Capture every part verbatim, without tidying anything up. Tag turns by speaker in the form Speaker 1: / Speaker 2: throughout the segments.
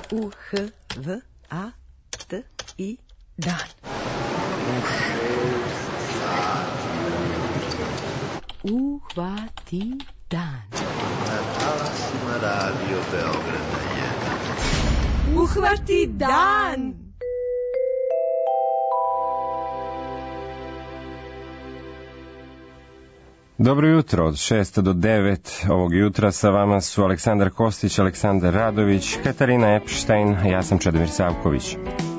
Speaker 1: U H V A T I dan. Uhvati dan.
Speaker 2: Na talasima Radio Beograda jedan.
Speaker 1: Uhvati dan.
Speaker 3: Dobro jutro, od šest do devet ovog jutra sa vama su Aleksandar Kostić, Aleksandar Radović, Katarina Epštajn, a ja sam Čedomir Savković.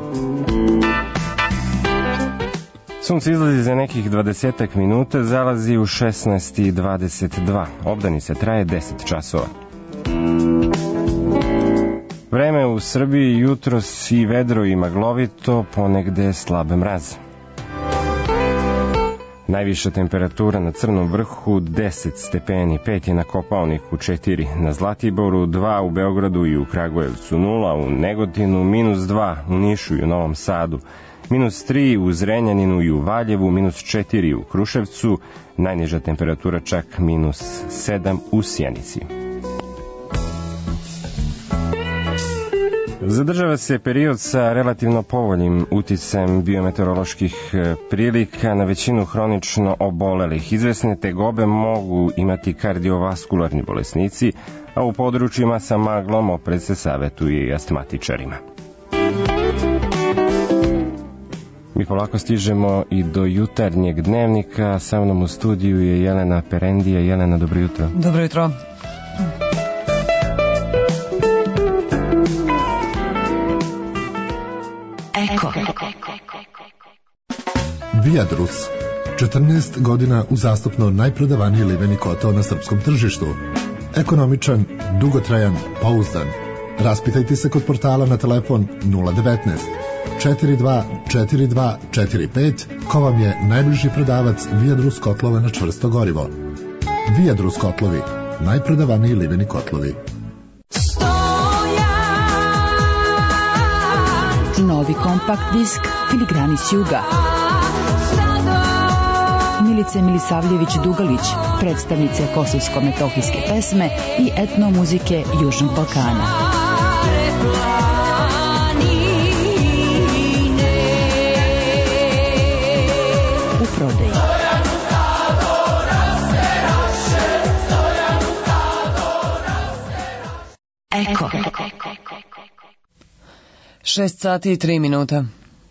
Speaker 3: Sunce izlazi za nekih dvadesetak minuta, zalazi u šesnaest i dvadeset dva. Obdanica traje deset časova. Vreme u Srbiji jutros i vedro i maglovito, ponegde slab mraz. Najviša temperatura na Crnom vrhu deset stepeni, pet je na Kopaoniku, četiri na Zlatiboru, dva u Beogradu i u Kragujevcu, nula u Negotinu, minus dva u Nišu i u Novom Sadu, minus tri u Zrenjaninu i u Valjevu, minus četiri u Kruševcu, najniža temperatura čak minus sedam u Sjenici. Zadržava se period sa relativno povoljnim uticajem biometeoroloških prilika na većinu hronično obolelih. Izvesne tegobe mogu imati kardiovaskularni bolesnici, a u područjima sa maglom opred se savetuje i astmatičarima. Mi polako stižemo i do jutarnjeg dnevnika. Sa mnom u studiju je Jelena Perendija. Jelena, dobro jutro.
Speaker 4: Dobro jutro.
Speaker 1: Eko.
Speaker 5: Viadrus. četrnaest godina uzastopno najprodavaniji liveni kotao na srpskom tržištu. Ekonomičan, dugotrajan, pouzdan. Raspitajte se kod portala na telefon nula devetnaest četrdeset dva četrdeset dva četrdeset pet, ko vam je najbliži prodavac Viadrus kotlova na čvrsto gorivo. Viadrus kotlovi, najprodavaniji liveni kotlovi.
Speaker 6: Novi kompakt disk Filigrani s juga. Milice Milisavljević-Dugalić, predstavnice kosovsko-metohijske pesme i etnomuzike Južnog Balkana. U prodaji. Eko.
Speaker 4: Šest sati i tri minuta.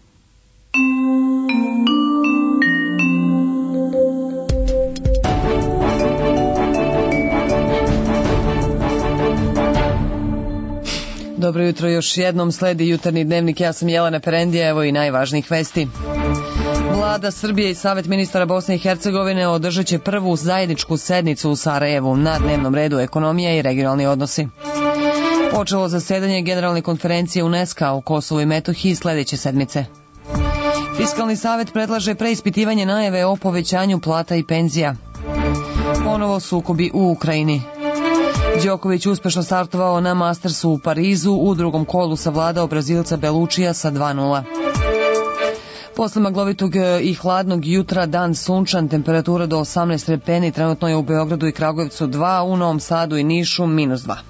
Speaker 4: Dobro jutro, još jednom sledi jutarnji dnevnik. Ja sam Jelena Perendija, evo i najvažnijih vesti. Vlada Srbije i Savet ministara Bosne i Hercegovine održat će prvu zajedničku sednicu u Sarajevu, na dnevnom redu ekonomija i regionalni odnosi. Počelo zasedanje Generalne konferencije UNESCO u Kosovu i Metohiji sledeće sedmice. Fiskalni savet predlaže preispitivanje najave o povećanju plata i penzija. Ponovo sukobi u Ukrajini. Đoković uspešno startovao na Mastersu u Parizu, u drugom kolu savladao Brazilca Belučija sa dva nula. Posle maglovitog i hladnog jutra dan sunčan, temperatura do osamnaest stepeni, trenutno je u Beogradu i Kragujevcu dva, u Novom Sadu i Nišu minus dva.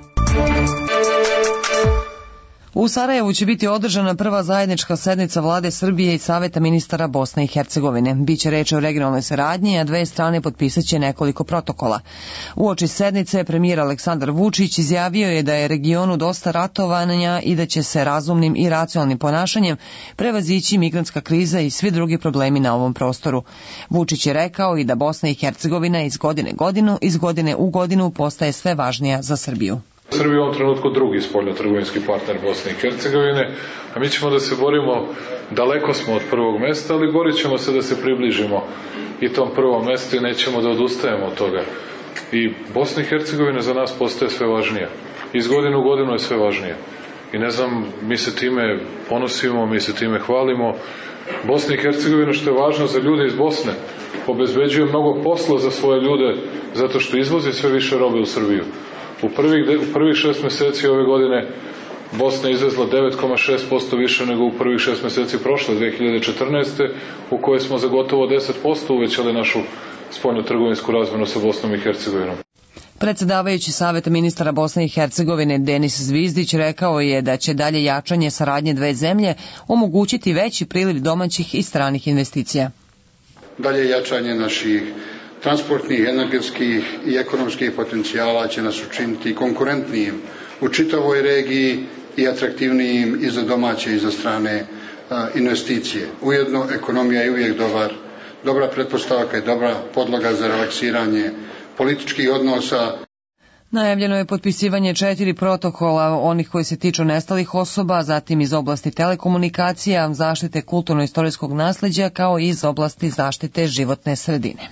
Speaker 4: U Sarajevu će biti održana prva zajednička sednica Vlade Srbije i Saveta ministara Bosne i Hercegovine. Biće reči o regionalnoj saradnji, a dve strane potpisaće nekoliko protokola. Uoči sednice premijer Aleksandar Vučić izjavio je da je regionu dosta ratovanja i da će se razumnim i racionalnim ponašanjem prevazići migrantska kriza i svi drugi problemi na ovom prostoru. Vučić je rekao i da Bosna i Hercegovina iz godine godinu, iz godine u godinu postaje sve važnija za Srbiju.
Speaker 7: Srbija je u ovom trenutku drugi spoljnotrgovinski partner Bosne i Hercegovine, a mi ćemo da se borimo, daleko smo od prvog mesta, ali borit ćemo se da se približimo i tom prvom mestu i nećemo da odustajemo od toga. I Bosna i Hercegovina za nas postaje sve važnija. Iz godine u godinu je sve važnija. I ne znam, mi se time ponosimo, mi se time hvalimo. Bosna i Hercegovina, što je važno za ljude iz Bosne, obezbeđuje mnogo posla za svoje ljude, zato što izvozi sve više robe u Srbiju. U prvih, u prvih šest meseci ove godine Bosna je izvezla devet zarez šest posto više nego u prvih šest meseci prošle dve hiljade četrnaeste. u kojoj smo za gotovo deset posto uvećali našu spoljnotrgovinsku razmenu sa Bosnom i Hercegovinom.
Speaker 4: Predsedavajući Saveta ministara Bosne i Hercegovine Denis Zvizdić rekao je da će dalje jačanje saradnje dve zemlje omogućiti veći priliv domaćih i stranih investicija.
Speaker 8: Dalje jačanje naših transportnih, energetskih i ekonomskih potencijala će nas učiniti konkurentnijim u čitavoj regiji i atraktivnijim i za domaće i za strane a, investicije. Ujedno, ekonomija je uvijek dobar, dobra pretpostavka i dobra podloga za relaksiranje političkih odnosa.
Speaker 4: Najavljeno je potpisivanje četiri protokola, onih koji se tiču nestalih osoba, zatim iz oblasti telekomunikacija, zaštite kulturno-istorijskog nasleđa, kao i iz oblasti zaštite životne sredine.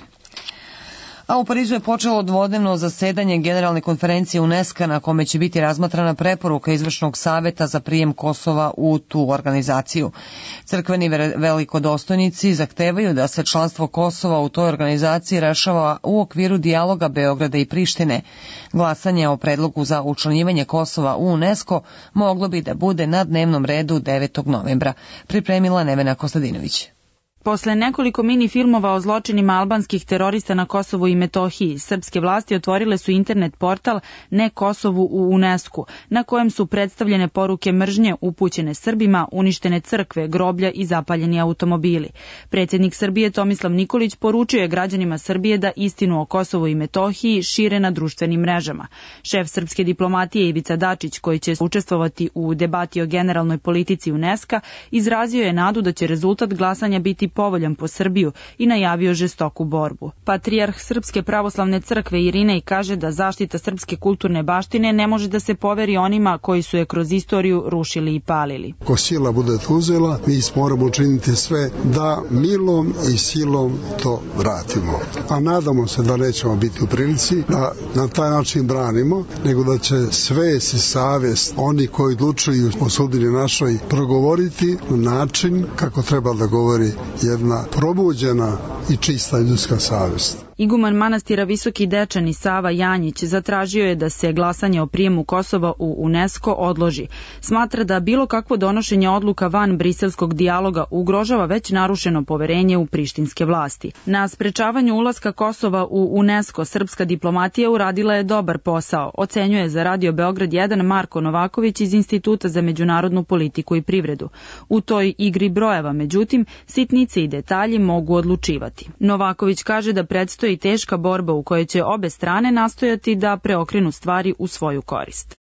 Speaker 4: A u Parizu je počelo dvodnevno zasedanje Generalne konferencije UNESCO na kome će biti razmatrana preporuka Izvršnog saveta za prijem Kosova u tu organizaciju. Crkveni velikodostojnici zahtevaju da se članstvo Kosova u toj organizaciji rešava u okviru dijaloga Beograda i Prištine. Glasanje o predlogu za učlanjivanje Kosova u UNESCO moglo bi da bude na dnevnom redu devetog novembra. Pripremila Nevena Kostadinović.
Speaker 9: Posle nekoliko mini filmova o zločinima albanskih terorista na Kosovu i Metohiji, srpske vlasti otvorile su internet portal Ne Kosovu u UNESCO, na kojem su predstavljene poruke mržnje upućene Srbima, uništene crkve, groblja i zapaljeni automobili. Predsjednik Srbije Tomislav Nikolić poručio je građanima Srbije da istinu o Kosovu i Metohiji šire na društvenim mrežama. Šef srpske diplomatije Ivica Dačić, koji će učestvovati u debati o generalnoj politici UNESCO, izrazio je nadu da će rezultat glasanja biti povoljan po Srbiju i najavio žestoku borbu. Patrijarh Srpske pravoslavne crkve Irinej kaže da zaštita srpske kulturne baštine ne može da se poveri onima koji su je kroz istoriju rušili i palili.
Speaker 10: Ko sila bude uzela, mi moramo učiniti sve da milom i silom to vratimo. A nadamo se da nećemo biti u prilici da na taj način branimo, nego da će svest i savjest oni koji odlučuju o sudbini našoj progovoriti na način kako treba da govori jedna probuđena i čista ljudska savjest.
Speaker 9: Iguman manastira Visoki Dečani Sava Janjić zatražio je da se glasanje o prijemu Kosova u UNESCO odloži. Smatra da bilo kakvo donošenje odluka van briselskog dijaloga ugrožava već narušeno poverenje u prištinske vlasti. Na sprečavanju ulaska Kosova u UNESCO srpska diplomatija uradila je dobar posao, ocenjuje za Radio Beograd jedan Marko Novaković iz Instituta za međunarodnu politiku i privredu. U toj igri brojeva, međutim, sitnice i detalji mogu odlučivati. Novaković kaže da predstoji i teška borba u kojoj će obe strane nastojati da preokrenu stvari u svoju korist.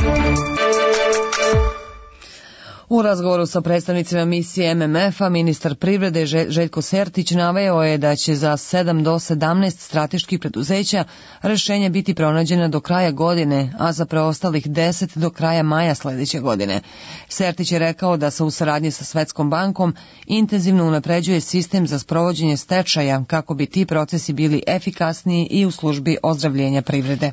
Speaker 4: U razgovoru sa predstavnicima misije M M F-a, ministar privrede Željko Sertić naveo je da će za sedam do sedamnaest strateških preduzeća rešenja biti pronađena do kraja godine, a za preostalih deset do kraja maja sledeće godine. Sertić je rekao da se u saradnji sa Svetskom bankom intenzivno unapređuje sistem za sprovođenje stečaja kako bi ti procesi bili efikasniji i u službi ozdravljenja privrede.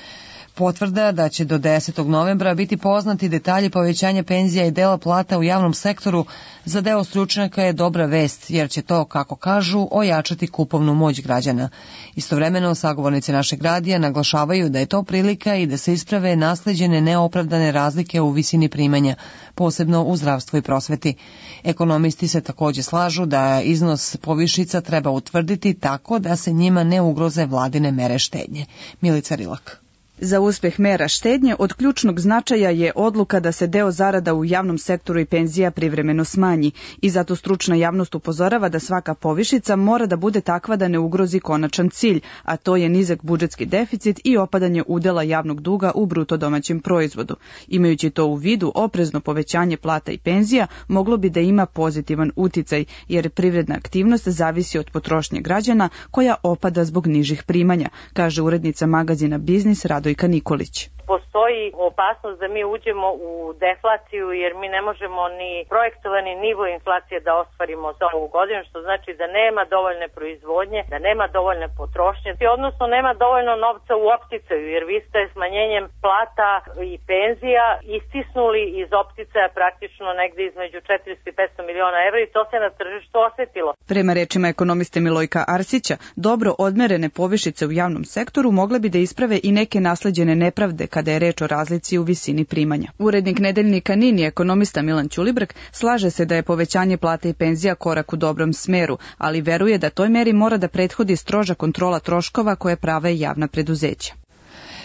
Speaker 4: Potvrda da će do desetog novembra biti poznati detalji povećanja penzija i dela plata u javnom sektoru za deo stručnjaka je dobra vest, jer će to, kako kažu, ojačati kupovnu moć građana. Istovremeno, sagovornici našeg radija naglašavaju da je to prilika i da se isprave nasleđene neopravdane razlike u visini primanja, posebno u zdravstvu i prosveti. Ekonomisti se takođe slažu da iznos povišica treba utvrditi tako da se njima ne ugroze vladine mere štednje. Milica Rilak.
Speaker 6: Za uspeh mera štednje od ključnog značaja je odluka da se deo zarada u javnom sektoru i penzija privremeno smanji i zato stručna javnost upozorava da svaka povišica mora da bude takva da ne ugrozi konačan cilj, a to je nizak budžetski deficit i opadanje udela javnog duga u bruto domaćem proizvodu. Imajući to u vidu, oprezno povećanje plata i penzija moglo bi da ima pozitivan uticaj, jer privredna aktivnost zavisi od potrošnje građana koja opada zbog nižih primanja, kaže urednica magazina Biznis Rado Nikolić.
Speaker 11: Postoji opasnost da mi uđemo u deflaciju jer mi ne možemo ni projektovani nivo inflacije da ostvarimo za ovu godinu, što znači da nema dovoljne proizvodnje, da nema dovoljne potrošnje, odnosno nema dovoljno novca u opticaju, jer vi ste smanjenjem plata i penzija istisnuli iz opticaja praktično negde između četiristo i petsto miliona evra i to se na tržištu osetilo.
Speaker 6: Prema rečima ekonomiste Milojka Arsića, dobro odmerene povišice u javnom sektoru mogle bi da isprave i neke nasleđene nepravde kada je reč o razlici u visini primanja. Urednik nedeljnika Nin i ekonomista Milan Ćulibrk slaže se da je povećanje plata i penzija korak u dobrom smeru, ali veruje da toj meri mora da prethodi stroža kontrola troškova koje prave javna preduzeća.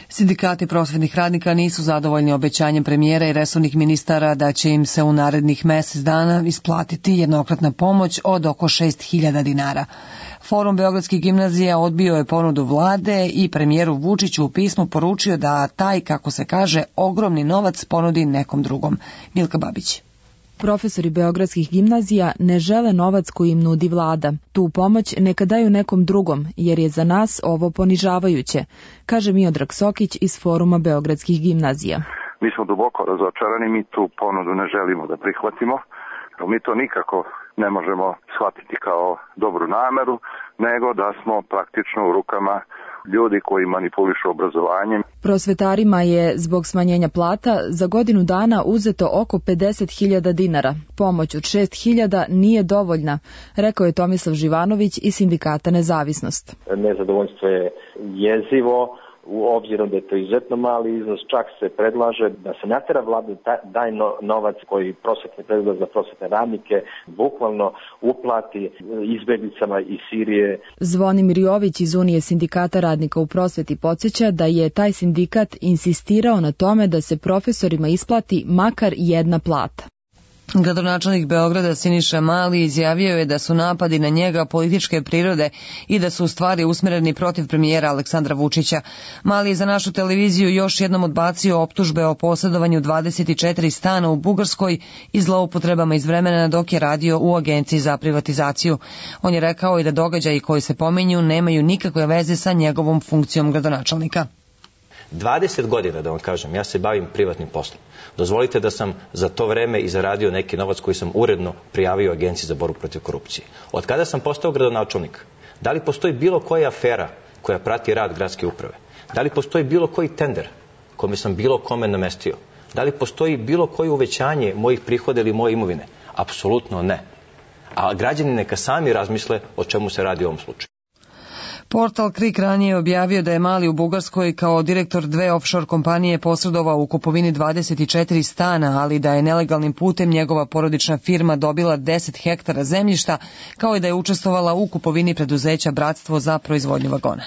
Speaker 4: Sindikati prosvetnih radnika nisu zadovoljni obećanjem premijera i resornih ministara da će im se u narednih mesec dana isplatiti jednokratna pomoć od oko šest hiljada dinara. Forum Beogradskih gimnazija odbio je ponudu vlade i premijeru Vučiću u pismu poručio da taj, kako se kaže, ogromni novac ponudi nekom drugom. Milka Babić.
Speaker 9: Profesori beogradskih gimnazija ne žele novac koji im nudi vlada. Tu pomoć neka daju nekom drugom, jer je za nas ovo ponižavajuće, kaže Miodrag Sokić iz Foruma Beogradskih gimnazija.
Speaker 12: Mi smo duboko razočarani, mi tu ponudu ne želimo da prihvatimo. Mi to nikako ne možemo shvatiti kao dobru nameru, nego da smo praktično u rukama ljudi koji manipulišu obrazovanjem.
Speaker 9: Prosvetarima je zbog smanjenja plata za godinu dana uzeto oko pedeset hiljada dinara. Pomoć od šest hiljada nije dovoljna, rekao je Tomislav Živanović iz Sindikata Nezavisnost.
Speaker 13: Nezadovoljstvo je jezivo, u obzirom da je to izuzetno mali iznos, čak se predlaže da se natera vlada daj novac koji prosvetni predlog za prosvetne radnike bukvalno uplati izbeglicama iz Sirije.
Speaker 9: Zvonimir Jović iz Unije sindikata radnika u prosveti podsjeća da je taj sindikat insistirao na tome da se profesorima isplati makar jedna plata.
Speaker 4: Gradonačelnik Beograda Siniša Mali izjavio je da su napadi na njega političke prirode i da su u stvari usmereni protiv premijera Aleksandra Vučića. Mali je za našu televiziju još jednom odbacio optužbe o posjedovanju dvadeset četiri stana u Bugarskoj i zloupotrebama iz vremena dok je radio u Agenciji za privatizaciju. On je rekao i da događaji koji se pominju nemaju nikakve veze sa njegovom funkcijom gradonačelnika.
Speaker 14: dvadeset godina, da vam kažem, ja se bavim privatnim poslom. Dozvolite da sam za to vreme i zaradio neki novac koji sam uredno prijavio Agenciji za borbu protiv korupcije. Od kada sam postao gradonačelnik, da li postoji bilo koja afera koja prati rad gradske uprave? Da li postoji bilo koji tender kome sam bilo kome namestio? Da li postoji bilo koje uvećanje mojih prihoda ili moje imovine? Apsolutno ne. A građani neka sami razmisle o čemu se radi u ovom slučaju.
Speaker 4: Portal Krik ranije je objavio da je Mali u Bugarskoj kao direktor dve offshore kompanije posredovao u kupovini dvadeset četiri stana, ali da je nelegalnim putem njegova porodična firma dobila deset hektara zemljišta, kao i da je učestvovala u kupovini preduzeća Bratstvo za proizvodnju vagona.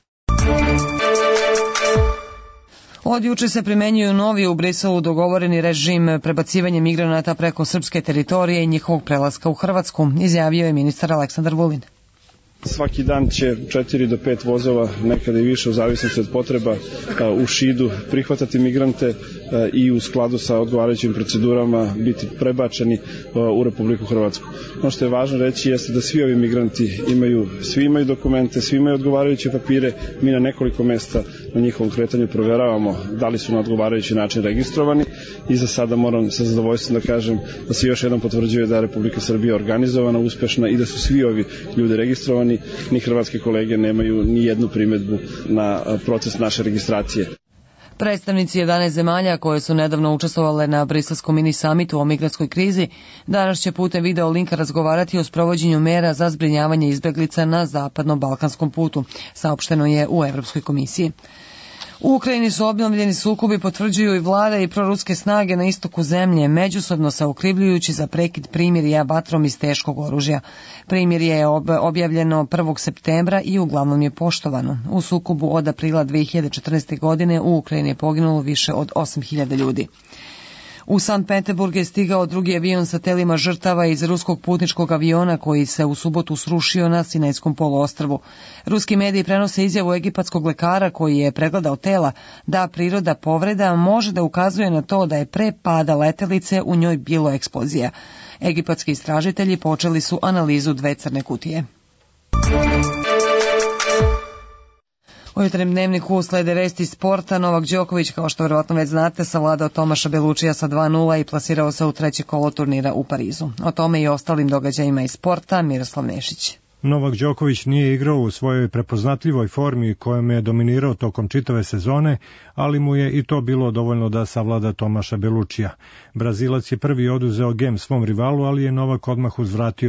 Speaker 4: Od juče se primenjuju novi u Briselu dogovoreni režim prebacivanja migranata preko srpske teritorije i njihovog prelaska u Hrvatsku, izjavio je ministar Aleksandar Vulin.
Speaker 15: Svaki dan će četiri do pet vozova, nekada i više u zavisnosti od potreba, u Šidu prihvatati migrante i u skladu sa odgovarajućim procedurama biti prebačeni u Republiku Hrvatsku. Ono što je važno reći jeste da svi ovi migranti imaju, svi imaju dokumente, svi imaju odgovarajuće papire. Mi na nekoliko mesta na njihovom kretanju proveravamo da li su na odgovarajući način registrovani i za sada moram sa zadovoljstvom da kažem da se još jednom potvrđuje da je Republika Srbija organizovana, uspešna i da su svi ovi ljudi registrovani. Ni hrvatske kolege nemaju ni jednu primedbu na proces naše registracije.
Speaker 4: Predstavnici jedanaest zemalja koje su nedavno učestvovale na briselskom mini samitu o migrantskoj krizi danas će putem video linka razgovarati o sprovođenju mera za zbrinjavanje izbeglica na zapadnom balkanskom putu, saopšteno je u Evropskoj komisiji. U Ukrajini su obnovljeni sukobi, potvrđuju i vlada i proruske snage na istoku zemlje, međusobno se okrivljujući za prekid primirja vatrom iz teškog oružja. Primirje je objavljeno prvog septembra i uglavnom je poštovano. U sukobu od aprila dve hiljade četrnaeste. godine u Ukrajini je poginulo više od osam hiljada ljudi. U Sankt Peterburg je stigao drugi avion sa telima žrtava iz ruskog putničkog aviona koji se u subotu srušio na Sinajskom poluostrvu. Ruski mediji prenose izjavu egipatskog lekara koji je pregledao tela da priroda povreda može da ukazuje na to da je pre pada letelice u njoj bilo eksplozija. Egipatski istražitelji počeli su analizu dve crne kutije. U jutarnjem dnevniku slede vesti sporta. Novak Đoković, kao što verovatno već znate, savladao Tomaša Belučija sa dva nula i plasirao se u treće kolo turnira u Parizu. O tome i ostalim događajima iz sporta Miroslav Nešić.
Speaker 16: Novak Đoković nije igrao u svojoj prepoznatljivoj formi kojom je dominirao tokom čitave sezone, ali mu je i to bilo dovoljno da savlada Tomaša Belučija. Brazilac je prvi oduzeo gem svom rivalu, ali je Novak odmah uzvratio.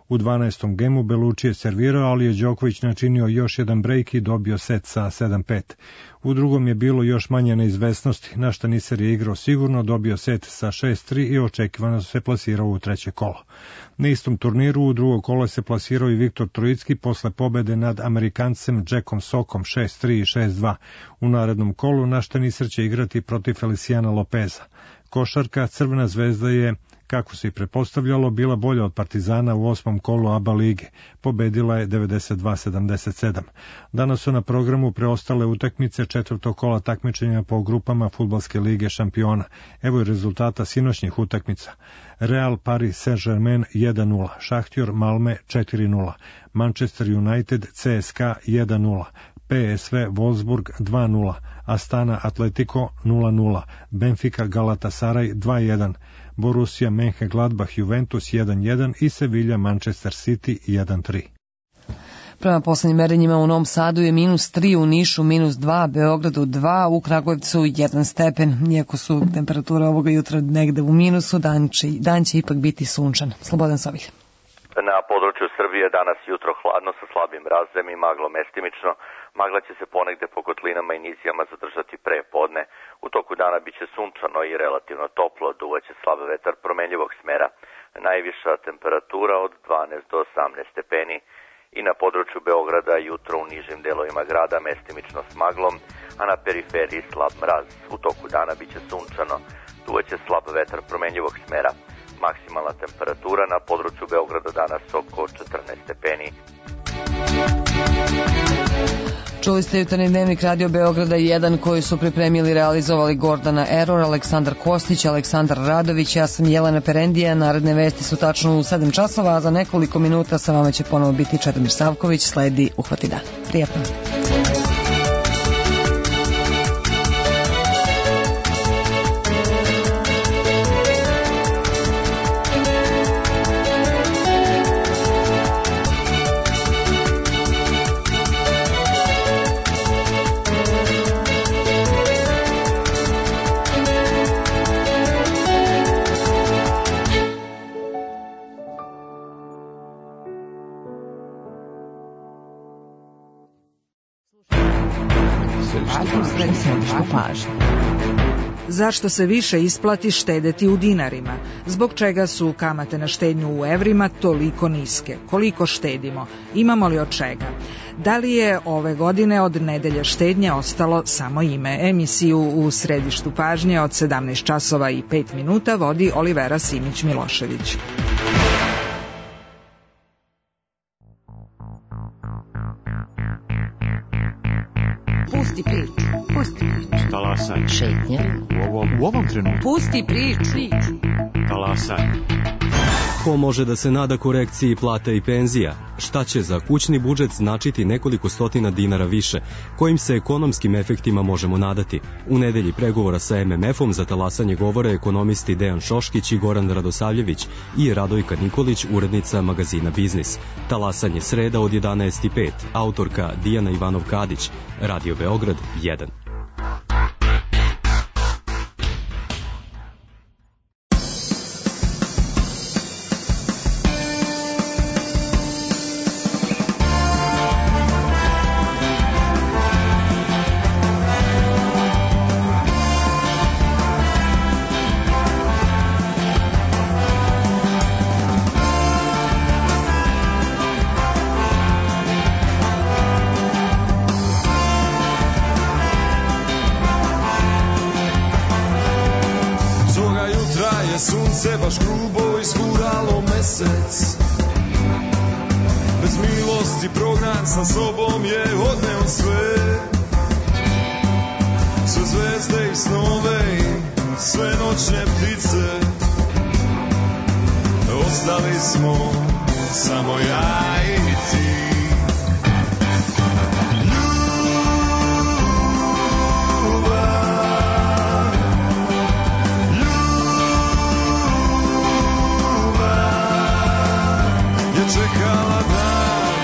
Speaker 16: U dvanaestom gemu Belucci je servirao, ali je Đoković načinio još jedan brejk i dobio set sa sedam pet. U drugom je bilo još manje neizvesnosti, na šta Niser je igrao sigurno, dobio set sa šest tri i očekivano se plasirao u treće kolo. Na istom turniru u drugo kolo se plasirao i Viktor Trojicki posle pobede nad Amerikancem Jackom Sockom šest tri i šest dva. U narednom kolu na šta Niser će igrati protiv Feliciana Lopeza. Košarka Crvena zvezda je, kako se i pretpostavljalo, bila bolja od Partizana u osmom kolu A B A lige. Pobedila je devedeset dva sedamdeset sedam. Danas su na programu preostale utakmice četvrtog kola takmičenja po grupama Fudbalske lige šampiona. Evo i rezultata sinoćnjih utakmica. Real Paris Saint-Germain jedan nula, Šahtjor Malme četiri nula, Manchester United C S K A jedan nula, P S V Wolfsburg dva nula, Astana Atletico nula nula, Benfica Galatasaray dva jedan, Borussia Mönchengladbach Juventus jedan jedan i Sevilla Manchester City jedan tri.
Speaker 4: Prema poslednjim merenjima u Novom Sadu je minus tri, u Nišu minus dva, Beogradu dva, u Kragujevcu jedan stepen. Iako su temperature ovoga jutra negde u minusu, dan će, dan će ipak biti sunčan. Slobodan Sovilj.
Speaker 17: Na području Srbije danas jutro hladno sa slabim razem i maglo mestimično. Magla će se ponegde po kotlinama i nizijama zadržati pre podne. U toku dana biće sunčano i relativno toplo, duvaće slab vetar promenljivog smera. Najviša temperatura od dvanaest do osamnaest stepeni. I na području Beograda jutro u nižim delovima grada mestimično s maglom, a na periferiji slab mraz. U toku dana biće sunčano, duvaće slab vetar promenljivog smera. Maksimalna temperatura na području Beograda danas oko četrnaest stepeni.
Speaker 4: Čuli ste jutarnji dnevnik Radio Beograda jedan koji su pripremili i realizovali Gordana Eror, Aleksandar Kostić, Aleksandar Radović, ja sam Jelena Perendija. Naredne vesti su tačno u sedam časova, a za nekoliko minuta sa vama će ponovo biti Čedomir Savković. Sledi Uhvati dan. Prijatno.
Speaker 18: Zašto se više isplati štedeti u dinarima? Zbog čega su kamate na štednju u evrima toliko niske? Koliko štedimo? Imamo li od čega? Da li je ove godine od nedelje štednje ostalo samo ime? Emisiju u središtu pažnje od sedamnaest časova i pet minuta vodi Olivera Simić-Milošević.
Speaker 19: Pusti priču. Pusti priču.
Speaker 20: Talasaj.
Speaker 19: Šetnja.
Speaker 20: U ovom, u ovom trenutku.
Speaker 19: Pusti priču.
Speaker 20: Talasaj.
Speaker 21: Ko može da se nada korekciji plata i penzija? Šta će za kućni budžet značiti nekoliko stotina dinara više? Kojim se ekonomskim efektima možemo nadati? U nedelji pregovora sa em em efom za talasanje govore ekonomisti Dejan Šoškić i Goran Radosavljević i Radojka Nikolić, urednica magazina Biznis. Talasanje sreda od jedanaest i pet, autorka Dijana Ivanov-Kadić, Radio Beograd jedan.
Speaker 22: Sunce baš grubo izguralo mesec, bez milosti prognan sa sobom je odneo sve. Sve zvezde i snove i sve noćne ptice, ostali smo samo ja i ti. Čekala dan,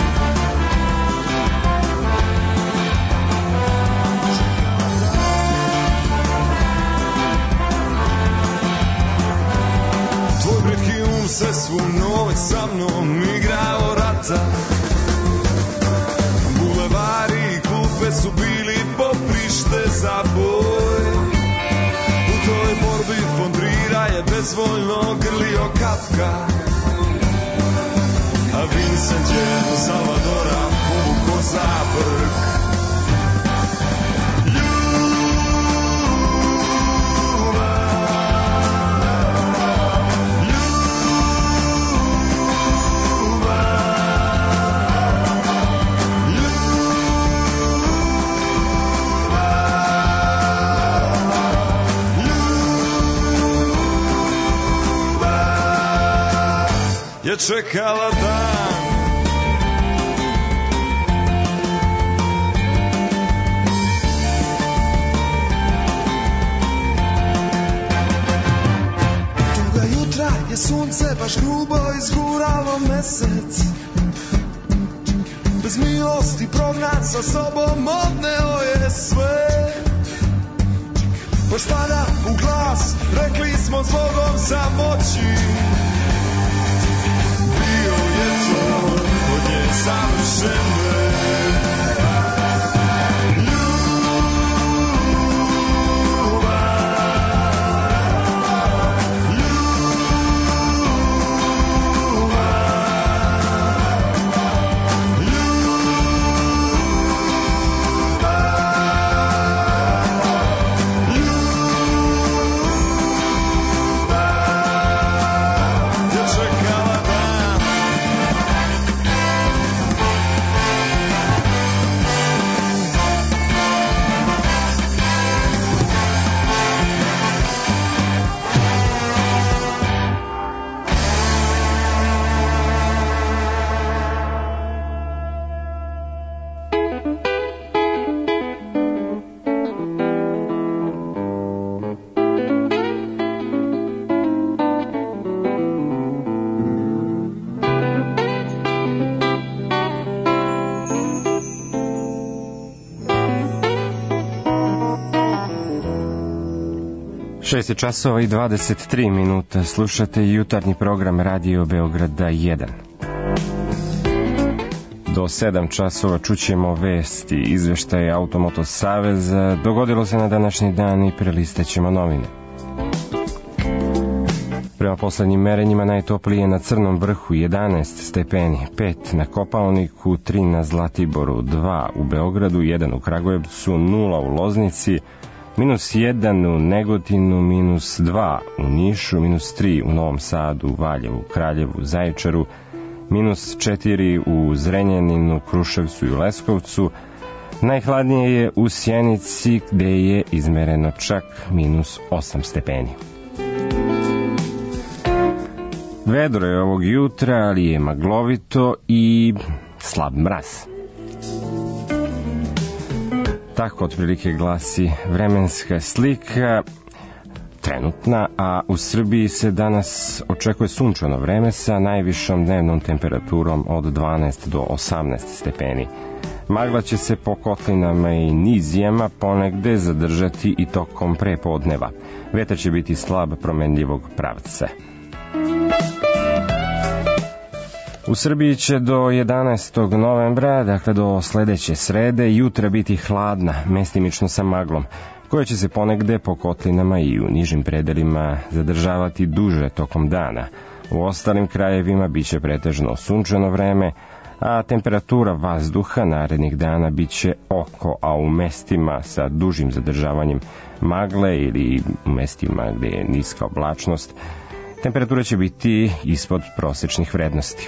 Speaker 22: tvoj britki um sve svu noć sa mnom igrao rata. Bulevari i klupe su bili poprište za boj. U toj borbi von Trira je bezvoljno grlio Kafka, a Vincent je do Salvadora povukao za brk. Je čekala dan, toga jutra je sunce baš grubo izguralo mesec. Bez milosti prognat sa sobom odneo je sve. Baš tada u glas rekli smo zbogom samoći. Bio je to od nje savršene.
Speaker 2: šest časova i dvadeset tri minuta. Slušate jutarnji program Radio Beograda jedan. Do sedam časova čućemo vesti, izveštaje Automoto Saveza, dogodilo se na današnji dan i prelistaćemo novine. Prema poslednjim merenjima najtoplije na Crnom vrhu jedanaest stepeni, pet na Kopaoniku, tri na Zlatiboru, dva u Beogradu, jedan u Kragujevcu, nula u Loznici, minus jedan u Negotinu, minus dva u Nišu, minus tri u Novom Sadu, Valjevu, Kraljevu, Zaječaru, minus četiri u Zrenjaninu, Kruševcu i Leskovcu. Najhladnije je u Sjenici gde je izmereno čak minus osam stepeni. Vedro je ovog jutra, ali je maglovito i slab mraz. Tako otprilike glasi vremenska slika trenutna, a u Srbiji se danas očekuje sunčano vreme sa najvišom dnevnom temperaturom od dvanaest do osamnaest stepeni. Magla će se po kotlinama i nizijama ponegde zadržati i tokom prepodneva. Vetar će biti slab promenljivog pravca. U Srbiji će do jedanaestog novembra, dakle do sledeće srede, jutra biti hladna, mestimično sa maglom, koja će se ponegde po kotlinama i u nižim predelima zadržavati duže tokom dana. U ostalim krajevima biće pretežno sunčano vreme, a temperatura vazduha narednih dana biće oko, a u mestima sa dužim zadržavanjem magle ili u mestima gde je niska oblačnost, temperatura će biti ispod prosečnih vrednosti.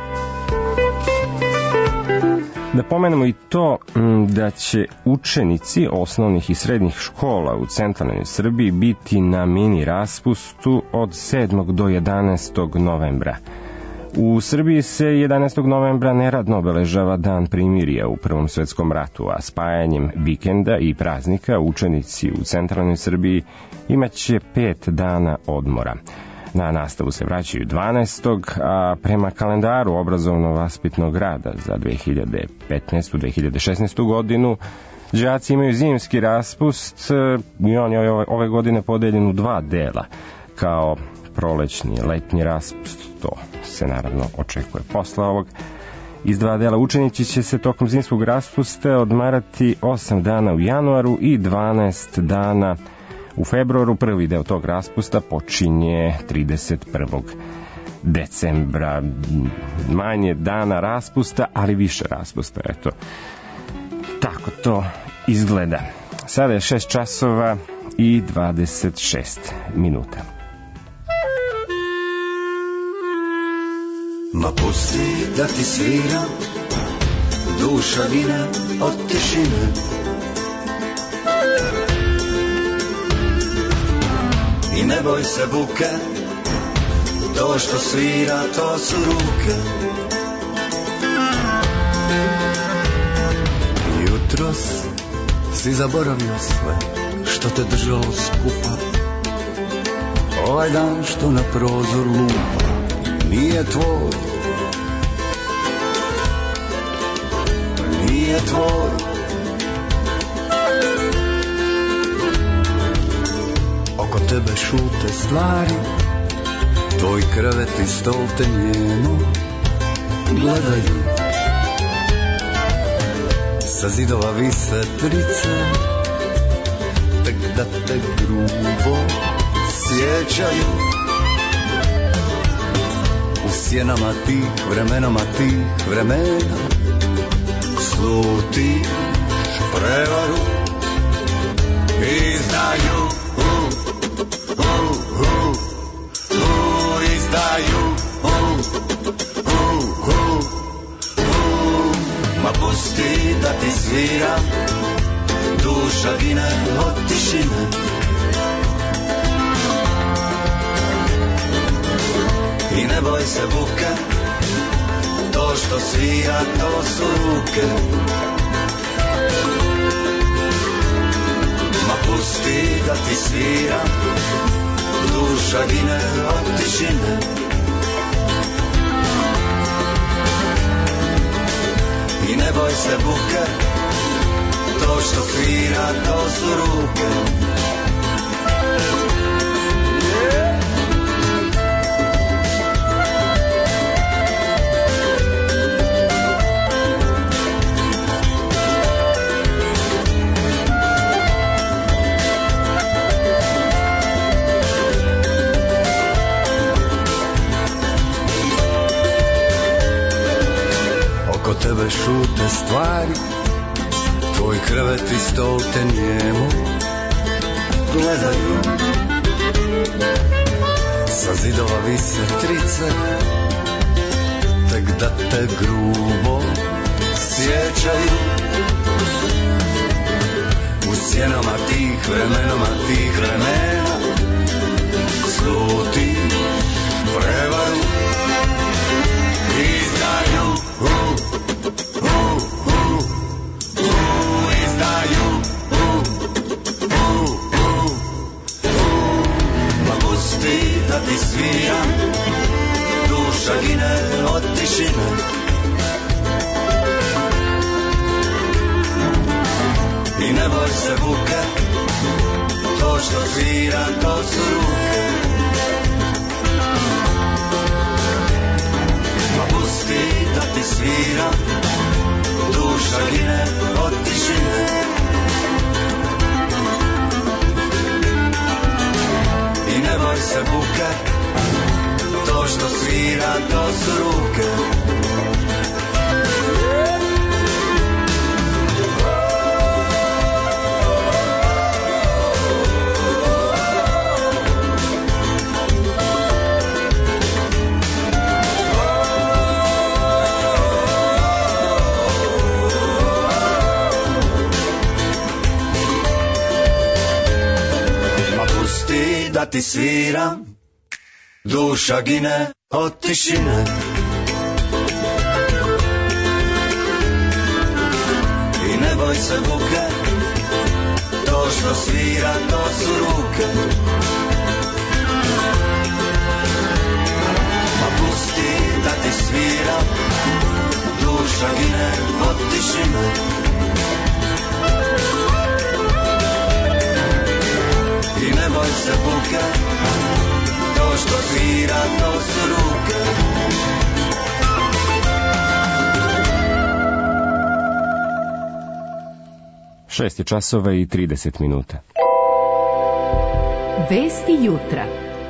Speaker 2: Da pomenemo i to da će učenici osnovnih i srednjih škola u centralnoj Srbiji biti na mini raspustu od sedmog do jedanaestog novembra. U Srbiji se jedanaestog novembra neradno obeležava Dan primirja u Prvom svetskom ratu, a spajanjem vikenda i praznika učenici u centralnoj Srbiji imaće pet dana odmora. Na nastavu se vraćaju dvanaestog a prema kalendaru obrazovno-vaspitnog rada za dve hiljade petnaestu do dve hiljade šesnaestu godinu đaci imaju zimski raspust i on je ove godine podeljen u dva dela. Kao prolećni, letnji raspust, to se naravno očekuje posle ovog. Iz dva dela učenici će se tokom zimskog raspusta odmarati osam dana u januaru i dvanaest dana u februaru. Prvi deo tog raspusta počinje trideset prvog decembra. Manje dana raspusta, ali više raspusta, eto. Tako to izgleda. Sada je šest časova i dvadeset šest minuta.
Speaker 1: Ma pusti da ti sviram, duša gine od tišine. I ne boj se buke, to što svira, to su ruke. Jutros si zaboravio sve što te držalo skupa. Ovaj dan što na prozor lupa nije tvoj, nije tvoj. Oko tebe šute stvari, tvoj krevet i stol te njeno gledaju. Sa zidova vise trice, tek da te grubo sjećaju. U sjenama tih vremenama tih vremena slutiš prevaru. Izdaju, uh, uh, uh, uh, izdaju, uh, uh, uh, uh. Ma pusti da ti sviram, duša gine od tišine. I ne boj se buke, to što svira, to su ruke. Ma pusti da ti svira, duša gine od tišine. I ne boj se buke, to što svira, to su ruke. Oko tebe šute stvari, tvoj krevet i stol te njemu gledaju. Sa zidova vise trice, tek da te grubo sjećaju. U sjenama tih vremenama tih vremena sluti prevaru. Izdaju, uh, uh, uh, uh, izdaju, uh, uh, uh, uh. Ma pusti da ti sviram, duša gine od tišine. I ne boj se buke, to što svira, to su ruke. Pusti da ti svira, duša gine od tišine. I ne boj se buke, to što svira, to su ruke. Da ti sviram, duša gine od tišine. I ne boj se buke, to što svira, to su ruke. Ma pusti da ti sviram, duša gine od tišine. I ne boj se buke, to što svira, to su ruke.
Speaker 2: Šest je časova i trideset minuta.
Speaker 3: Vesti jutra.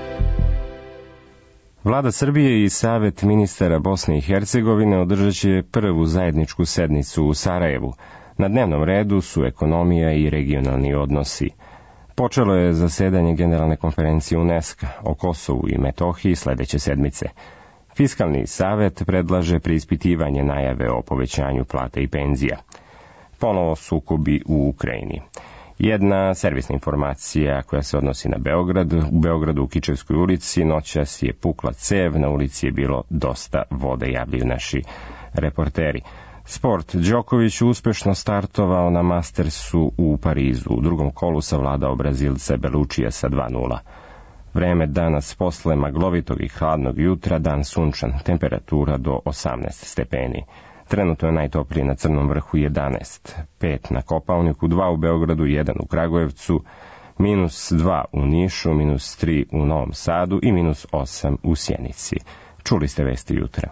Speaker 2: Vlada Srbije i Savet ministara Bosne i Hercegovine održat će prvu zajedničku sednicu u Sarajevu. Na dnevnom redu su ekonomija i regionalni odnosi. Počelo je zasedanje Generalne konferencije UNESCO o Kosovu i Metohiji sledeće sedmice. Fiskalni savet predlaže preispitivanje najave o povećanju plata i penzija. Ponovo sukobi u Ukrajini. Jedna servisna informacija koja se odnosi na Beograd. U Beogradu u Kičevskoj ulici noćas je pukla cev, na ulici je bilo dosta vode, javljaju naši reporteri. Sport. Đoković uspešno startovao na Mastersu u Parizu. U drugom kolu savladao Brazilca Belučija sa dva nula. Vreme danas posle maglovitog i hladnog jutra, dan sunčan, temperatura do osamnaest stepeni. Trenutno je najtoplije na Crnom vrhu jedanaest, pet na Kopaoniku, dva u Beogradu, jedan u Kragujevcu, minus dva u Nišu, minus tri u Novom Sadu i minus osam u Sjenici. Čuli ste vesti jutra.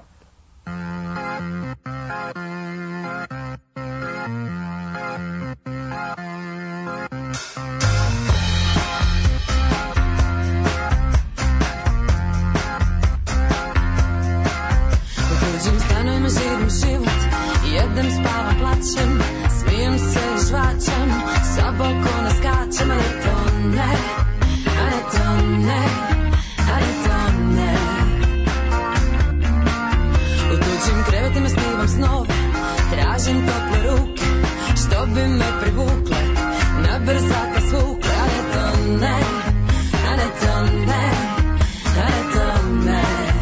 Speaker 5: Jedem, spavam, plaćem, smijem se i žvaćem, sa balkona skačem, a ne to ne, a ne to ne, a ne to ne. U tuđim krevetima snivam snove, tražim tople ruke, što bi me privukle, na brzaka svukle, a ne to ne, a ne to ne, a ne to ne.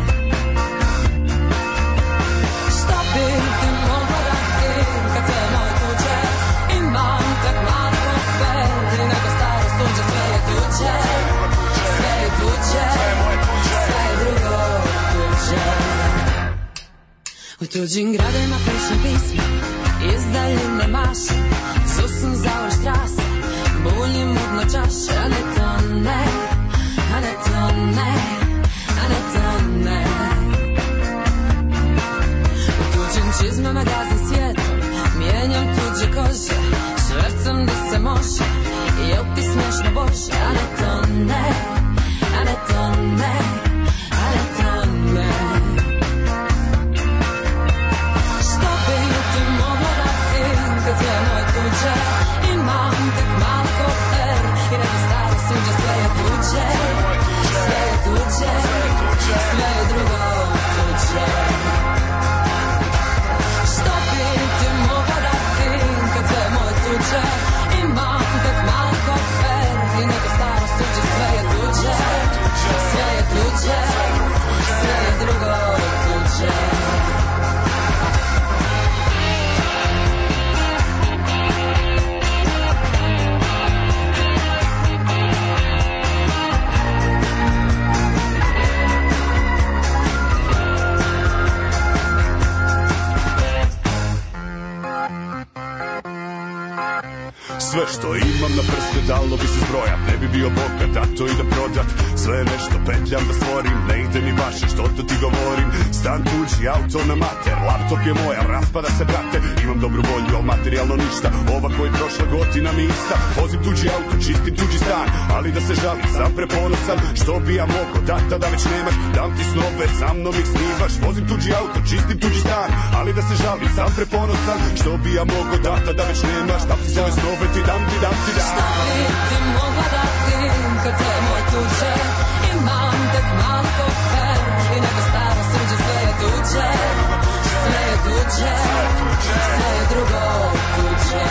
Speaker 5: Što bi ti mogla dati kad sve moje tuđe, imam tak malo kofer i neko staro suđe, sve je tuđe, sve je tuđe, sve je drugo tuđe. U tuđim gradima pišem pisma, iz daljine mašem, susam zaur štrase, buljim mudno čaše, a ne to ne, a ne to ne, a ne to ne. U tuđim čizmama gazim svijetom, mijenjam tuđe kože, švercam da se može, jel ti smiješno Bože, a ne to ne, a ne to ne, a ne to ne. Što bi ti mogla dati kad sve moje tuđe, imam tak malo kofer i neko staro suđe, sve je tuđe, sve je tuđe, sve je drugo tuđe. Što bi ti mogla dati kad sve moje tuđe, imam tak malo kofer i neko staro suđe, sve je tuđe, sve je tuđe, sve je drugo tuđe.
Speaker 23: Sve što imam na prste dalo bi se zbrojat, ne bi bio bogat, a to idem prodat. Sve nešto petljam da stvorim, ne ide mi vaše što to ti govorim. Stan tuđi, auto na mater, laptop je moja, raspada se brate. Imam dobru volju, al materijalno ništa, ova koji prošla godina mi ista. Vozim tuđi auto, čistim tuđi stan, ali da se žalim, sam preponosan. Što bi ja mogo, data da već nemaš, dam ti snove, sa mnom ih snivaš. Vozim tuđi auto, čistim tuđi stan, ali da se žalim, sam preponosan. Što bi ja mogo, data da već nemaš, dam ti svoje snove, ti dam ti, dam ti, dam.
Speaker 5: Šta bi ti mogla dati kad sve moje tuđe, imam tak malo kofer i neko staro suđe, sve je tuđe, sve je tuđe, sve je drugo tuđe.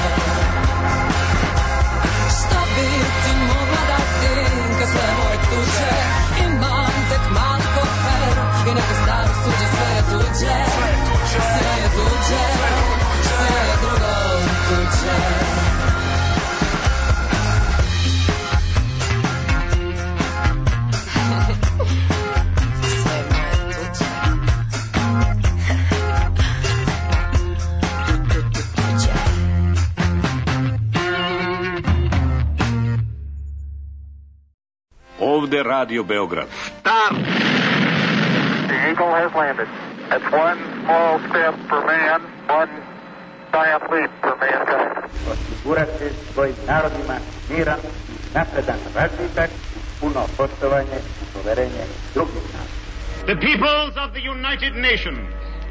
Speaker 5: Šta bi ti mogla dati kad sve moje tuđe, imam tak malo kofer i neko staro suđe, sve je tuđe, sve je tuđe, sve je drugo tuđe.
Speaker 24: Ovde Radio Beograd. Start!
Speaker 3: The Eagle has landed. That's one small step for man, one giant leap for mankind.
Speaker 7: Osigurati svojim narodima miran, napredan razvitak, puno poštovanje i poverenje drugih naroda.
Speaker 8: The peoples of the United Nations,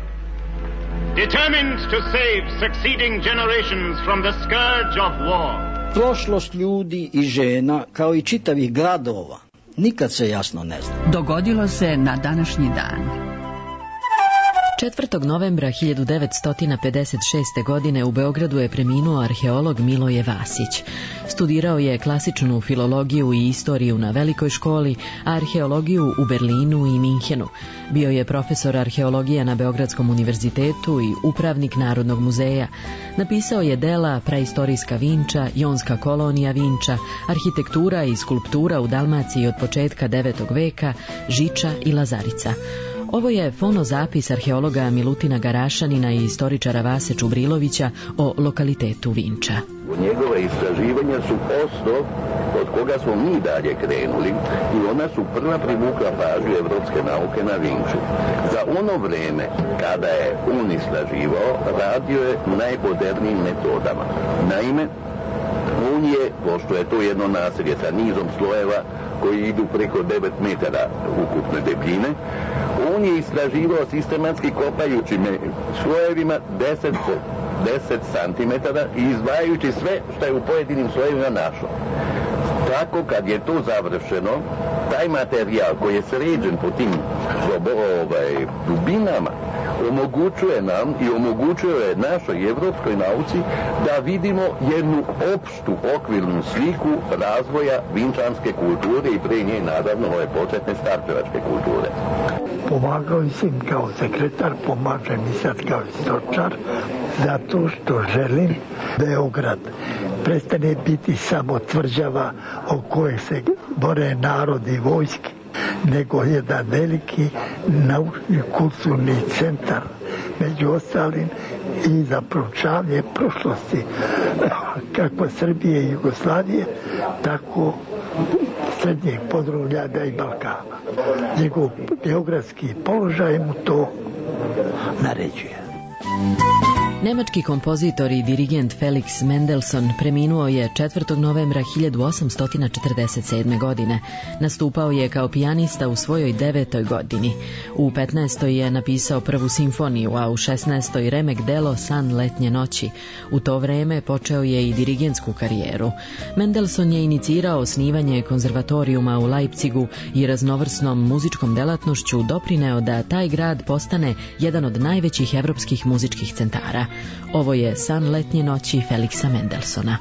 Speaker 8: determined to save succeeding generations from the scourge of war.
Speaker 24: Prošlost ljudi i žena, kao i čitavih gradova, nikad se jasno ne zna.
Speaker 25: Dogodilo se na današnji dan.
Speaker 26: četvrtog novembra hiljadu devetsto pedeset šeste. godine u Beogradu je preminuo arheolog Miloje Vasić. Studirao je klasičnu filologiju i istoriju na Velikoj školi, a arheologiju u Berlinu i Minhenu. Bio je profesor arheologije na Beogradskom univerzitetu i upravnik Narodnog muzeja. Napisao je dela Praistorijska Vinča, Jonska kolonija Vinča, Arhitektura i skulptura u Dalmaciji od početka devetog veka, Žiča i Lazarica. Ovo je fonozapis arheologa Milutina Garašanina i istoričara Vase Čubrilovića o lokalitetu Vinča.
Speaker 27: Njegova istraživanja su osnov od koga smo mi dalje krenuli i ona su prva privukla pažnju evropske nauke na Vinču. Za ono vreme kada je on istraživao, radio je najmodernijim metodama. Naime, on je, pošto je to jedno naselje sa nizom slojeva koji idu preko devet metara ukupne debljine, on je istraživao sistematski kopajući me slojevima deset po deset santimetara i izdvajajući sve što je u pojedinim slojevima našao. Tako kad je to završeno, taj materijal koji je sređen po tim ovaj, dubinama omogućuje nam i omogućuje našoj evropskoj nauci da vidimo jednu opštu okvirnu sliku razvoja vinčanske kulture i pre nje naravno ove početne starčevačke kulture.
Speaker 28: Pomagao sam kao sekretar, pomažem i sad kao istoričar, zato što želim Beograd prestane biti samo tvrđava o kojoj se bore narod i vojski, nego jedan veliki naučni kulturni centar, među ostalim i za proučavanje prošlosti kako Srbije i Jugoslavije, tako srednjeg područja i Balkana. Njegov geografski položaj mu to naređuje.
Speaker 26: Nemački kompozitor i dirigent Felix Mendelssohn preminuo je četvrtog novembra hiljadu osamsto četrdeset sedme. godine. Nastupao je kao pijanista u svojoj devetoj godini. U petnaestoj je napisao prvu simfoniju, a u šesnaestoj remek delo San letnje noći. U to vreme počeo je i dirigentsku karijeru. Mendelssohn je inicirao osnivanje konzervatorijuma u Leipzigu i raznovrsnom muzičkom delatnošću doprineo da taj grad postane jedan od najvećih evropskih muzičkih centara. Ovo je San letnje noći Felixa Mendelssohna.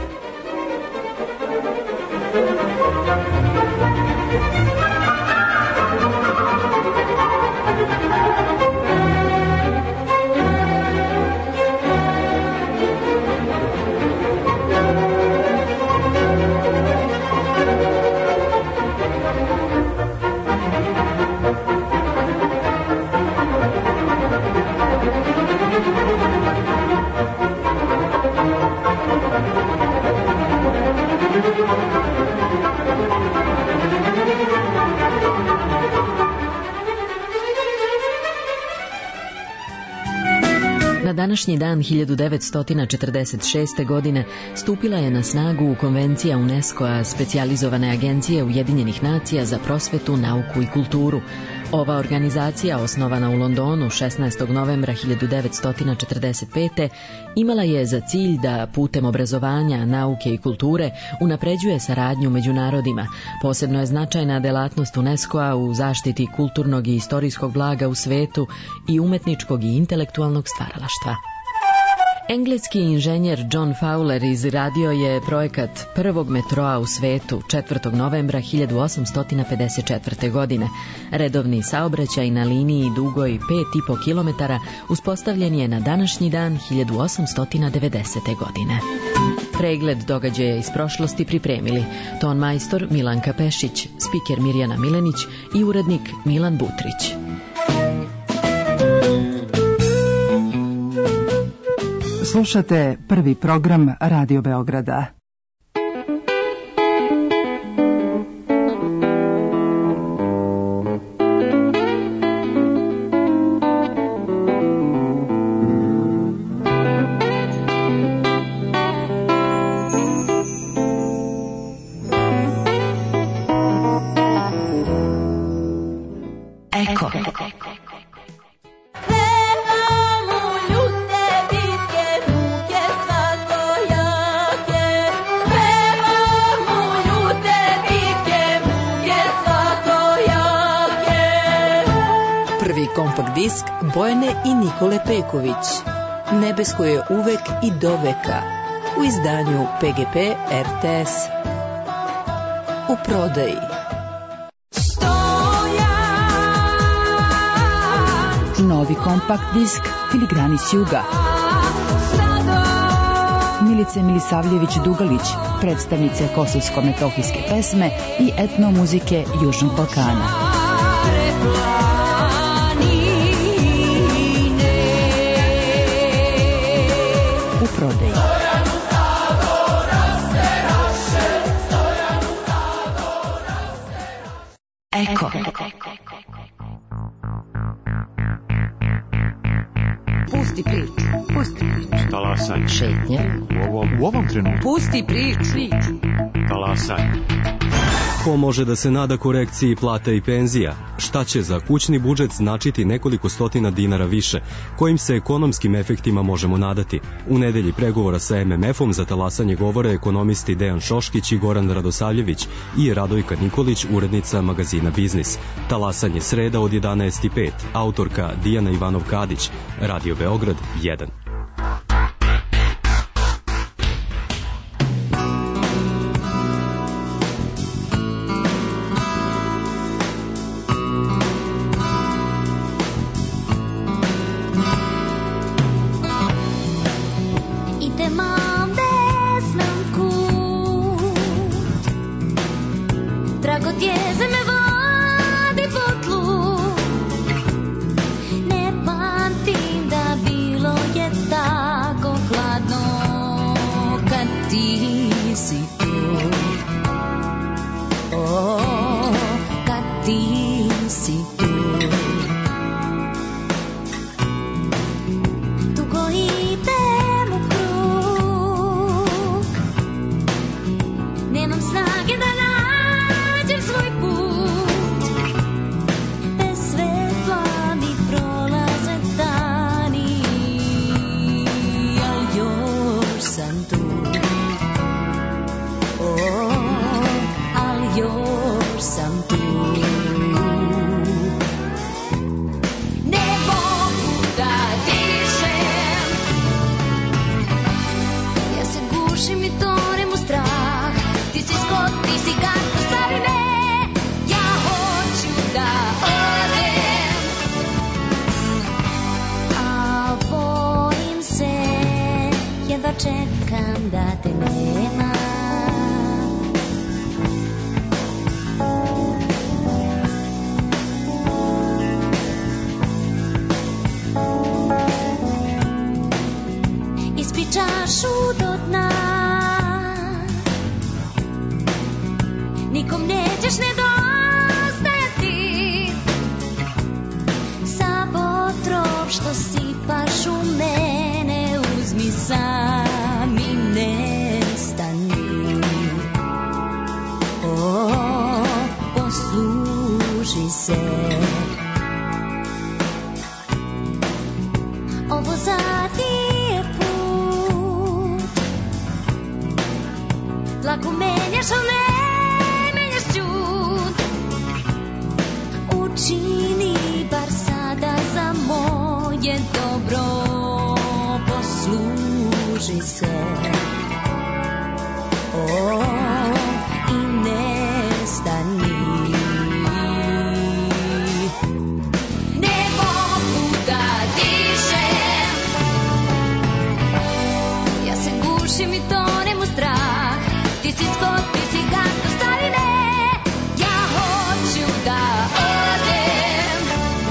Speaker 26: Na današnji dan hiljadu devetsto četrdeset šeste. godine stupila je na snagu Konvencija UNESCO-a, specijalizovane agencije Ujedinjenih nacija za prosvetu, nauku i kulturu. Ova organizacija, osnovana u Londonu šesnaestog novembra hiljadu devetsto četrdeset pete. imala je za cilj da putem obrazovanja, nauke i kulture unapređuje saradnju među narodima. Posebno je značajna delatnost UNESCO-a u zaštiti kulturnog i istorijskog blaga u svetu i umetničkog i intelektualnog stvaralaštva. Engleski inženjer John Fowler izradio je projekat prvog metroa u svetu četvrtog novembra hiljadu osamsto pedeset četvrte. godine. Redovni saobraćaj na liniji dugoj pet i po kilometara uspostavljen je na današnji dan hiljadu osamsto devedesete. godine. Pregled događaja iz prošlosti pripremili ton majstor Milanka Pešić, spiker Mirjana Milenić i urednik Milan Butrić.
Speaker 29: Slušate prvi program Radio Beograda. Eko.
Speaker 6: Prvi kompakt disk Bojane i Nikole Peković. Nebesko je uvek i do veka. U izdanju P G P R T S. U prodaji.
Speaker 29: Novi kompakt disk Filigrani s juga. Milice Milisavljević-Dugalić, predstavnice kosovsko-metohijske pesme i etnomuzike Južnog Balkana. U prodaji. Eko.
Speaker 19: Pusti priču. Pusti priču.
Speaker 20: Talasaj.
Speaker 6: Šetnje.
Speaker 20: U ovom, u ovom trenutku.
Speaker 19: Pusti priču.
Speaker 20: Talasaj.
Speaker 21: Ko može da se nada korekciji plata i penzija? Šta će za kućni budžet značiti nekoliko stotina dinara više? Kojim se ekonomskim efektima možemo nadati? U nedelji pregovora sa M M F-om za talasanje govore ekonomisti Dejan Šoškić i Goran Radosavljević i Radojka Nikolić, urednica magazina Biznis. Talasanje sreda od jedanaest i pet. Autorka Dijana Ivanov-Kadić. Radio Beograd jedan.
Speaker 9: Čekam da te nema. Ispi čašu do dna, nikom nećeš nedostajati. Sav otrov što sipaš u mene uzmi sam. Posluži se. Ovo zadnji je put. Lako menjaš, al ne menjaš čud. Učini bar sada za moje dobro. Posluži se. O, i nestani. Mi tonem u strah. Ti si skot, ti si gad do starine. Ja hoću da odem,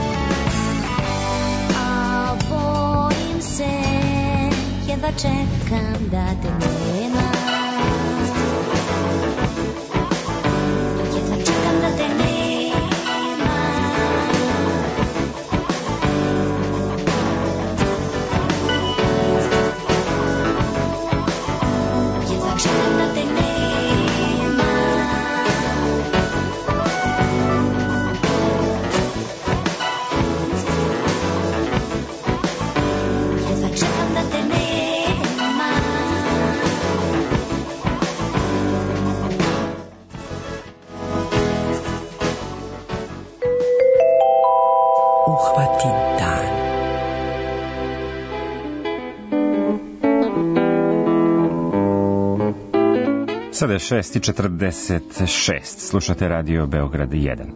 Speaker 9: a bojim se, jedva čekam da te nema. Jedva čekam da te nema.
Speaker 6: uhvati dan.
Speaker 2: Sada je šest i četrdeset šest. Slušate Radio Beograd jedan.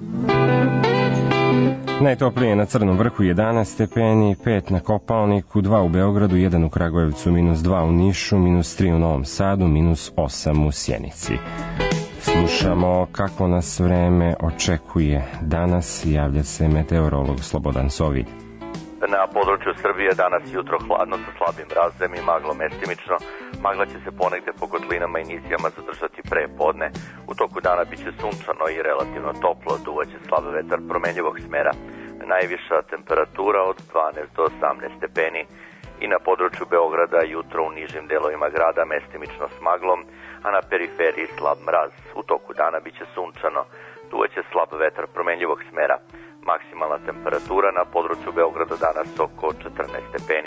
Speaker 2: Najtoplije na Crnom vrhu jedanaest stepeni, pet na Kopaoniku, dva u Beogradu, jedan u Kragujevcu, minus dva u Nišu, minus tri u Novom Sadu, minus osam u Sjenici. Slušamo kako nas vreme očekuje danas, javlja se meteorolog Slobodan Sovilj.
Speaker 4: Na području Srbije danas jutro hladno sa slabim mrazem i maglom mestimično. Magla će se ponegde po kotlinama i nizijama zadržati pre podne. U toku dana biće sunčano i relativno toplo, duvaće slab vetar promenljivog smera. Najviša temperatura od dvanaest do osamnaest stepeni. I na području Beograda jutro u nižim delovima grada mestimično s maglom, a na periferiji slab mraz. U toku dana biće sunčano, duvaće slab vetar promenljivog smera. Maksimalna temperatura na području Beograda danas oko četrnaest stepeni.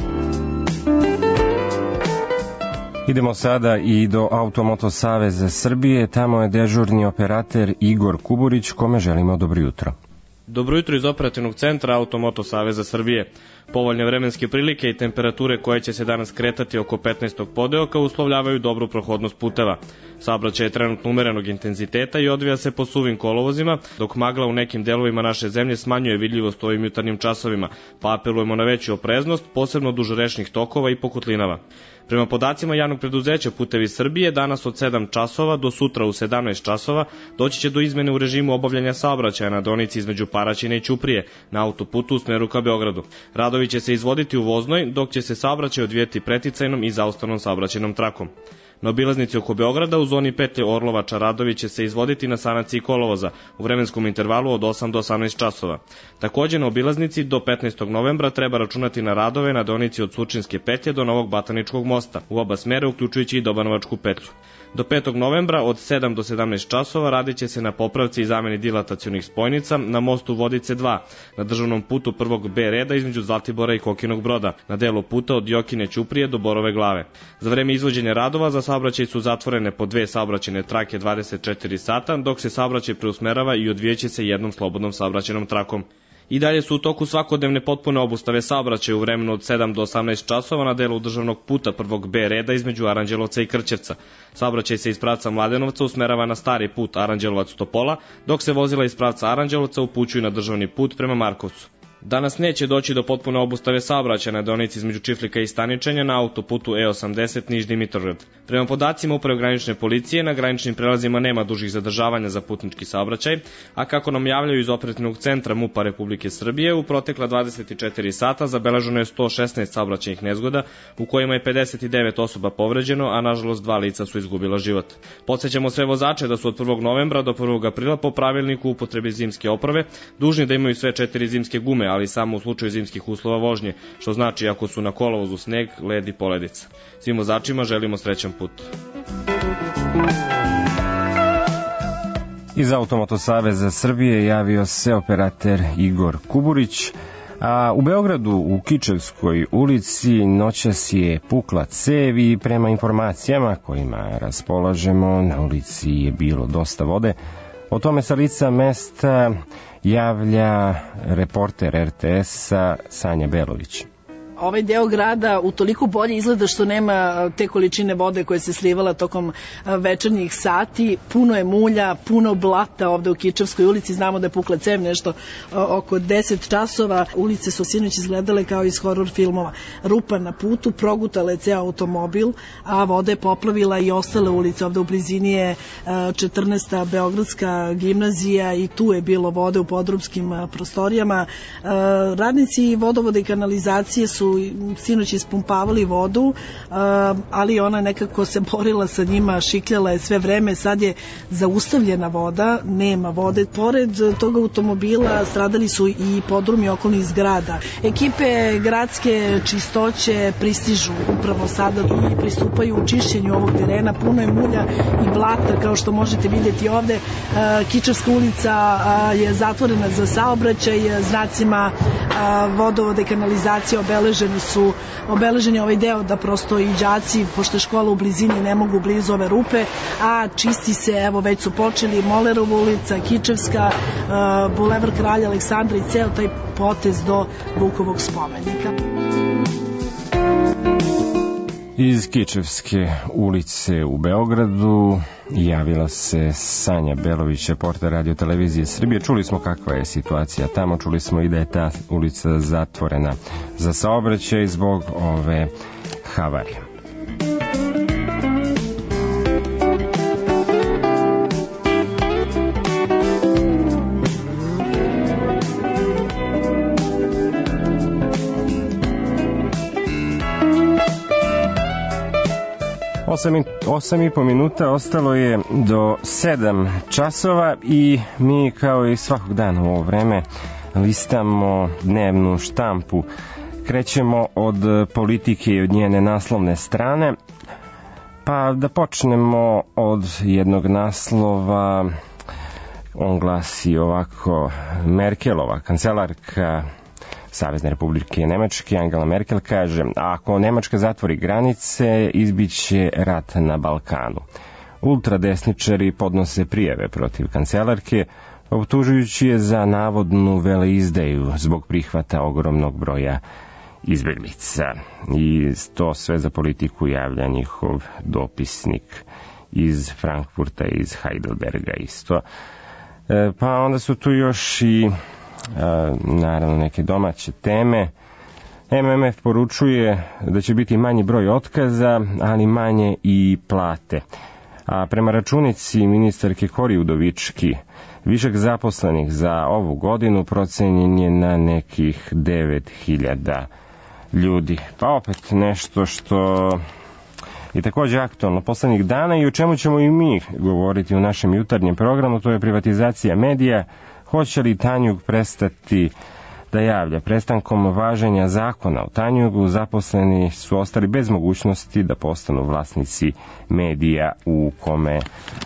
Speaker 2: Idemo sada i do Automoto Saveza Srbije. Tamo je dežurni operater Igor Kuburić, kome želimo dobro jutro.
Speaker 10: Dobro jutro iz operativnog centra Automoto Saveza Srbije. Povoljne vremenske prilike i temperature koje će se danas kretati oko petnaestog podeoka uslovljavaju dobru prohodnost puteva. Saobraćaj je trenutno umerenog intenziteta i odvija se po suvim kolovozima, dok magla u nekim delovima naše zemlje smanjuje vidljivost u ovim jutarnjim časovima, pa apelujemo na veću opreznost, posebno duž rečnih tokova i pokotlinava. Prema podacima javnog preduzeća Putevi Srbije, danas od sedam časova do sutra u sedamnaest časova doći će do izmene u režimu obavljanja saobraćaja na deonici između Paraćina i Ćuprije na autoputu u smeru ka Beogradu. Radovi će se izvoditi u voznoj, dok će se saobraćaj odvijeti preticajnom i zaustavnom saobraćajnom trakom. Na obilaznici oko Beograda u zoni petlje Orlovača radovi će se izvoditi na sanaciji kolovoza u vremenskom intervalu od osam do osamnaest časova. Takođe na obilaznici do petnaestog novembra treba računati na radove na deonici od Surčinske petlje do Novog Bataničkog mosta u oba smera, uključujući i Dobanovačku petlju. Do petog novembra od sedam do sedamnaest časova radit će se na popravci i zameni dilatacionih spojnica na mostu Vodice dva, na državnom putu prvog B reda između Zlatibora i Kokinog Broda, na delu puta od Jokine Ćuprije do Borove Glave. Za vreme izvođenja radova za saobraćaj su zatvorene po dve saobraćajne trake dvadeset četiri sata, dok se saobraćaj preusmerava i odvijeće se jednom slobodnom saobraćajnom trakom. I dalje su u toku svakodnevne potpune obustave saobraćaja u vremenu od sedam do osamnaest časova na delu državnog puta prvog B reda između Aranđelovca i Krćevca. Saobraćaj se iz pravca Mladenovca usmerava na stari put Aranđelovac-Topola, dok se vozila iz pravca Aranđelovca upućuju na državni put prema Markovcu. Danas neće doći do potpune obustave saobraćaja na deonici između Čiflika i Staničenja na autoputu E osamdeset Niš-Dimitrovgrad. Prema podacima Uprave granične policije, na graničnim prelazima nema dužih zadržavanja za putnički saobraćaj, a kako nam javljaju iz operativnog centra MUP-a Republike Srbije, u protekla dvadeset četiri sata zabeleženo je sto šesnaest saobraćajnih nezgoda, u kojima je pedeset devet osoba povređeno, a nažalost dva lica su izgubila život. Podsećamo sve vozače da su od prvog novembra do prvog aprila po pravilniku upotrebe zimske oprave dužni da imaju sve četiri zimske gume, ali samo u slučaju zimskih uslova vožnje, što znači ako su na kolovozu sneg, led i poledica. Svim vozačima želimo srećan put.
Speaker 2: Iz Automoto Saveza Srbije javio se operater Igor Kuburić, a u Beogradu u Kičevskoj ulici noćas je pukla cev i prema informacijama kojima raspolažemo na ulici je bilo dosta vode. O tome sa lica mesta javlja reporter R T S-a Sanja Belović.
Speaker 11: Ovaj deo grada utoliko bolje izgleda što nema te količine vode koje se slivala tokom večernjih sati. Puno je mulja, puno blata ovde u Kičevskoj ulici. Znamo da je pukla cev nešto oko deset časova. Ulice su sinoć izgledale kao iz horor filmova. Rupa na putu, progutala je ceo automobil, a voda je poplavila i ostale ulice. Ovde u blizini je četrnaesta Beogradska gimnazija i tu je bilo vode u podrumskim prostorijama. Radnici vodovoda i kanalizacije su sinoć ispumpavali vodu, ali ona nekako se borila sa njima, šikljala je sve vreme, sad je zaustavljena voda, nema vode. Pored tog automobila stradali su i podrumi okolnih zgrada. Ekipe gradske čistoće pristižu upravo sada i pristupaju u čišćenju ovog terena. Puno je mulja i blata, kao što možete vidjeti ovde. Kičevska ulica je zatvorena za saobraćaj, znacima vodovoda i kanalizacije obeležena obeleženi su, obeležen je ovaj deo da prosto i đaci, pošto je škola u blizini, ne mogu blizu ove rupe, a čisti se, evo već su počeli Molerova ulica, Kičevska, uh, Bulevar Kralja Aleksandra i ceo taj potez do Vukovog spomenika.
Speaker 2: Iz Kičevske ulice u Beogradu javila se Sanja Belović, reporter Radio Televizije Srbije. Čuli smo kakva je situacija tamo, čuli smo i da je ta ulica zatvorena za saobraćaj zbog ove havarije. Osam i po minuta ostalo je do sedam časova i mi kao i svakog dana u ovo vreme listamo dnevnu štampu. Krećemo od politike i od njene naslovne strane, pa da počnemo od jednog naslova. On glasi ovako: Merkelova, kancelarka Savezne Republike Nemačke, Angela Merkel, kaže: ako Nemačka zatvori granice, izbiće rat na Balkanu. Ultradesničari podnose prijave protiv kancelarke, optužujući je za navodnu veleizdaju zbog prihvata ogromnog broja izbeglica. I to sve za politiku javlja njihov dopisnik iz Frankfurta, iz Heidelberga isto. E, pa onda su tu još i naravno neke domaće teme. M M F poručuje da će biti manji broj otkaza, ali manje i plate. A prema računici ministarke Kori Udovički, višak zaposlenih za ovu godinu procenjen je na nekih devet hiljada ljudi. Pa opet nešto što je takođe aktualno poslednjih dana i o čemu ćemo i mi govoriti u našem jutarnjem programu, to je privatizacija medija. Hoće li Tanjug prestati da javlja? Prestankom važenja zakona o Tanjugu zaposleni su ostali bez mogućnosti da postanu vlasnici medija u kome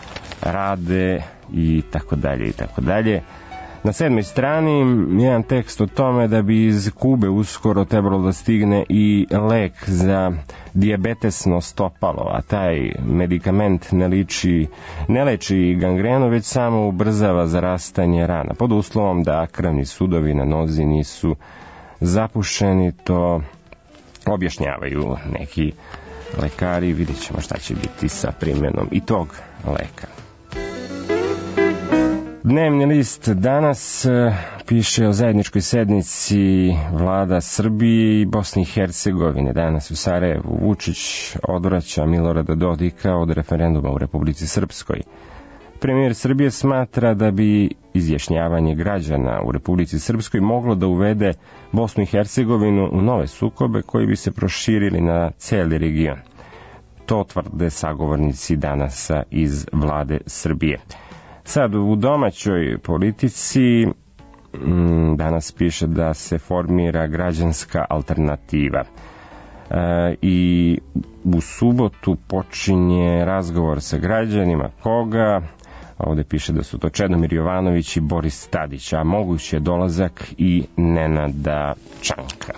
Speaker 2: rade i tako dalje i tako dalje. Na sedmoj strani jedan tekst o tome da bi iz Kube uskoro trebalo da stigne i lek za dijabetesno stopalo, a taj medikament ne, liči, ne leči gangrenu, već samo ubrzava zarastanje rana, pod uslovom da krvni sudovi na nozi nisu zapušeni. To objašnjavaju neki lekari. Vidjet ćemo šta će biti sa primjenom i tog leka. Dnevni list danas piše o zajedničkoj sednici vlada Srbije i Bosne i Hercegovine. Danas u Sarajevu Vučić odvraća Milorada Dodika od referenduma u Republici Srpskoj. Premijer Srbije smatra da bi izjašnjavanje građana u Republici Srpskoj moglo da uvede Bosnu i Hercegovinu u nove sukobe koji bi se proširili na celi region. To tvrde sagovornici danas iz vlade Srbije. Sad u domaćoj politici danas piše da se formira građanska alternativa. E, I u subotu počinje razgovor sa građanima. Koga? Ovde piše da su to Čedomir Jovanović i Boris Tadić, a moguć je dolazak i Nenada Čanka.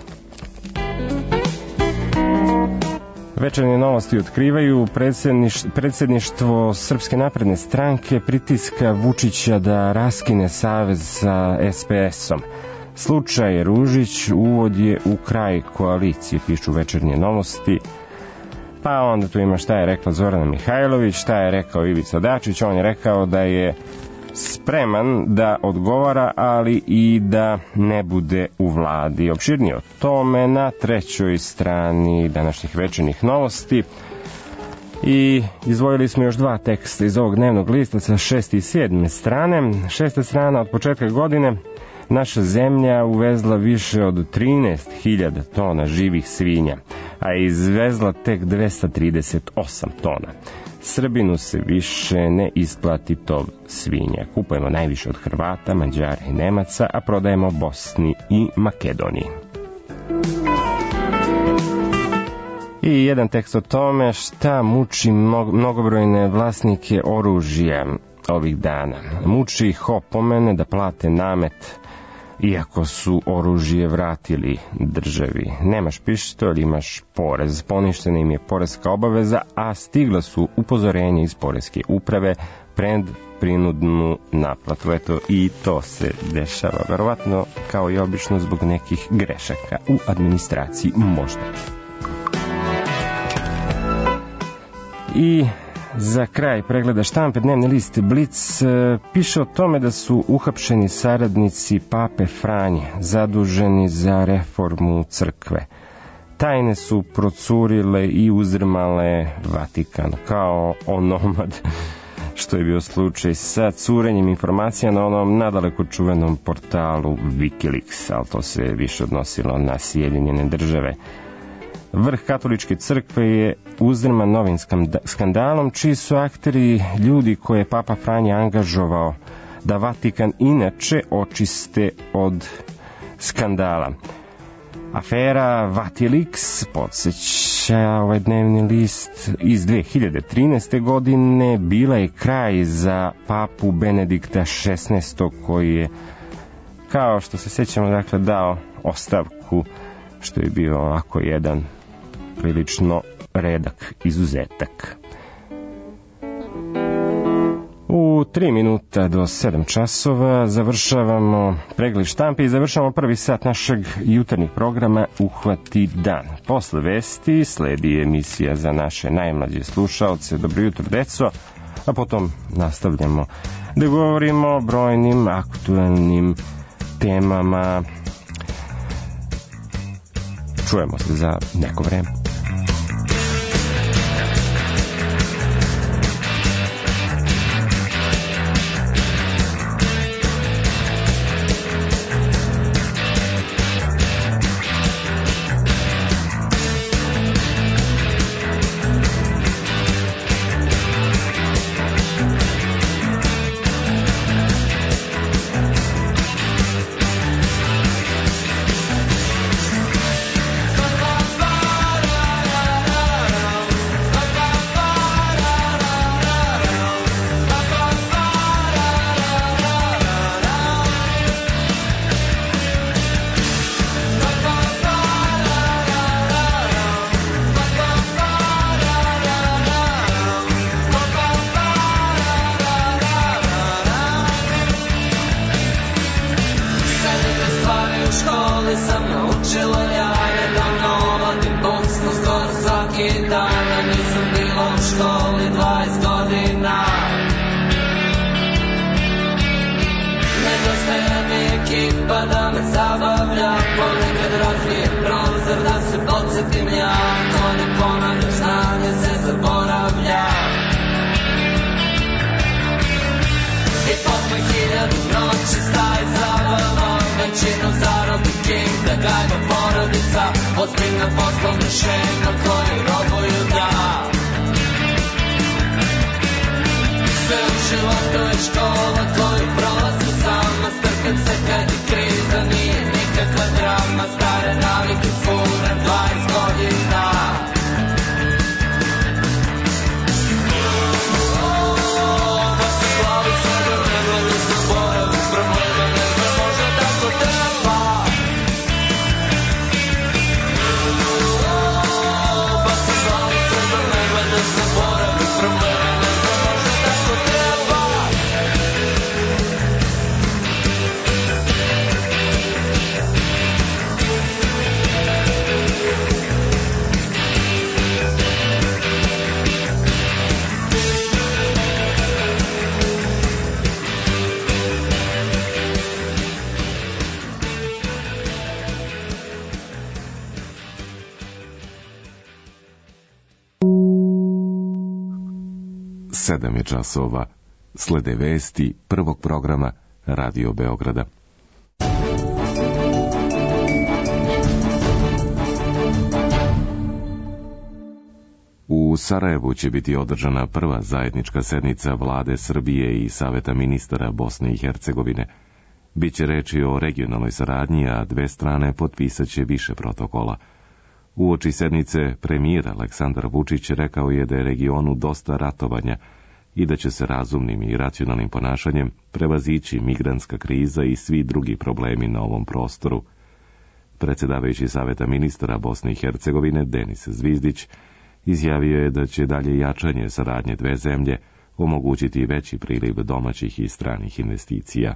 Speaker 2: Večernje novosti otkrivaju predsjedništvo Srpske napredne stranke pritiska Vučića da raskine savez sa S P S-om. Slučaj Ružić uvod je u kraj koalicije, pišu Večernje novosti. Pa onda tu ima šta je rekla Zorana Mihajlović, šta je rekao Ivica Dačić. On je rekao da je spreman da odgovara, ali i da ne bude u vladi. Opširnije o tome na trećoj strani današnjih večernjih novosti. I izdvojili smo još dva teksta iz ovog dnevnog lista sa šeste i sedme strane. Šesta strana: od početka godine naša zemlja uvezla više od trinaest hiljada tona živih svinja, a izvezla tek dvesta trideset osam tona. Srbinu se više ne isplati tov svinja. Kupujemo najviše od Hrvata, Mađara i Nemaca, a prodajemo Bosni i Makedoniji. I jedan tekst o tome šta muči mnogobrojne vlasnike oružja ovih dana. Muči ih opomene da plate namet iako su oružje vratili državi. Nemaš pištolj, imaš porez. Poništena im je poreska obaveza, a stigla su upozorenja iz poreske uprave pred prinudnu naplatu. Eto, i to se dešava. Verovatno, kao i obično, zbog nekih grešaka u administraciji, možda. I za kraj pregleda štampe dnevni list Blic piše o tome da su uhapšeni saradnici Pape Franje, zaduženi za reformu crkve. Tajne su procurile i uzdrmale Vatikan, kao onomad, što je bio slučaj sa curenjem informacija na onom nadaleko čuvenom portalu Wikileaks, ali to se više odnosilo na Sjedinjene države. Vrh katoličke crkve je uzdrman novim skandalom, čiji su akteri ljudi koje je Papa Franje angažovao da Vatikan inače očiste od skandala. Afera Vatilix, podsjeća ovaj dnevni list, iz dve hiljade trinaeste. godine bila je kraj za papu Benedikta šesnaestog. koji je, kao što se sjećamo, dakle, dao ostavku, što je bio ovako jedan prilično redak izuzetak. U tri minuta do sedam časova završavamo pregled štampe i završavamo prvi sat našeg jutarnjeg programa Uhvati dan. Posle vesti sledi emisija za naše najmlađe slušaoce Dobro jutro, deco, a potom nastavljamo da govorimo o brojnim aktuelnim temama. Čujemo se za neko vreme.
Speaker 1: Sedam je časova. Slede vesti prvog programa Radio Beograda. U Sarajevu će biti održana prva zajednička sednica Vlade Srbije i Saveta ministara Bosne i Hercegovine. Biće reči o regionalnoj saradnji, a dve strane potpisaće više protokola. Uoči sednice premijer Aleksandar Vučić rekao je da je regionu dosta ratovanja, i da će se razumnim i racionalnim ponašanjem prevazići migrantska kriza i svi drugi problemi na ovom prostoru. Predsjedavajući Saveta ministara Bosne i Hercegovine Denis Zvizdić izjavio je da će dalje jačanje saradnje dve zemlje omogućiti veći priliv domaćih i stranih investicija.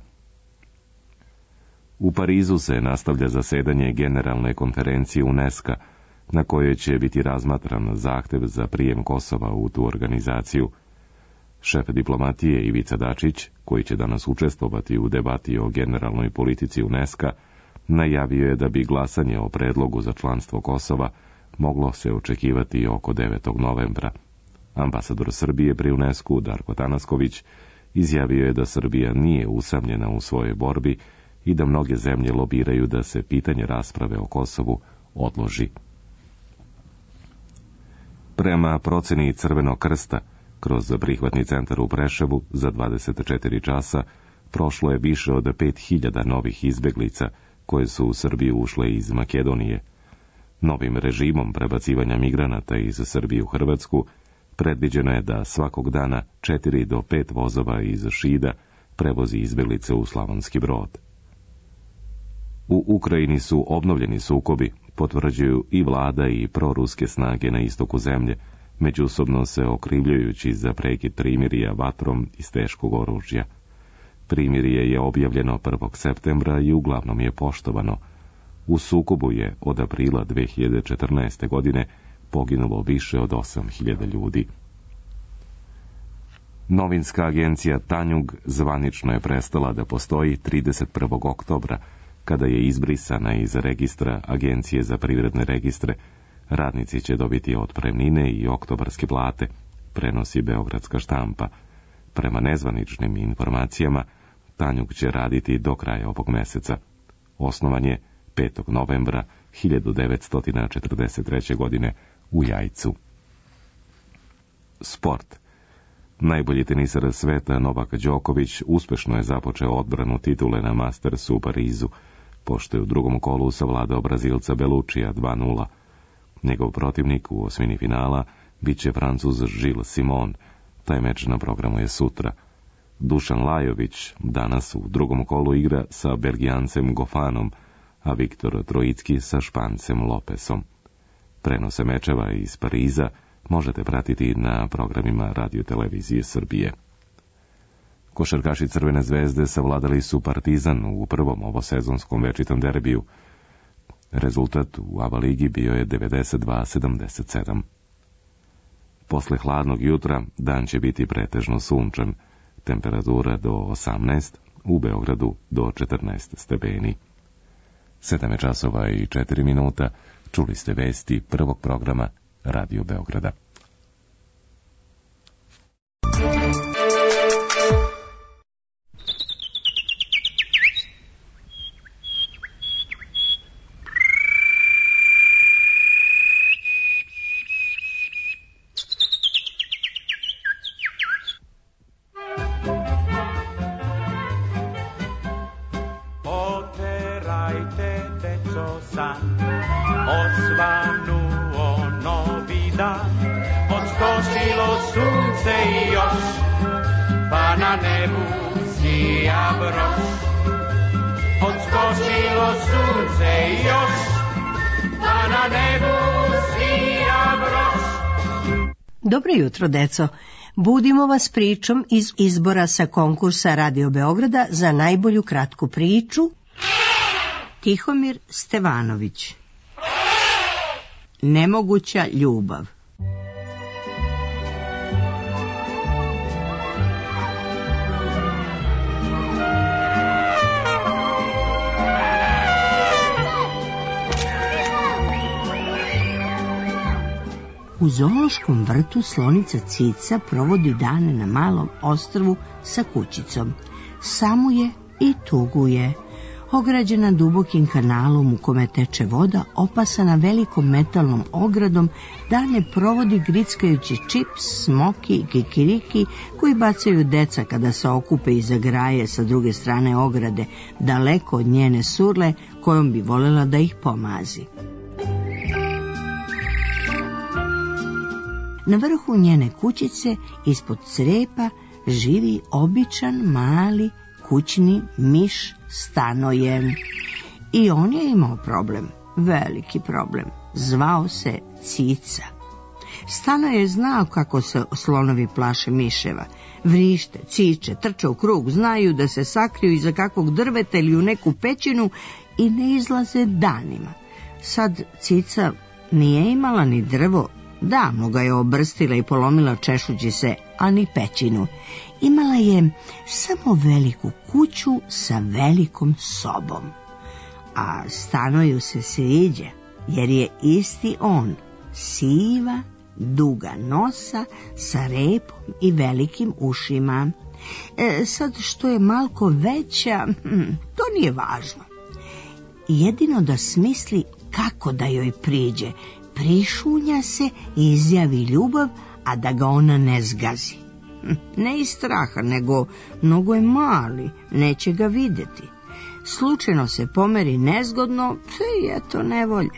Speaker 1: U Parizu se nastavlja zasedanje Generalne konferencije UNESCO, na kojoj će biti razmatran zahtev za prijem Kosova u tu organizaciju. Šef diplomatije Ivica Dačić, koji će danas učestvovati u debati o generalnoj politici UNESCO, najavio je da bi glasanje o predlogu za članstvo Kosova moglo se očekivati oko devetog novembra. Ambasador Srbije pri UNESCO Darko Tanasković izjavio je da Srbija nije usamljena u svojoj borbi i da mnoge zemlje lobiraju da se pitanje rasprave o Kosovu odloži. Prema proceni Crvenog krsta, kroz prihvatni centar u Preševu za dvadeset četiri časa prošlo je više od pet hiljada novih izbeglica koje su u Srbiju ušle iz Makedonije. Novim režimom prebacivanja migranata iz Srbije u Hrvatsku predviđeno je da svakog dana četiri do pet vozova iz Šida prevozi izbeglice u Slavonski Brod. U Ukrajini su obnovljeni sukobi, potvrđuju i vlada i proruske snage na istoku zemlje, međusobno se okrivljujući za prekid primirja vatrom iz teškog oružja. Primirje je objavljeno prvog septembra i uglavnom je poštovano. U sukobu je od aprila dve hiljade četrnaeste. godine poginulo više od osam hiljada ljudi. Novinska agencija Tanjug zvanično je prestala da postoji trideset prvog oktobra, kada je izbrisana iz registra Agencije za privredne registre. Radnici će dobiti otpremnine i oktobarske plate, prenosi Beogradska štampa. Prema nezvaničnim informacijama, Tanjug će raditi do kraja ovog meseca. Osnovan je petog novembra hiljadu devetsto četrdeset treće. godine u Jajcu. Sport. Najbolji tenisar sveta Novak Đoković uspešno je započeo odbranu titule na Mastersu u Parizu, pošto je u drugom kolu savladao Brazilca Belučija dva nula. Njegov protivnik u osmini finala bit će Francuz Gilles Simon. Taj meč na programu je sutra. Dušan Lajović danas u drugom kolu igra sa Belgijancem Gofanom, a Viktor Trojicki sa Špancem Lopesom. Prenose mečeva iz Pariza možete pratiti na programima Radio-televizije Srbije. Košarkaši Crvene zvezde savladali su Partizan u prvom ovosezonskom večitom derbiju. Rezultat u A B A ligi bio je devedeset dva sedamdeset sedam. Posle hladnog jutra dan će biti pretežno sunčan, temperatura do osamnaest, u Beogradu do četrnaest stepeni. Sedam je časova i četiri minuta, čuli ste vesti prvog programa Radio Beograda.
Speaker 12: Dobro jutro, deco. Budimo vas pričom iz izbora sa konkursa Radio Beograda za najbolju kratku priču. Tihomir Stevanović. Nemoguća ljubav. U zoološkom vrtu slonica Cica provodi dane na malom ostrvu sa kućicom. Samuje i tuguje. Ograđena dubokim kanalom u kome teče voda, opasana velikom metalnom ogradom, dane provodi grickajući čips, smoki i kikiriki koji bacaju deca kada se okupe iza graje sa druge strane ograde, daleko od njene surle kojom bi voljela da ih pomazi. Na vrhu njene kućice, ispod crepa, živi običan mali kućni miš Stanoje. I on je imao problem, veliki problem. Zvao se Cica. Stanoje je znao kako se slonovi plaše miševa. Vrište, ciče, trče u krug, znaju da se sakriju iza kakvog drveta ili u neku pećinu i ne izlaze danima. Sad Cica nije imala ni drvo, davno ga je obrstila i polomila češući se, a ni pećinu. Imala je samo veliku kuću sa velikom sobom. A Stanoju se sviđa, jer je isti on, siva, duga nosa sa repom i velikim ušima. E, sad što je malko veća, hm, to nije važno. Jedino da smisli kako da joj priđe, prišunja se i izjavi ljubav, a da ga ona ne zgazi. Ne iz straha, nego mnogo je mali, neće ga vidjeti. Slučajno se pomeri nezgodno, i eto nevolje.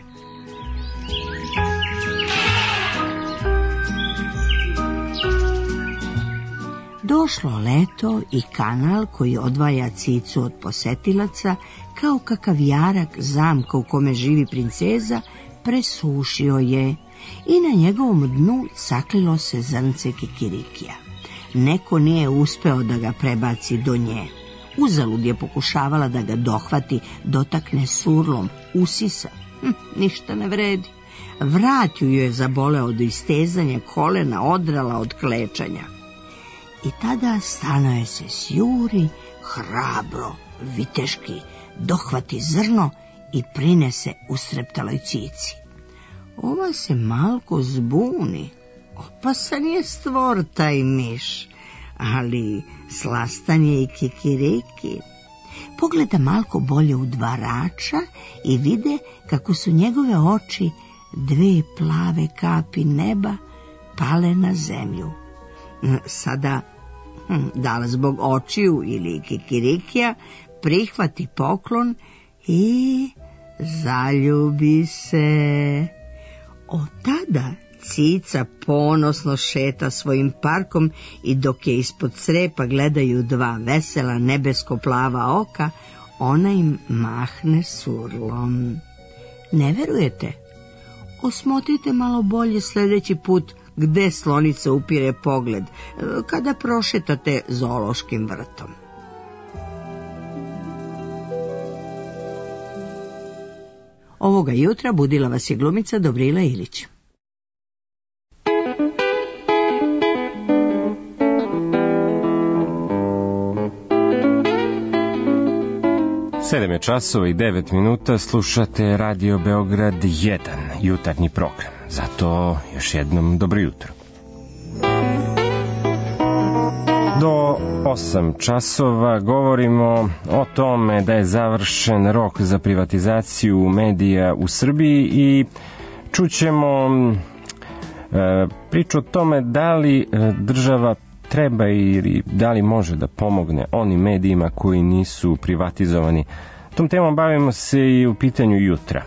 Speaker 12: Došlo leto i kanal koji odvaja Cicu od posetilaca, kao kakav jarak zamka u kome živi princeza, presušio je i na njegovom dnu saklilo se zrnce kikirikija. Neko nije uspeo da ga prebaci do nje. Uzalud je pokušavala da ga dohvati, dotakne surlom, usisa. Hm, ništa ne vredi. Vrat ju je zaboleo od istezanja, kolena odrala od klečanja. I tada Stanoje se sjuri, hrabro, viteški, dohvati zrno i prinese ustreptaloj Cici. Ova se malko zbuni. Opasan je stvor taj miš, ali slastan je i kikiriki. Pogleda malko bolje u dvarača i vide kako su njegove oči, dve plave kapi neba, pale na zemlju. Sada, da li zbog očiju ili kikirikija, prihvati poklon i zaljubi se. Od tada Cica ponosno šeta svojim parkom i dok je ispod crepa gledaju dva vesela nebesko-plava oka, ona im mahne surlom. Ne verujete? Osmotrite malo bolje sljedeći put gde slonica upire pogled kada prošetate zoološkim vrtom. Ovoga jutra budila vas je glumica Dobrila Ilić.
Speaker 2: Sedam je časova i devet minuta, slušate Radio Beograd jedan, jutarnji program. Zato još jednom dobro jutro. Do osam časova govorimo o tome da je završen rok za privatizaciju medija u Srbiji i čućemo e, priču o tome da li e, država treba ili da li može da pomogne onim medijima koji nisu privatizovani. Tom temom bavimo se i u pitanju jutra.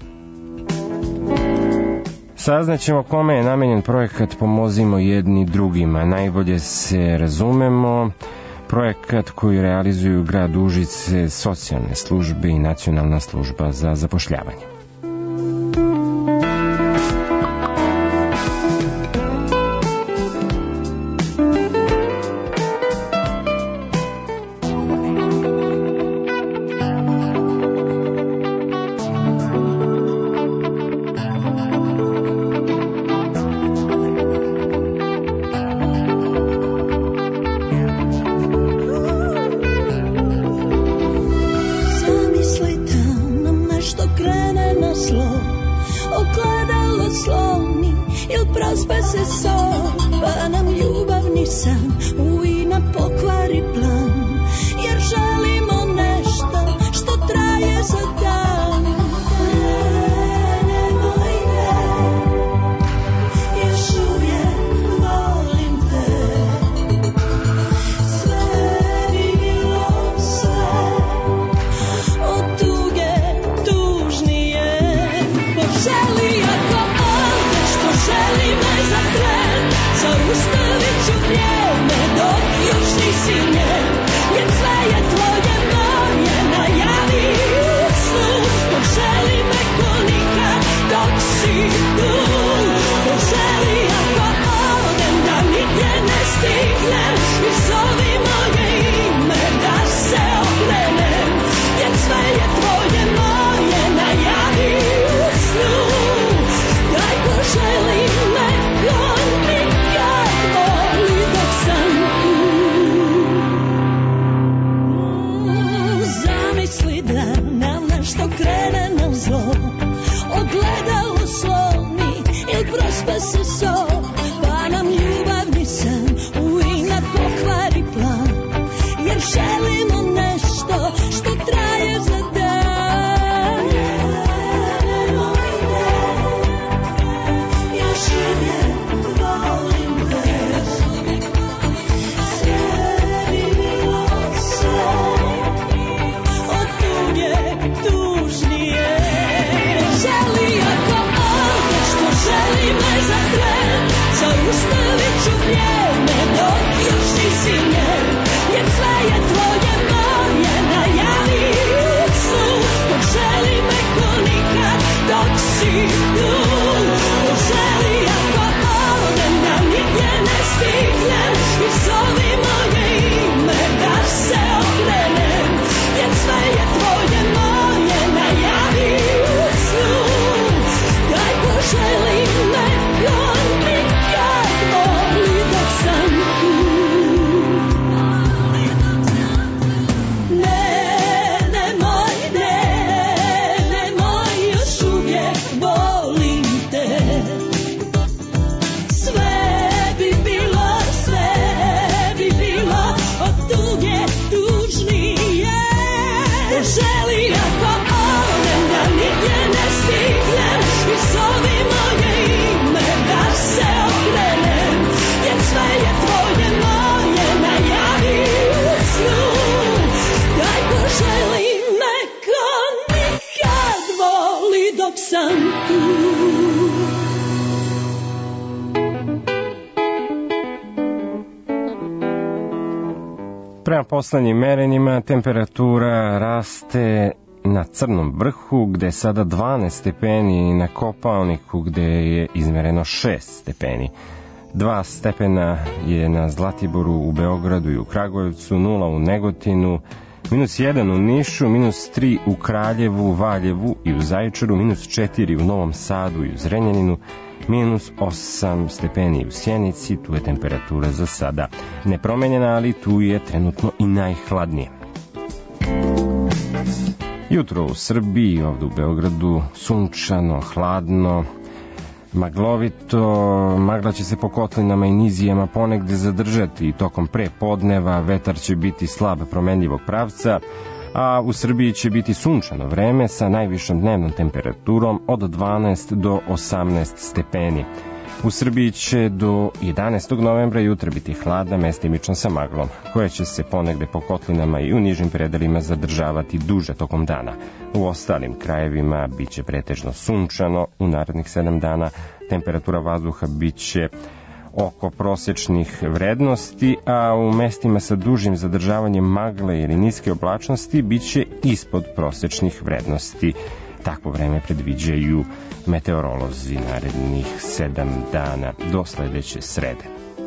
Speaker 2: Saznaćemo kome je namenjen projekat Pomozimo jedni drugima. Najbolje se razumemo, projekat koji realizuju grad Užice, socijalne službe i nacionalna služba za zapošljavanje.
Speaker 5: Želi ako ovdje što želi me zatreti. krene nam zlo, ogledalo slomi il prospe se so, pa nam ljubavni san u inat pokvari plan, jer želimo nešto što traje za dan. Još uvijek volim te, sve bi bilo sve od tuge tužnije. Želi ako ovdje što želi me za tren, zaustavit ću vrijeme dok još nisi njen, jer sve je tvoje moje, najavi u snu, dok želi me ko nikad dok si tu. Želi ako odem da nigdje ne stignem i zovi moje ime da se okrenem, jer sve je tvoje moje, najavi u snu, daj poželi me ko nikad voli dok sam tu. Ne, nemoj, ne, nemoj, još uvijek volim te. Sve bi bilo, sve bi bilo od tuge tužnije. Želi ako odem da nigdje ne stignem i zovi moje ime da se okrenem, jer sve je tvoje moje, najavi u snu, daj poželi me ko nikad voli dok sam tu.
Speaker 2: Prema poslednjim merenjima temperatura raste na Crnom vrhu, gde je sada dvanaest stepeni, i na Kopaoniku, gde je izmereno šest stepeni. Dva stepena je na Zlatiboru, u Beogradu i u Kragujevcu, nula u Negotinu, minus jedan u Nišu, minus tri u Kraljevu, Valjevu i u Zaječaru, minus četiri u Novom Sadu i u Zrenjaninu, minus osam stepeni u Sjenici. Tu je temperatura za sada nepromenjena, ali tu je trenutno i najhladnije. Jutro u Srbiji, ovde u Beogradu, sunčano, hladno, maglovito, magla će se po kotlinama i nizijama ponegde zadržati i tokom pre podneva, vetar će biti slab promenljivog pravca, a u Srbiji će biti sunčano vreme sa najvišom dnevnom temperaturom od dvanaest do osamnaest stepeni. U Srbiji će do jedanaestog novembra jutra biti hladna, mestimično sa maglom, koja će se ponegde po kotlinama i u nižim predelima zadržavati duže tokom dana. U ostalim krajevima biće pretežno sunčano. U narednih sedam dana temperatura vazduha biće oko prosečnih vrednosti, a u mestima sa dužim zadržavanjem magle ili niske oblačnosti biće ispod prosečnih vrednosti. Takvo vreme predviđaju meteorolozi narednih sedam dana do sledeće srede.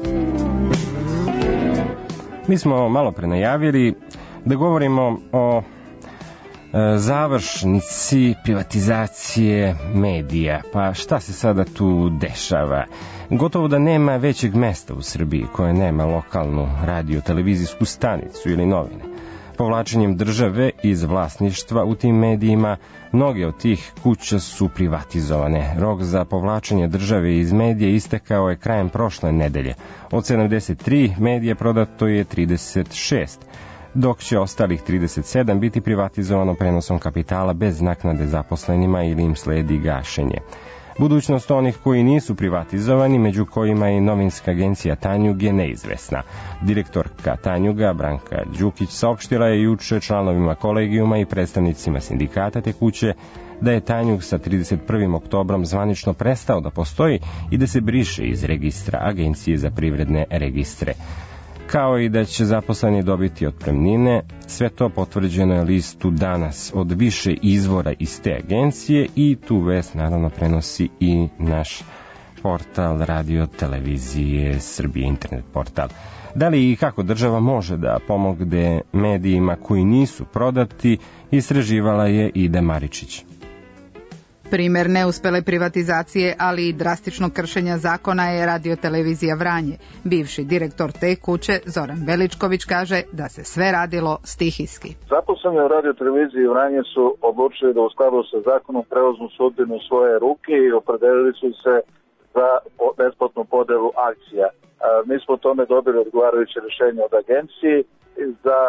Speaker 2: Mi smo malo pre najavili da govorimo o e, završnici privatizacije medija. Pa šta se sada tu dešava? Gotovo da nema većeg mesta u Srbiji koje nema lokalnu radio-televizijsku stanicu ili novine. Povlačenjem države iz vlasništva u tim medijima, mnoge od tih kuća su privatizovane. Rok za povlačenje države iz medija istekao je krajem prošle nedelje. Od sedamdeset tri medija prodato je trideset šest, dok će ostalih trideset sedam biti privatizovano prenosom kapitala bez naknade zaposlenima ili im sledi gašenje. Budućnost onih koji nisu privatizovani, među kojima i novinska agencija Tanjug, je neizvesna. Direktorka Tanjuga, Branka Đukić, saopštila je juče članovima kolegijuma i predstavnicima sindikata te kuće da je Tanjug sa trideset prvim oktobrom zvanično prestao da postoji i da se briše iz registra Agencije za privredne registre, kao i da će zaposleni dobiti otpremnine. Sve to potvrđeno je listu Danas od više izvora iz te agencije i tu vest naravno prenosi i naš portal Radio Televizije Srbije, internet portal. Da li i kako država može da pomogne medijima koji nisu prodati, istraživala je Ida Maričić.
Speaker 3: Primer neuspele privatizacije, ali i drastičnog kršenja zakona je radiotelevizija Vranje. Bivši direktor te kuće, Zoran Veličković, kaže da se sve radilo stihijski.
Speaker 13: Zaposleni u radioteleviziji Vranje su odlučili da u skladu sa zakonom preuzmu sudbinu u svoje ruke i opredelili su se za besplatnu podelu akcija. Mi smo o tome dobili odgovarajuće rješenje od agencije za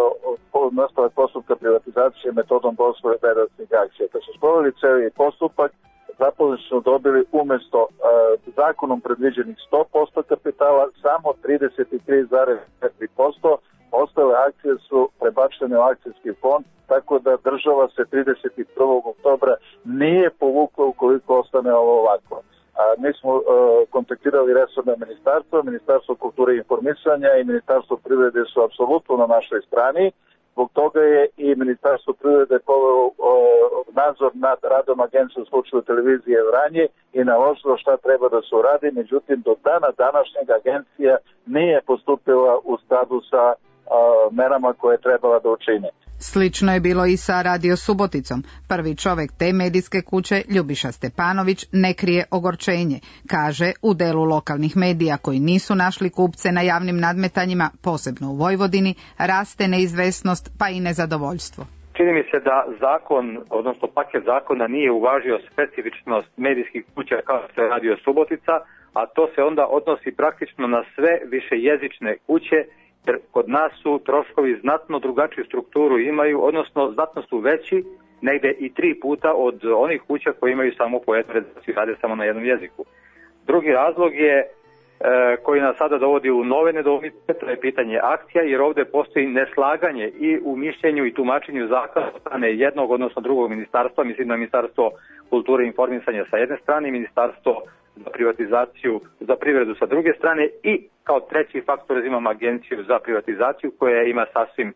Speaker 13: uh, nastavak postupka privatizacije metodom dozvole beratnih akcija. Kad su sproveli cijeli postupak, zaposleni su dobili umjesto uh, zakonom predviđenih sto posto kapitala samo trideset tri zarez četiri posto. Ostale akcije su prebačene u akcijski fond, tako da država se trideset prvog oktobra nije povukla ukoliko ostane ovo ovako. A, mi smo uh, kontaktirali resorne ministarstvo, Ministarstvo kulture i informisanja i Ministarstvo privrede su apsolutno na našoj strani. Zbog toga je i Ministarstvo privrede povelo uh, nadzor nad radom agencije u slučaju televizije Vranje i naložilo šta treba da se uradi. Međutim, do dana današnjeg agencija nije postupila u skladu sa uh, merama koje je trebala da učine.
Speaker 3: Slično je bilo i sa Radio Suboticom. Prvi čovek te medijske kuće, Ljubiša Stepanović, ne krije ogorčenje. Kaže, u delu lokalnih medija koji nisu našli kupce na javnim nadmetanjima, posebno u Vojvodini, raste neizvesnost pa i nezadovoljstvo.
Speaker 14: Čini mi se da zakon, odnosno paket zakona nije uvažio specifičnost medijskih kuća kao što je Radio Subotica, a to se onda odnosi praktično na sve višejezične kuće, jer kod nas su troškovi znatno drugačiju strukturu imaju, odnosno znatno su veći, negde i tri puta od onih kuća koji imaju samo po jednu redakciju, rade samo na jednom jeziku. Drugi razlog je e, koji nas sada dovodi u nove nedoumice, to je pitanje akcija, jer ovde postoji neslaganje i u mišljenju i tumačenju zakona od strane jednog, odnosno drugog ministarstva, mislim na Ministarstvo kulture i informisanja sa jedne strane i Ministarstvo za privatizaciju, za privredu sa druge strane i kao treći faktor imamo agenciju za privatizaciju koja ima sasvim e,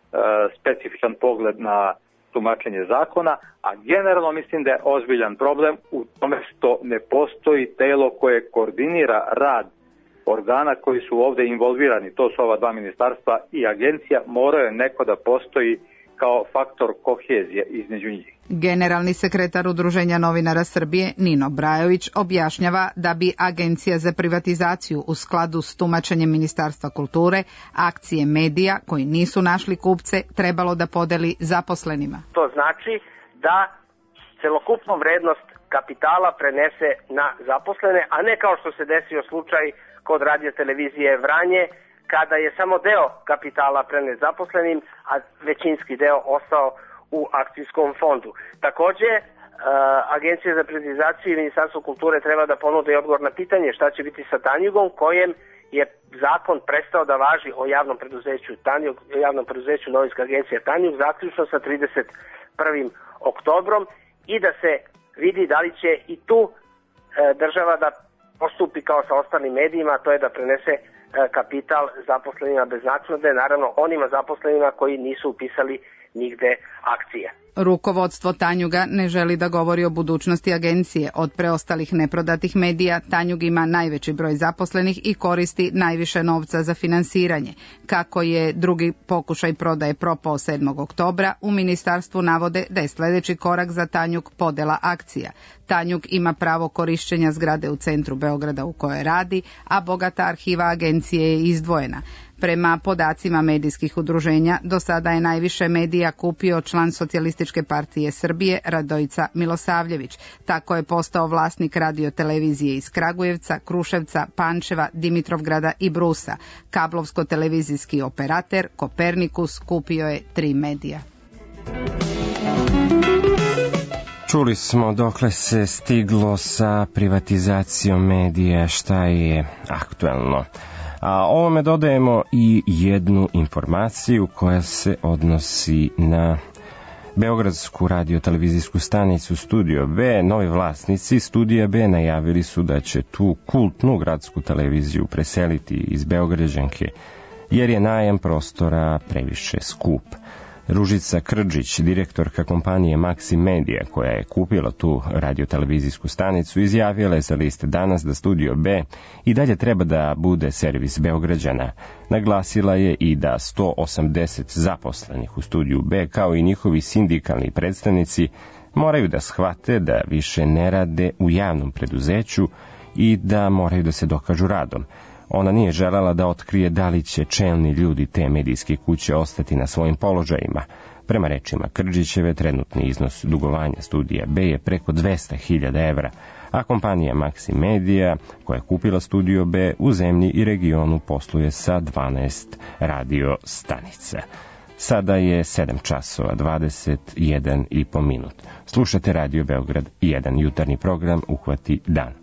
Speaker 14: specifičan pogled na tumačenje zakona, a generalno mislim da je ozbiljan problem u tome što ne postoji telo koje koordinira rad organa koji su ovde involvirani, to su ova dva ministarstva i agencija, moraju neko da postoji kao faktor kohezije između njih.
Speaker 3: Generalni sekretar Udruženja novinara Srbije Nino Brajović objašnjava da bi Agencija za privatizaciju u skladu s tumačenjem Ministarstva kulture akcije medija koji nisu našli kupce trebalo da podeli zaposlenima.
Speaker 15: To znači da celokupnu vrednost kapitala prenese na zaposlene, a ne kao što se desio slučaj kod radiotelevizije Vranje, kada je samo deo kapitala prenet zaposlenim, a većinski deo ostao u akcijskom fondu. Takođe, Agencija za privatizaciju i Ministarstvo kulture treba da ponude odgovor na pitanje šta će biti sa Tanjugom, kojem je zakon prestao da važi o javnom preduzeću Tanjug, javnom preduzeću Novinska agencija Tanjug, zaključno sa trideset prvim oktobrom i da se vidi da li će i tu država da postupi kao sa ostalim medijima, to je da prenese kapital zaposlenima bez naknade, naravno onima zaposlenima koji nisu upisali nigde akcije.
Speaker 3: Rukovodstvo Tanjuga ne želi da govori o budućnosti agencije. Od preostalih neprodatih medija Tanjug ima najveći broj zaposlenih i koristi najviše novca za finansiranje. Kako je drugi pokušaj prodaje propao sedmog oktobra, u ministarstvu navode da je sledeći korak za Tanjug podela akcija. Tanjug ima pravo korišćenja zgrade u centru Beograda u kojoj radi, a bogata arhiva agencije je izdvojena. Prema podacima medijskih udruženja, do sada je najviše medija kupio član Socijalističke partije Srbije Radojica Milosavljević. Tako je postao vlasnik radiotelevizije iz Kragujevca, Kruševca, Pančeva, Dimitrovgrada i Brusa. Kablovsko-televizijski operater Kopernikus kupio je tri medija.
Speaker 2: Čuli smo dokle se stiglo sa privatizacijom medija, šta je aktuelno. A ovome dodajemo i jednu informaciju koja se odnosi na beogradsku radiotelevizijsku stanicu Studio B. Novi vlasnici Studija B najavili su da će tu kultnu gradsku televiziju preseliti iz Beograđanke, jer je najam prostora previše skup. Ružica Krđić, direktorka kompanije Maxi Media, koja je kupila tu radiotelevizijsku stanicu, izjavila je za list Danas da Studio B i dalje treba da bude servis Beograđana. Naglasila je i da sto osamdeset zaposlenih u Studiju B, kao i njihovi sindikalni predstavnici, Moraju da shvate da više ne rade u javnom preduzeću i da moraju da se dokažu radom. Ona nije želela da otkrije da li će čelni ljudi te medijske kuće ostati na svojim položajima. Prema rečima Krdžićeve, trenutni iznos dugovanja Studija B je preko dvesta hiljada evra, a kompanija Maxi Media, koja je kupila Studio B, u zemlji i regionu posluje sa dvanaest radio stanica. Sada je sedam časova, dvadeset jedan i po minut. Slušate Radio Beograd, jedan jutarnji program Uhvati dan.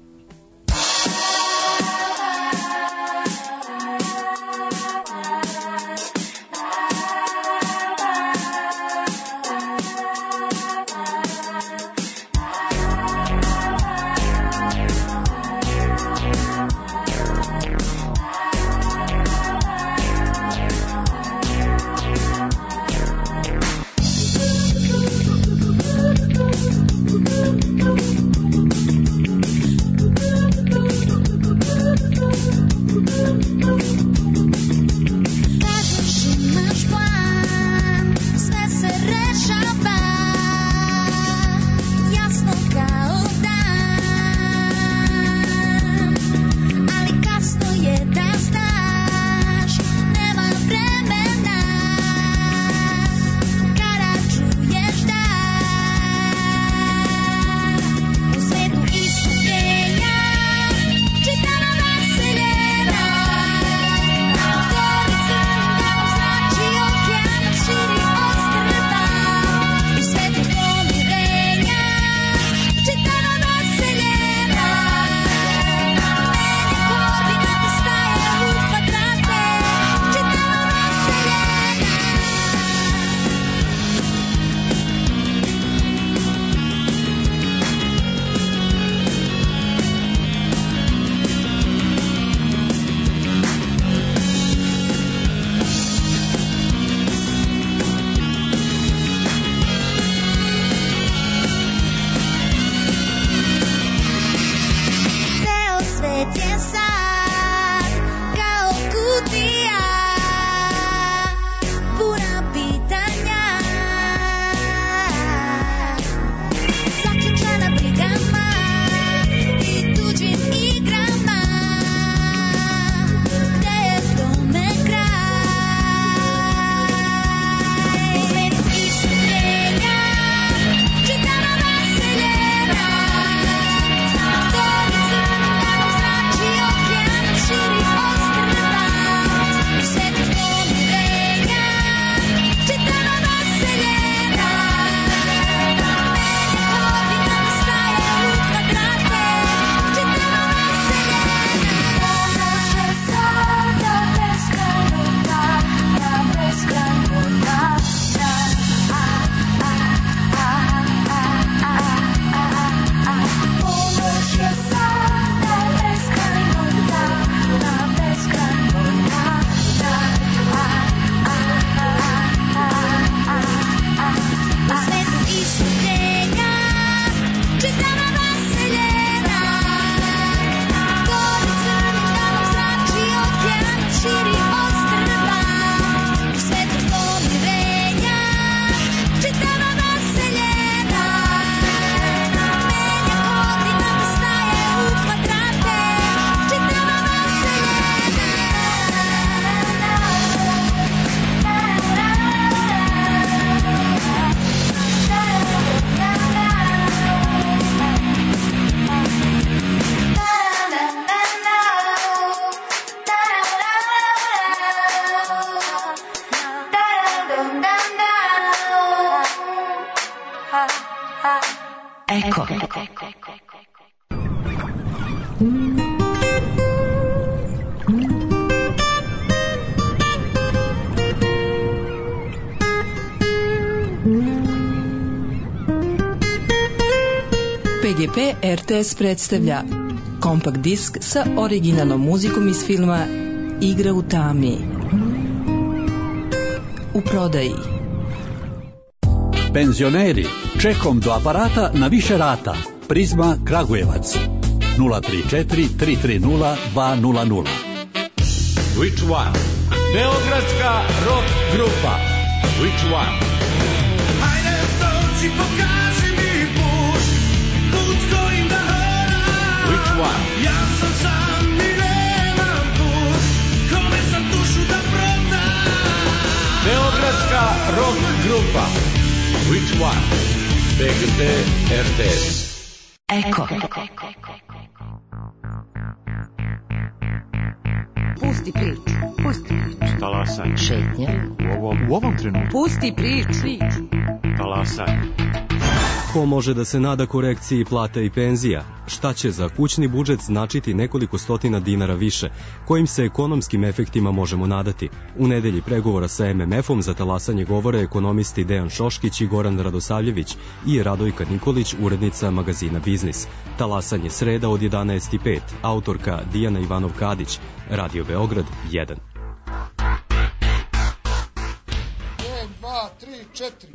Speaker 19: Eko.
Speaker 6: P G P R T S predstavlja kompakt disk sa originalnom muzikom iz filma Igra u tami. U prodaji.
Speaker 7: Penzioneri, čekom do aparata na više rata. Prizma Kragujevac. nula tri četiri tri tri nula dva nula nula.
Speaker 8: Which one? Beogradska rock grupa. Which one? Hajde dođi, pokaži mi rock grupa. Which one? P G P R T S.
Speaker 19: Eko. Pusti priču. Pusti priču.
Speaker 20: Talasaj.
Speaker 19: Šetnja.
Speaker 20: U ovom, u ovom trenutku.
Speaker 19: Pusti priču.
Speaker 20: Talasaj.
Speaker 21: Ko može da se nada korekciji plata i penzija? Šta će za kućni budžet značiti nekoliko stotina dinara više? Kojim se ekonomskim efektima možemo nadati? U nedelji pregovora sa M M F-om za talasanje govore ekonomisti Dejan Šoškić i Goran Radosavljević i Radojka Nikolić, urednica magazina Biznis. Talasanje sreda od jedanaest i pet, autorka Dijana Ivanov-Kadić, Radio Beograd jedan.
Speaker 16: jedan, dva, tri, četiri.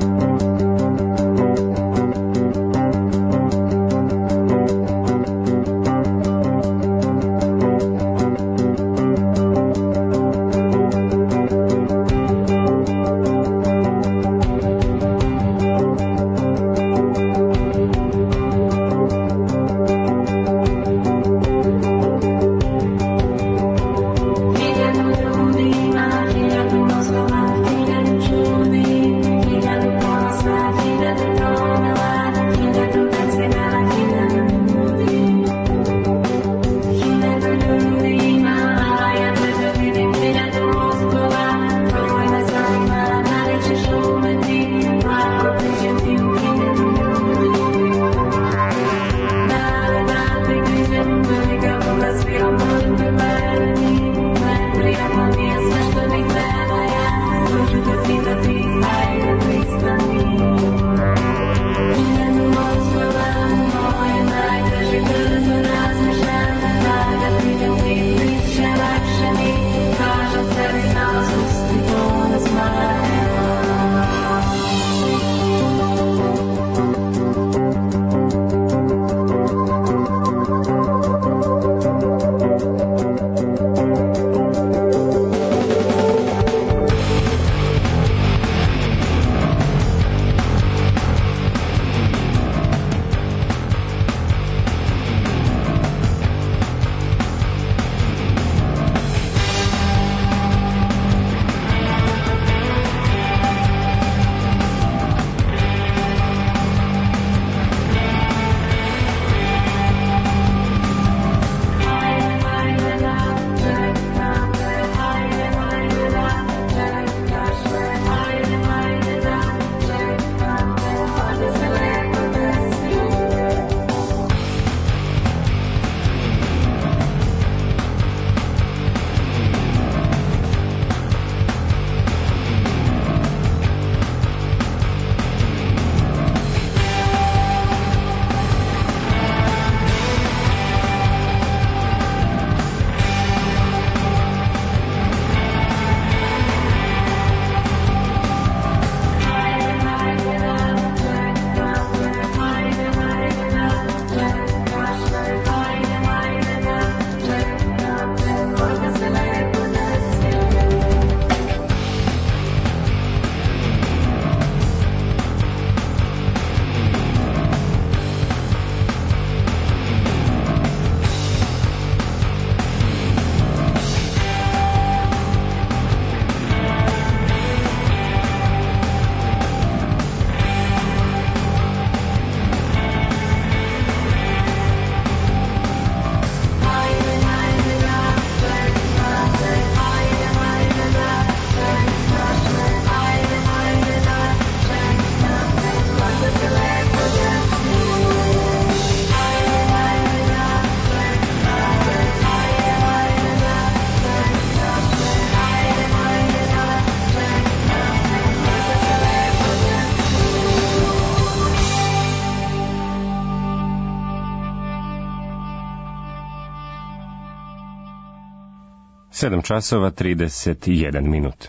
Speaker 2: sedam časova trideset jedan minut.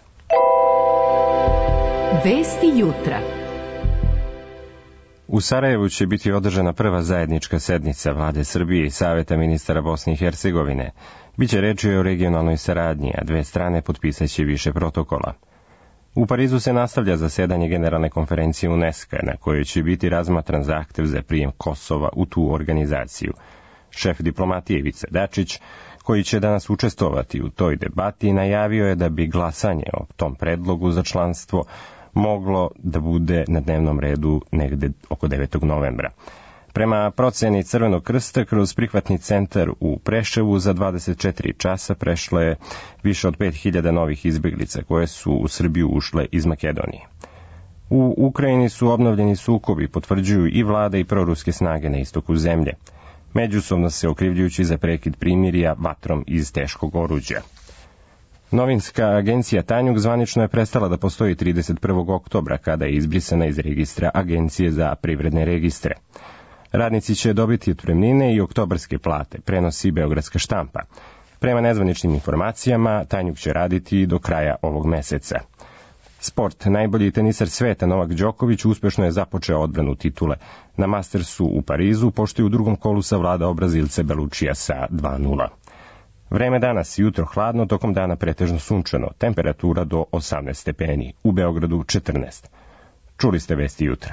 Speaker 29: Vesti jutra.
Speaker 2: U Sarajevu će biti održana prva zajednička sednica Vlade Srbije i Saveta ministara Bosne i Hercegovine. Biće reči o regionalnoj saradnji, a dve strane potpisaće više protokola. U Parizu se nastavlja zasedanje Generalne konferencije UNESCO, na kojoj će biti razmatran zahtev za prijem Kosova u tu organizaciju. Šef diplomatije Ivica Dačić, koji će danas učestvovati u toj debati, najavio je da bi glasanje o tom predlogu za članstvo moglo da bude na dnevnom redu negde oko devetog novembra. Prema proceni Crvenog krsta, kroz prihvatni centar u Preševu za dvadeset četiri časa prešlo je više od pet hiljada novih izbeglica koje su u Srbiju ušle iz Makedonije. U Ukrajini su obnovljeni sukobi, potvrđuju i vlada i proruske snage na istoku zemlje, međusobno se okrivljujući za prekid primirja vatrom iz teškog oruđa. Novinska agencija Tanjug zvanično je prestala da postoji trideset prvog oktobra, kada je izbrisana iz registra Agencije za privredne registre. Radnici će dobiti otpremnine i oktobarske plate, prenosi Beogradska štampa. Prema nezvaničnim informacijama, Tanjug će raditi do kraja ovog meseca. Sport. Najbolji tenisar sveta Novak Đoković uspešno je započeo odbranu titule na Mastersu u Parizu, pošto je u drugom kolu savladao Brazilce Belučija sa dva nula. Vreme danas i jutro hladno, tokom dana pretežno sunčano, temperatura do osamnaest stepeni, u Beogradu četrnaest. Čuli ste vesti jutra.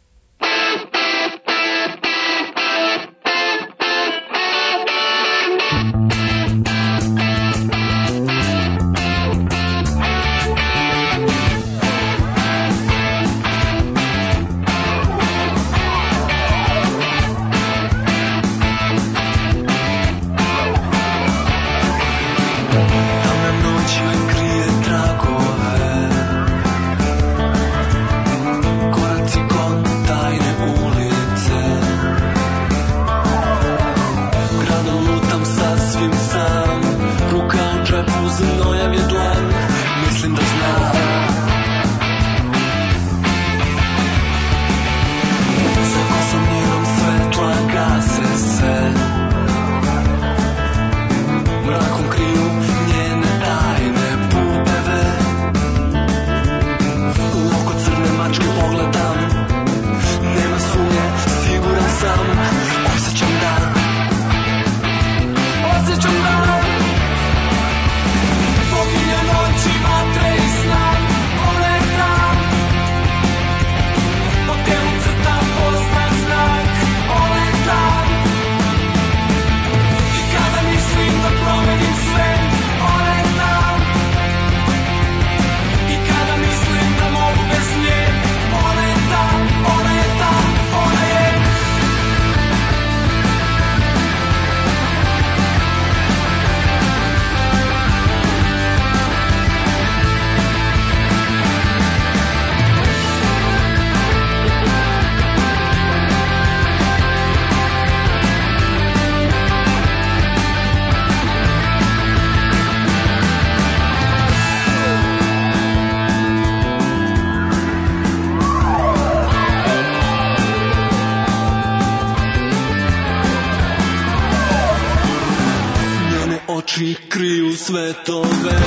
Speaker 5: oči kriju svetove.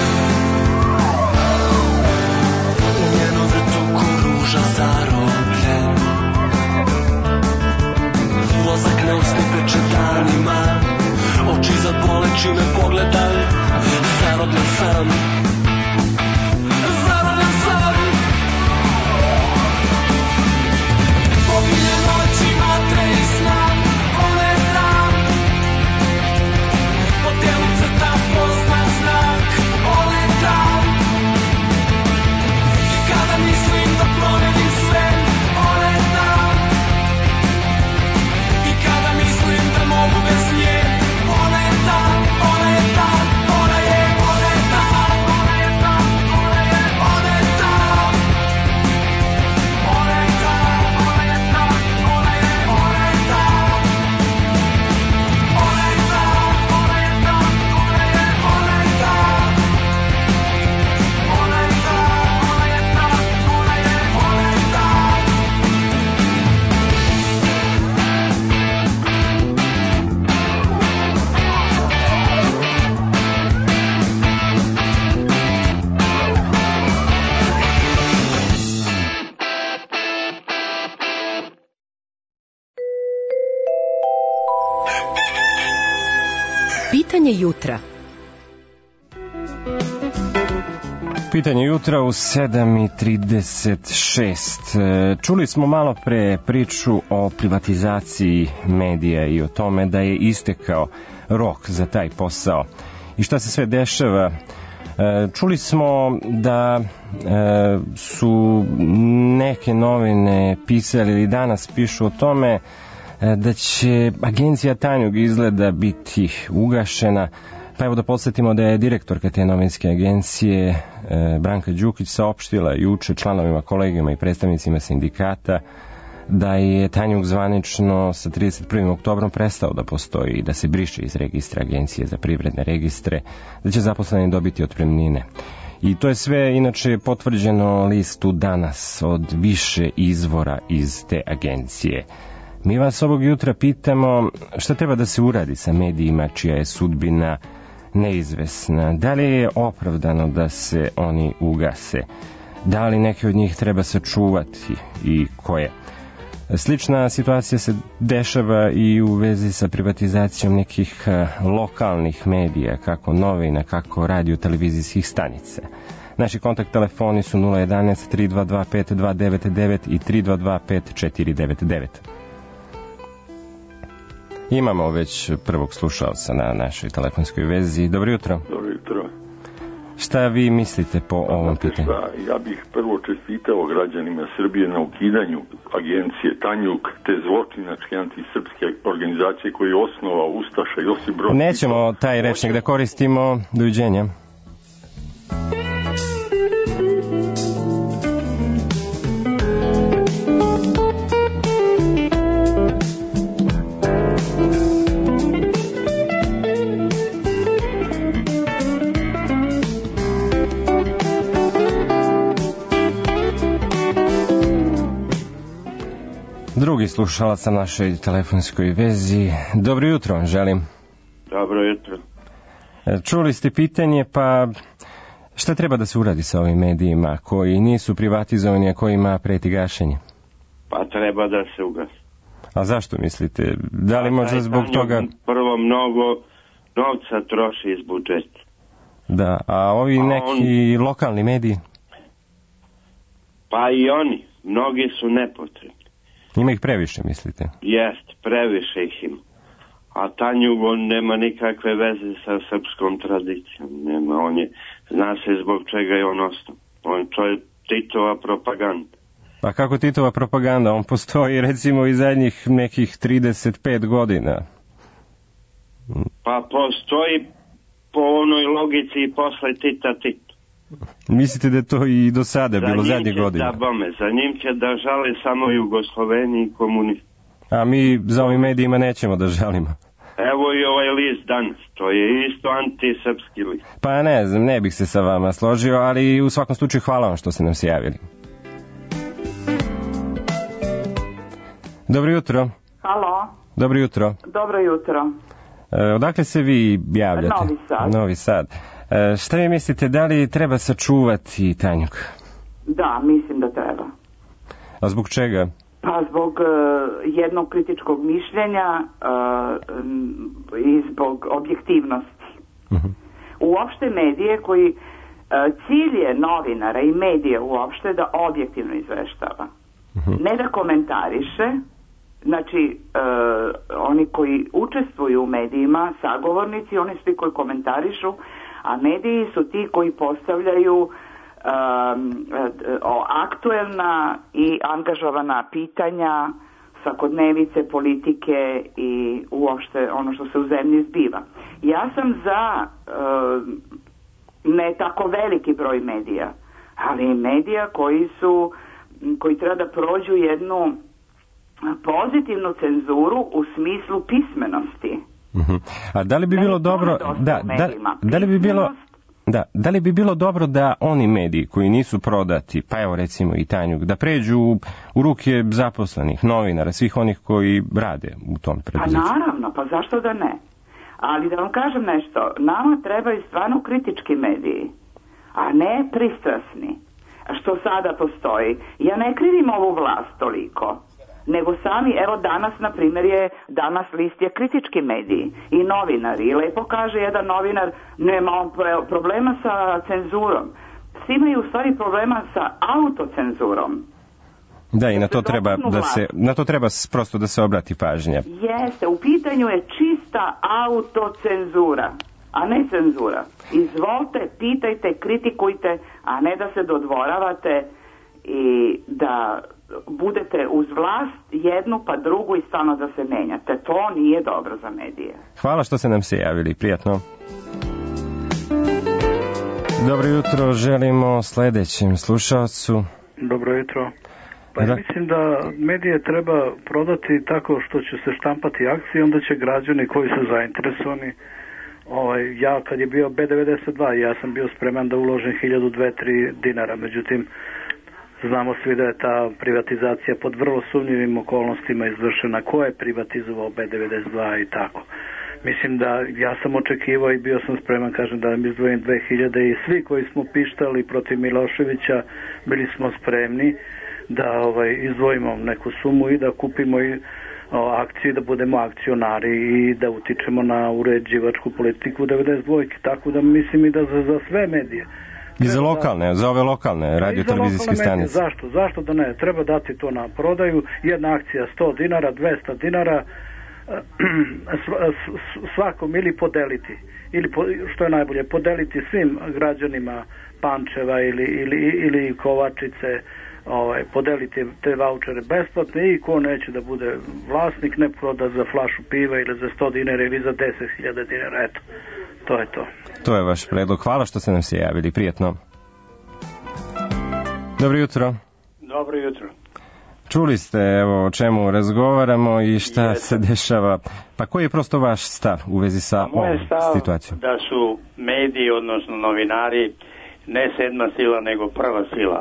Speaker 5: U njenom vrtu ko ruža zarobljen. Vozak ne usne peče danima, oči zabole čime pogledam. Zarobljen sam, zarobljen sam. Poginje noći matre i sna, one znam. Po telu crta pozna znak, one tam. I kada mislim da promenim sve, one tam. I kada mislim da mogu bez nje, ona je tam, ona je tam, ona je, ona je tam, ona je tam, ona je, ona je tam. Ona je tam, ona je tam, ona je, ona je tam. Ona je tam, ona je tam, ona je, ona je tam. Ona je tam, ona je tam, ona je, ona je tam.
Speaker 6: Pitanje jutra.
Speaker 2: pitanje jutra u sedam i trideset šest. Čuli smo malo pre priču o privatizaciji medija i o tome da je istekao rok za taj posao. I šta se sve dešava? Čuli smo da su neke novine pisali ili danas pišu o tome da će agencija Tanjug izgleda biti ugašena. Pa evo da podsjetimo da je direktorka te novinske agencije Branka Đukić saopštila juče članovima, kolegima i predstavnicima sindikata da je Tanjug zvanično sa trideset prvog oktobrom prestao da postoji i da se briše iz registra Agencije za privredne registre, da će zaposleni dobiti otpremnine. I to je sve inače potvrđeno listu Danas od više izvora iz te agencije. Mi vas ovog jutra pitamo šta treba da se uradi sa medijima čija je sudbina neizvesna. Da li je opravdano da se oni ugase? Da li neke od njih treba sačuvati i koje? Slična situacija se dešava i u vezi sa privatizacijom nekih lokalnih medija, kako novina, kako radio-televizijskih stanica. Naši kontakt telefoni su nula jedanaest tri dva dva pet dva devet devet i tri dva dva pet četiri devet devet. Imamo već prvog slušalca na našoj telefonskoj vezi. Dobro jutro.
Speaker 17: Dobro jutro.
Speaker 2: Šta vi mislite po pa, ovom pitanju?
Speaker 17: Ja bih prvo čestitao građanima Srbije na ukidanju agencije Tanjug, te zločinačke antisrpske organizacije koje je osnovao Ustaša Josip Broz.
Speaker 2: Nećemo taj rečnik da koristimo. Doviđenja. Drugi slušalac na našoj telefonskoj vezi. Dobro jutro, želim.
Speaker 18: Dobro jutro.
Speaker 2: Čuli ste pitanje, pa šta treba da se uradi sa ovim medijima koji nisu privatizovani, a kojima preti gašenje?
Speaker 18: Pa treba da se ugasi.
Speaker 2: A zašto mislite? Da li možda zbog toga...
Speaker 18: Prvo mnogo novca troši iz budžeta.
Speaker 2: Da, a ovi
Speaker 18: a
Speaker 2: neki on... lokalni mediji?
Speaker 18: Pa i oni. Mnogi su nepotrebni.
Speaker 2: Ima ih previše, mislite?
Speaker 18: Jest, previše ih ima. A Tanjug, on nema nikakve veze sa srpskom tradicijom. Nema, on je, zna se zbog čega je on ostao. On, to je Titova propaganda.
Speaker 2: Pa kako Titova propaganda? On postoji recimo i zadnjih nekih trideset pet godina.
Speaker 18: Pa postoji po onoj logici i posle Tita Tito.
Speaker 2: Mislite da je to i do sada bilo zadnjih godina?
Speaker 18: Da, bome, za njim će da žale samo Jugosloveni i komunisti.
Speaker 2: A mi za ovim medijima nećemo da žalimo.
Speaker 18: Evo i ovaj list Danas, to je isto antisrpski list.
Speaker 2: Pa ne znam, ne bih se sa vama složio, ali u svakom slučaju hvala vam što ste nam se javili. Dobro jutro.
Speaker 22: Halo.
Speaker 2: Dobro jutro.
Speaker 22: Dobro jutro.
Speaker 2: E, odakle se vi javljate?
Speaker 22: Novi Sad.
Speaker 2: Novi Sad. E, šta vi mislite, da li treba sačuvati Tanjug?
Speaker 22: Da, mislim da treba.
Speaker 2: A zbog čega?
Speaker 22: Pa zbog uh, jednog kritičkog mišljenja uh, i zbog objektivnosti. Uh-huh. Uopšte medije koji, uh, cilj je novinara i medija uopšte da objektivno izveštava. Uh-huh. Ne da komentariše, znači uh, oni koji učestvuju u medijima, sagovornici, oni svi koji komentarišu, a mediji su ti koji postavljaju Um, aktuelna i angažovana pitanja, svakodnevice, politike i uopšte ono što se u zemlji zbiva. Ja sam za uh, ne tako veliki broj medija, ali medija koji su koji treba da prođu jednu pozitivnu cenzuru u smislu pismenosti.
Speaker 2: Uh-huh. A da li bi bilo dobro da, da, da li bi bilo Da, da li bi bilo dobro da oni mediji koji nisu prodati, pa evo recimo i Tanjug, da pređu u ruke zaposlenih, novinara, svih onih koji rade u tom preduzeću?
Speaker 22: Pa naravno, pa zašto da ne? Ali da vam kažem nešto, nama trebaju stvarno kritički mediji, a ne pristrasni, što sada postoji. Ja ne krivim ovu vlast toliko, nego sami, evo danas, na primjer, je, danas list je kritički mediji i novinari. I lepo kaže jedan novinar, nema on problema sa cenzurom. svi imaju u stvari problema sa autocenzurom.
Speaker 2: Da, i na to treba da se, na to treba prosto da se obrati pažnja.
Speaker 22: Jeste, u pitanju je čista autocenzura, a ne cenzura. Izvolite, pitajte, kritikujte, a ne da se dodvoravate i da budete uz vlast jednu pa drugu i stalno da se menjate. To nije dobro za medije.
Speaker 2: Hvala što ste nam se javili, prijatno. Dobro jutro, želimo sledećem slušalcu.
Speaker 4: Dobro jutro. Pa ja mislim da medije treba prodati tako što će se štampati akcije, onda će građani koji su zainteresovani, ovaj, ja kad je bio B devedeset dva, ja sam bio spreman da uložim hiljadu, dve, tri dinara, međutim, znamo svi da je ta privatizacija pod vrlo sumnjivim okolnostima izvršena. Ko je privatizovao B devedeset dva i tako. Mislim da ja sam očekivao i bio sam spreman, kažem, da mi izdvojim dve hiljade i svi koji smo pištali protiv Miloševića bili smo spremni da ovaj, izdvojimo neku sumu i da kupimo i o, akciju, da budemo akcionari i da utičemo na uređivačku politiku devedeset dva. Tako da mislim i da za, za sve medije.
Speaker 2: I za lokalne, za ove lokalne radio-televizijske stanice.
Speaker 4: Zašto? Zašto da ne? Treba dati to na prodaju. Jedna akcija sto dinara, dvesta dinara, svakom ili podeliti. Ili, što je najbolje, podeliti svim građanima Pančeva ili, ili, ili Kovačice, ovaj, podeliti te vaučere besplatne i ko neće da bude vlasnik, ne proda za flašu piva ili za sto dinara ili za deset hiljada dinara. Eto, to je to.
Speaker 2: To je vaš predlog. Hvala što ste nam se javili. Prijetno. Dobro jutro.
Speaker 9: Dobro jutro.
Speaker 2: Čuli ste evo o čemu razgovaramo i šta Jeste. se dešava. Pa koji je prosto vaš stav u vezi sa ovom situacijom?
Speaker 9: Da su mediji, odnosno novinari, ne sedma sila, nego prva sila.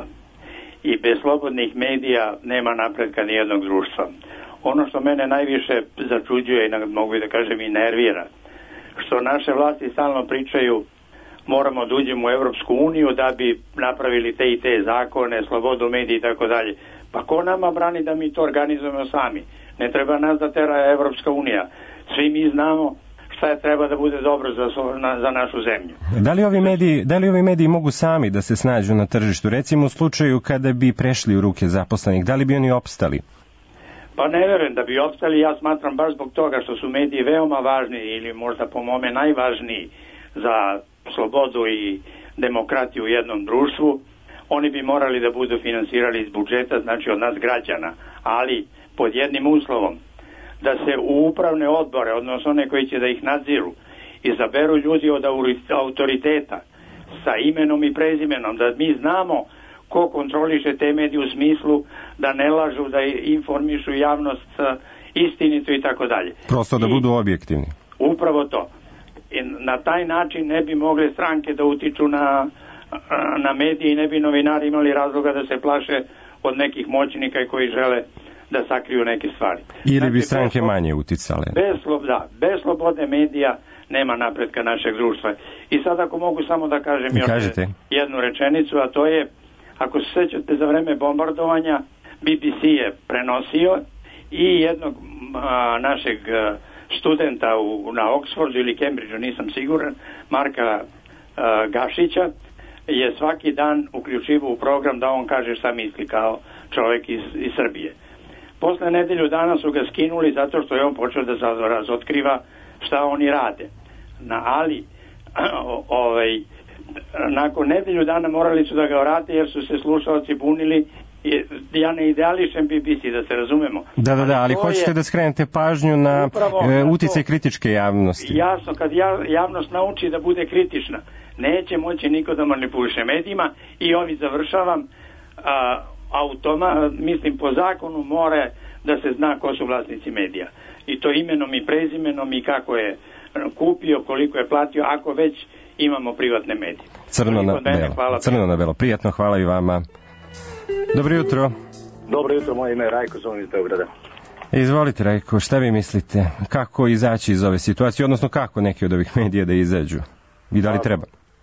Speaker 9: I bez slobodnih medija nema napretka nijednog društva. Ono što mene najviše začuđuje i mogu da kažem i nervira, što naše vlasti stalno pričaju moramo da uđemo u Evropsku uniju da bi napravili te i te zakone, slobodu medija i tako dalje. Pa ko nama brani da mi to organizujemo sami? Ne treba nas da tera Evropska unija. Svi mi znamo šta je treba da bude dobro za, za našu zemlju.
Speaker 2: Da li ovi mediji, da li ovi mediji mogu sami da se snađu na tržištu? Recimo u slučaju kada bi prešli u ruke zaposlenih, da li bi oni opstali?
Speaker 9: Pa ne verujem da bi opstali, ja smatram baš zbog toga što su mediji veoma važni ili možda po mome najvažniji za slobodu i demokratiju u jednom društvu. Oni bi morali da budu finansirali iz budžeta, znači od nas građana, ali pod jednim uslovom, da se u upravne odbore, odnosno one koji će da ih nadziru, izaberu ljudi od autoriteta sa imenom i prezimenom, da mi znamo ko kontroliše te medije u smislu da ne lažu, da informišu javnost istinito i tako dalje.
Speaker 2: Prosto da I budu objektivni.
Speaker 9: Upravo to. I na taj način ne bi mogle stranke da utiču na, na medije i ne bi novinari imali razloga da se plaše od nekih moćnika koji žele da sakriju neke stvari.
Speaker 2: Ili
Speaker 9: znači,
Speaker 2: bi stranke bez, manje uticale.
Speaker 9: Bez, da, bez slobodne medija nema napretka našeg društva. I sad ako mogu samo da kažem još
Speaker 2: Kažete.
Speaker 9: jednu rečenicu, a to je, ako se sećate za vreme bombardovanja, B B C je prenosio i jednog a, našeg a, studenta u, na Oxfordu ili Cambridgeu, nisam siguran, Marka a, Gašića, je svaki dan uključivao u program da on kaže šta misli kao čovjek iz, iz Srbije. Posle nedelju dana su ga skinuli zato što je on počeo da razotkriva šta oni rade. Na, ali, o, ovaj, nakon nedelju dana morali su da ga vrate jer su se slušalci bunili. Ja ne ideališem B B C, da se razumemo.
Speaker 2: Da, da, da, ali hoćete je... da skrenete pažnju na e, uticaj kritičke javnosti.
Speaker 9: Jasno, kad ja, javnost nauči da bude kritična, neće moći niko da manipuliše medijima i ovi završavam a, automa, mislim po zakonu mora da se zna ko su vlasnici medija. I to imenom i prezimenom i kako je kupio, koliko je platio, ako već imamo privatne medije.
Speaker 2: Crno na belo. Hvala, Crno na belo. Prijatno, hvala i vama. Dobro jutro.
Speaker 10: Dobro jutro, moje ime je Rajko, zovem iz Beograda.
Speaker 2: Izvolite, Rajko, šta vi mislite? Kako izaći iz ove situacije, odnosno kako neki od ovih medija da izađu? I da li treba?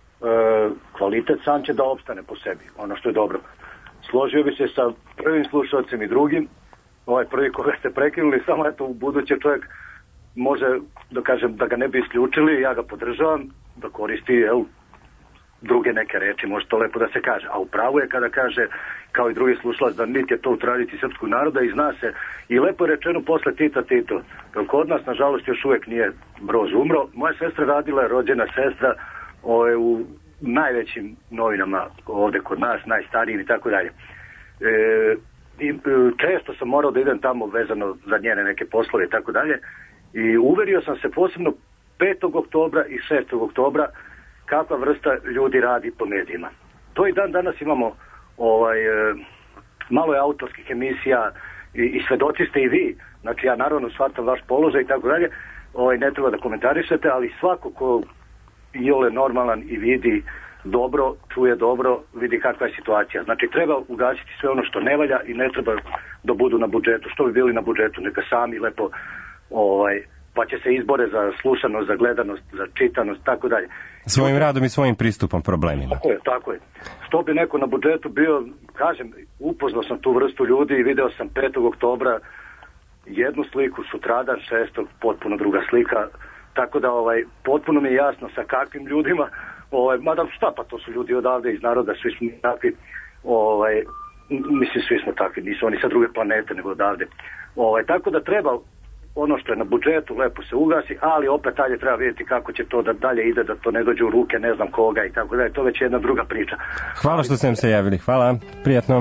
Speaker 10: E, kvalitet sam će da opstane po sebi, ono što je dobro. Složio bi se sa prvim slušalcem i drugim, ovaj prvi koga ste prekinuli, samo eto u buduće čovjek može, da kažem, da ga ne bi isključili, ja ga podržavam, da koristi, jel, druge neke reči, može to lepo da se kaže. A upravo je kada kaže, kao i drugi slušalac, da niti je to u tradiciji srpskog naroda i zna se, i lepo je rečeno posle Tita Tito. Kod nas, nažalost, još uvek nije Broz umro. Moja sestra radila je, rođena sestra, ove, u najvećim novinama ovde kod nas, najstarijim i tako dalje. E, i često sam morao da idem tamo vezano za njene neke poslove i tako dalje i uverio sam se posebno petog oktobra i šestog oktobra kakva vrsta ljudi radi po medijima. To i dan danas imamo ovaj, malo je autorskih emisija i, i svedoci ste i vi, znači ja naravno shvatam vaš položaj i tako dalje, ovaj, ne treba da komentarišete, ali svako ko iole normalan i vidi dobro, čuje dobro, vidi kakva je situacija. Znači treba ugasiti sve ono što ne valja i ne treba da budu na budžetu. Što bi bili na budžetu? Neka sami lepo ovaj, pa će se izbore za slušanost, za gledanost, za čitanost, tako dalje.
Speaker 2: Svojim radom i svojim pristupom problemima.
Speaker 10: Tako je, tako je. Što bi neko na budžetu bio, kažem, upoznao sam tu vrstu ljudi i video sam petog oktobra jednu sliku, sutradan šestog potpuno druga slika, tako da ovaj, potpuno mi je jasno sa kakvim ljudima, ovaj, mada šta pa to su ljudi odavde iz naroda, svi smo takvi, ovaj, mislim svi smo takvi, nisu oni sa druge planete nego odavde. Ovaj, tako da treba ono što je na budžetu lepo se ugasi, ali opet dalje treba vidjeti kako će to da dalje ide, da to ne dođe u ruke ne znam koga i tako dalje, to već je jedna druga priča.
Speaker 2: Hvala što ste nam se javili, hvala, prijatno.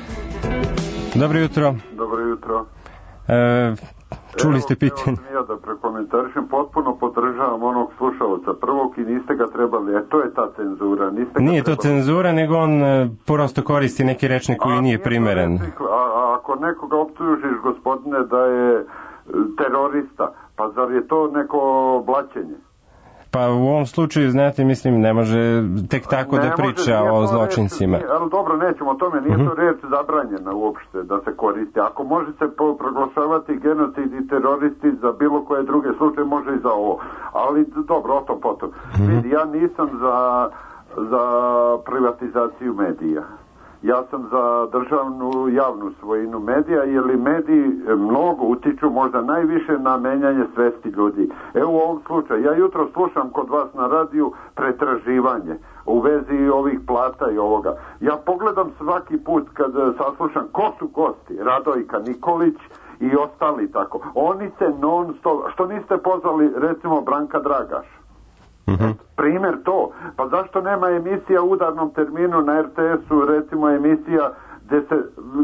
Speaker 2: Dobro jutro.
Speaker 1: Dobro jutro.
Speaker 2: E, čuli ste pitanje.
Speaker 1: Evo, ja da prekomentarišem, potpuno podržavam onog slušalca prvog i niste ga trebali, e to je ta cenzura. Niste
Speaker 2: nije
Speaker 1: trebali.
Speaker 2: To cenzura, nego on e, prosto koristi neki rečnik koji a, nije primeren.
Speaker 1: A, a ako nekoga optužiš, gospodine, da je terorista, pa zar je to neko blaćenje?
Speaker 2: Pa u ovom slučaju, znate, mislim, ne može tek tako ne da priča može, o zločincima.
Speaker 1: Reč, ali dobro, nećemo o tome, nije uh-huh. to reč zabranjena uopšte da se koristi. Ako može se proglašavati genocid i teroristi za bilo koje druge slučaje, može i za ovo. Ali dobro, o tom potom. Uh-huh. Vidi, ja nisam za, za privatizaciju medija. Ja sam za državnu javnu svojinu medija, jer li mediji mnogo utiču, možda najviše na menjanje svesti ljudi. Evo u ovom slučaju, ja jutro slušam kod vas na radiju pretraživanje u vezi ovih plata i ovoga. Ja pogledam svaki put kad saslušam ko su gosti, Radojka Nikolić i ostali tako. Oni se non stop, što niste pozvali recimo Branka Dragaš? Uh-huh. Primjer to, pa zašto nema emisija u udarnom terminu na er te esu, recimo emisija gdje se e,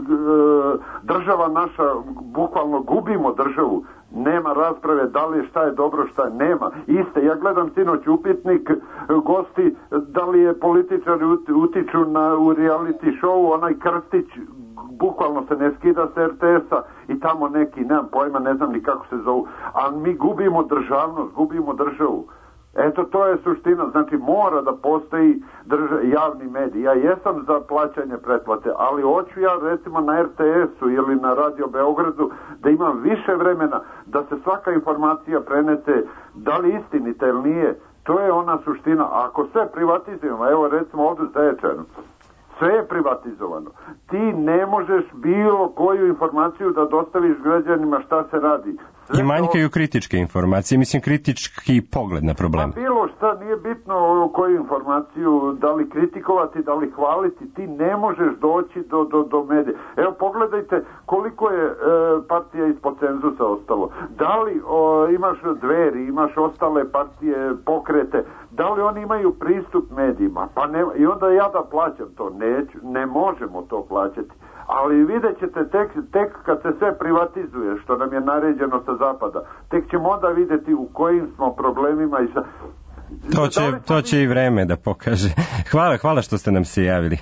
Speaker 1: država naša, bukvalno gubimo državu, nema rasprave da li šta je dobro, šta nema. Iste, ja gledam sinoć upitnik gosti, da li je političari utiču na, u reality show, onaj Krstić bukvalno se ne skida s er te esa i tamo neki, nemam pojma, ne znam ni kako se zovu, a mi gubimo državnost, gubimo državu. Eto, to je suština, znači mora da postoji drža, javni medij. Ja jesam za plaćanje pretplate, ali hoću ja recimo na er te esu ili na Radio Beogradu da imam više vremena da se svaka informacija prenese, da li istinita ili nije. To je ona suština. A ako sve privatizujemo, evo recimo ovdje Zaječar, sve je privatizovano. Ti ne možeš bilo koju informaciju da dostaviš građanima šta se radi.
Speaker 2: I manjkaju kritičke informacije, mislim kritički pogled na problem.
Speaker 1: Pa bilo šta, nije bitno koju informaciju, da li kritikovati, da li hvaliti, ti ne možeš doći do, do, do medija. Evo pogledajte koliko je e, partija ispod cenzusa ostalo. Da li o, imaš Dveri, imaš ostale partije, pokrete, da li oni imaju pristup medijima? Pa ne, i onda ja da plaćam to, neću, ne možemo to plaćati. Ali vidjet ćete tek, tek kad se sve privatizuje, što nam je naređeno sa zapada, tek ćemo onda vidjeti u kojim smo problemima i sa...
Speaker 2: To će, to će i vreme da pokaže. Hvala, hvala što ste nam se javili.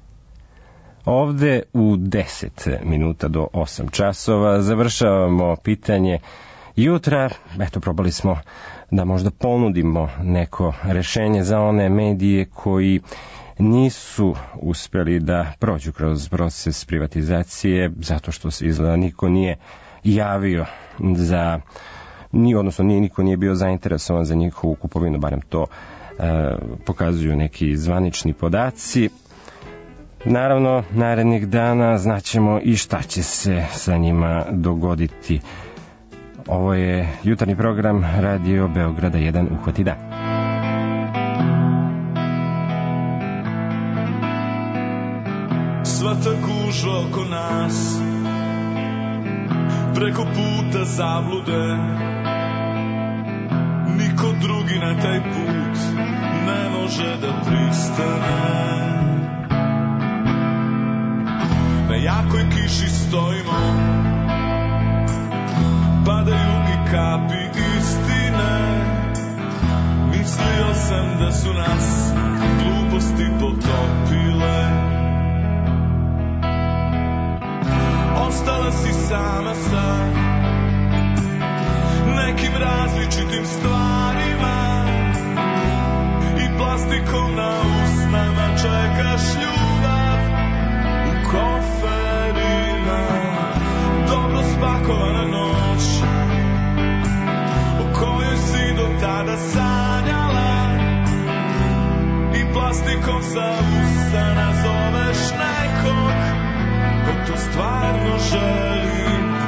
Speaker 2: Ovde u deset minuta do osam časova završavamo pitanje jutra. Eto, probali smo da možda ponudimo neko rešenje za one medije koji nisu uspeli da prođu kroz proces privatizacije zato što se izgleda niko nije javio za ni odnosno nije, niko nije bio zainteresovan za njihovu kupovinu, barem to e, pokazuju neki zvanični podaci. Naravno, narednih dana znaćemo i šta će se sa njima dogoditi. Ovo je jutarnji program Radio Beograda jedan, uhvati dan.
Speaker 11: sva ta gužva oko nas, preko puta zablude, niko drugi na taj put ne može da pristane. Na jakoj kiši stojimo, padaju i kapi istine. Mislio sam da su nas gluposti potopile. Ostala si sama sa nekim različitim stvarima i plastikom na usnama čekaš ljubav u koferima. Dobro spakovana noć o kojoj si do tada sanjala i plastikom sa usana zoveš nekog ko to stvarno želi.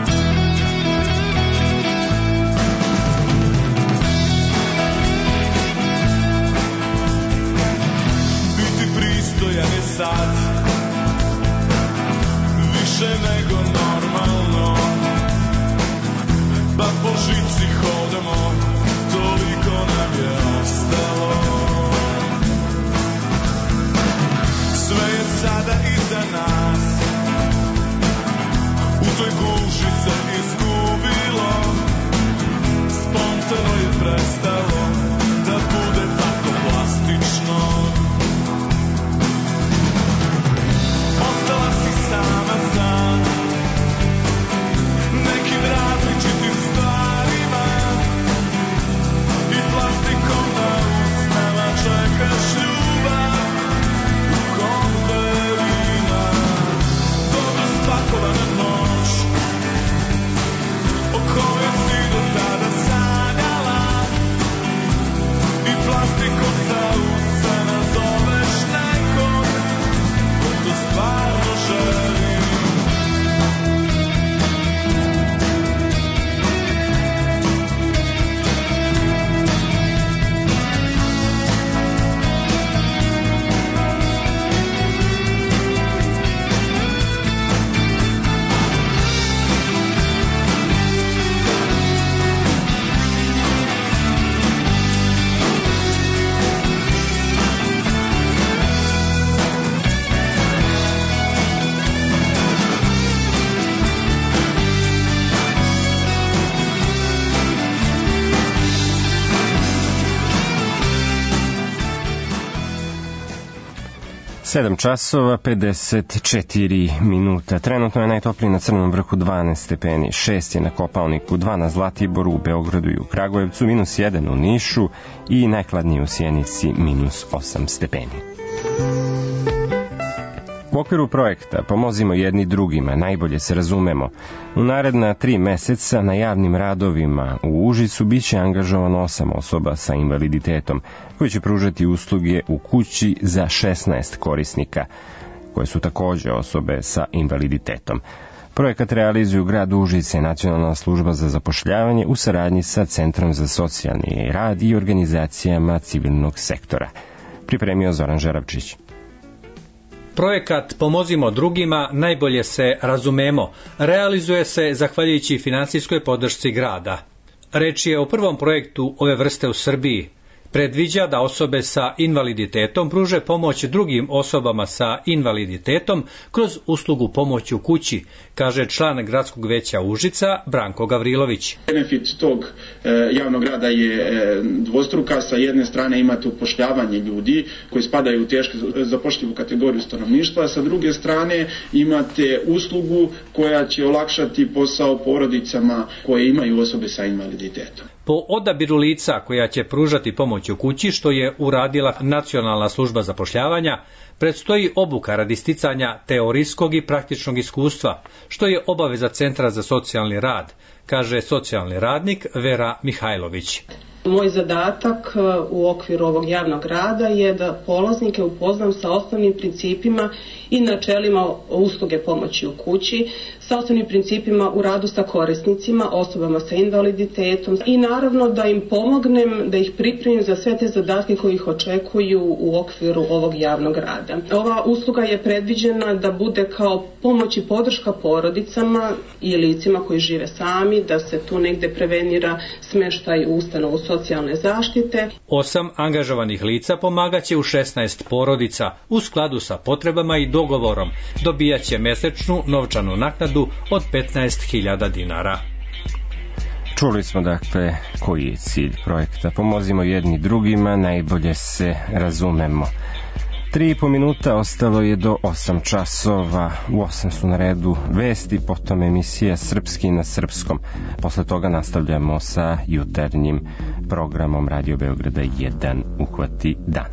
Speaker 11: Biti pristojan je sad više nego normalno, pa po žici hodamo, toliko nam je ostalo. Sve je sada iza nas, u toj guži se izgubilo, spontano je prestalo da bude tako plastično. Ostala si sama sa nekim različitim stvarima i plastikom na usnama čekaš ljubav u konverima. Dobro spakovana noć o kojoj si do tada sanjala i plastikom sa usana zoveš nekog ko to stvarno želi.
Speaker 2: sedam časova pedeset četiri minuta. Trenutno je najtopliji na Crnom vrhu dvanaest stepeni, šest je na Kopaoniku, dva na Zlatiboru, u Beogradu i u Kragujevcu, minus jedan u Nišu i najhladnije u Sjenici, minus osam stepeni. U okviru projekta Pomozimo jedni drugima, najbolje se razumemo, u naredna tri meseca na javnim radovima u Užicu biće angažovano osam osoba sa invaliditetom koji će pružati usluge u kući za šesnaest korisnika, koje su takođe osobe sa invaliditetom. Projekat realizuju grad Užice i Nacionalna služba za zapošljavanje u saradnji sa Centrom za socijalni rad i organizacijama civilnog sektora. Pripremio Zoran Žerabčić.
Speaker 12: Projekat Pomozimo drugima, najbolje se razumemo, realizuje se zahvaljujući finansijskoj podršci grada. Reč je o prvom projektu ove vrste u Srbiji. Predviđa da osobe sa invaliditetom pruže pomoć drugim osobama sa invaliditetom kroz uslugu pomoći u kući, kaže član gradskog veća Užica Branko Gavrilović.
Speaker 13: Benefit tog e, javnog rada je e, dvostruka. Sa jedne strane imate upošljavanje ljudi koji spadaju u teško zapošljivu kategoriju stanovništva, a sa druge strane imate uslugu koja će olakšati posao porodicama koje imaju osobe sa invaliditetom.
Speaker 12: Po odabiru lica koja će pružati pomoć u kući, što je uradila Nacionalna služba zapošljavanja, predstoji obuka radi sticanja teorijskog i praktičnog iskustva, što je obaveza Centra za socijalni rad, kaže socijalni radnik Vera Mihajlović.
Speaker 23: Moj zadatak u okviru ovog javnog rada je da polaznike upoznam sa osnovnim principima i načelima usluge pomoći u kući, sa osnovnim principima u radu sa korisnicima, osobama sa invaliditetom i naravno da im pomognem, da ih pripremim za sve te zadatke koji ih očekuju u okviru ovog javnog rada. Ova usluga je predviđena da bude kao pomoć i podrška porodicama i licima koji žive sami, da se tu negde prevenira smeštaj u ustanovu socijalne zaštite.
Speaker 12: Osam angažovanih lica pomagaće u šesnaest porodica u skladu sa potrebama i dogovorom. Dobijaće mesečnu novčanu naknadu od petnaest hiljada dinara.
Speaker 2: Čuli smo dakle koji je cilj projekta. Pomozimo jedni drugima, najbolje se razumemo. Tri i po minuta ostalo je do osam časova. U osam su na redu vesti, potom emisija Srpski na srpskom. Posle toga nastavljamo sa jutarnjim programom Radio Beograda jedan Uhvati dan.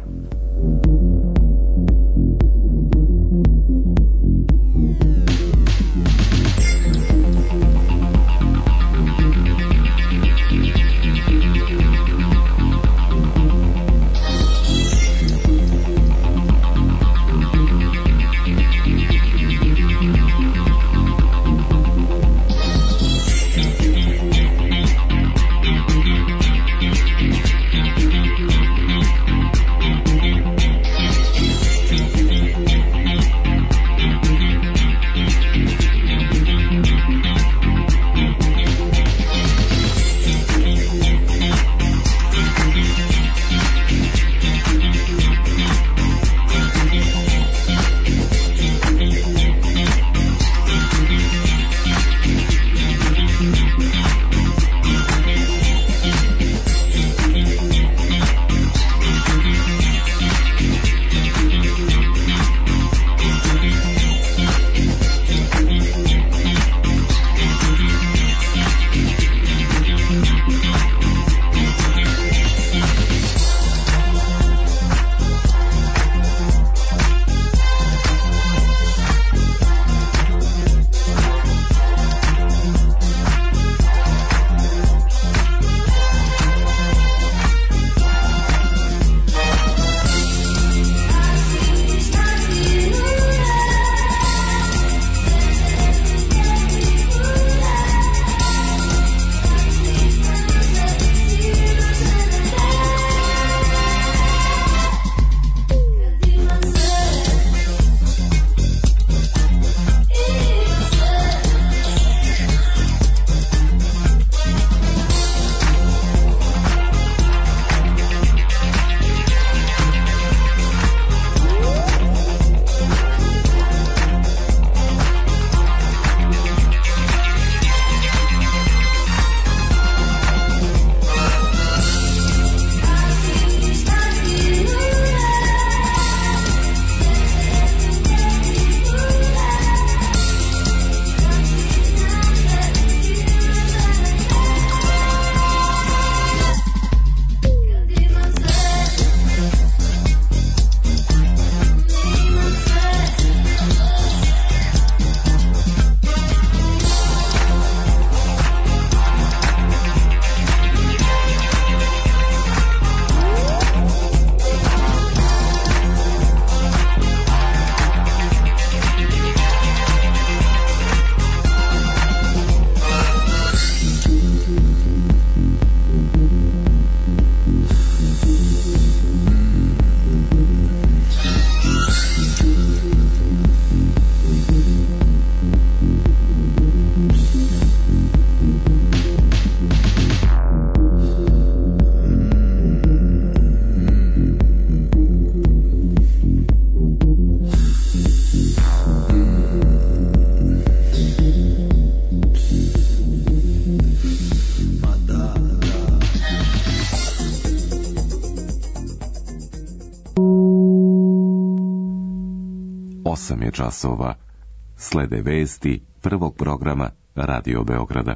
Speaker 3: osam je časova. Slede vesti prvog programa Radio Beograda.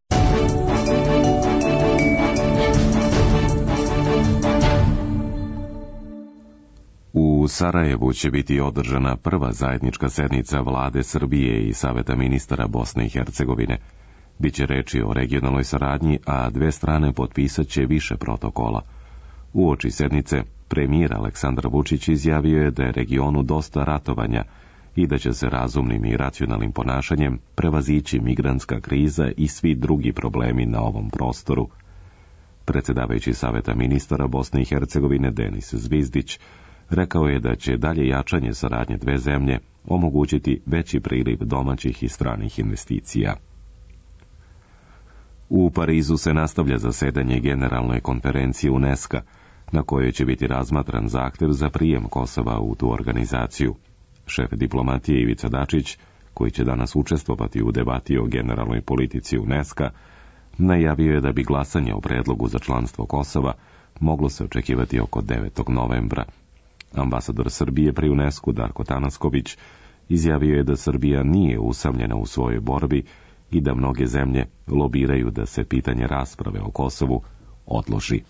Speaker 3: U Sarajevu će biti održana prva zajednička sednica Vlade Srbije i Saveta ministara Bosne i Hercegovine. Biće reči o regionalnoj saradnji, a dve strane potpisat će više protokola. Uoči sednice, premijer Aleksandar Vučić izjavio je da je regionu dosta ratovanja i da će se razumnim i racionalnim ponašanjem prevazići migrantska kriza i svi drugi problemi na ovom prostoru. Predsjedavajući Saveta ministara Bosne i Hercegovine Denis Zvizdić rekao je da će dalje jačanje saradnje dve zemlje omogućiti veći priliv domaćih i stranih investicija. U Parizu se nastavlja zasedanje Generalne konferencije UNESCO, na kojoj će biti razmatran zahtev za prijem Kosova u tu organizaciju. Šef diplomatije Ivica Dačić, koji će danas učestvovati u debati o generalnoj politici UNESCO, najavio je da bi glasanje o predlogu za članstvo Kosova moglo se očekivati oko devetog novembra. Ambasador Srbije pri UNESCO Darko Tanasković izjavio je da Srbija nije usamljena u svojoj borbi i da mnoge zemlje lobiraju da se pitanje rasprave o Kosovu odloži.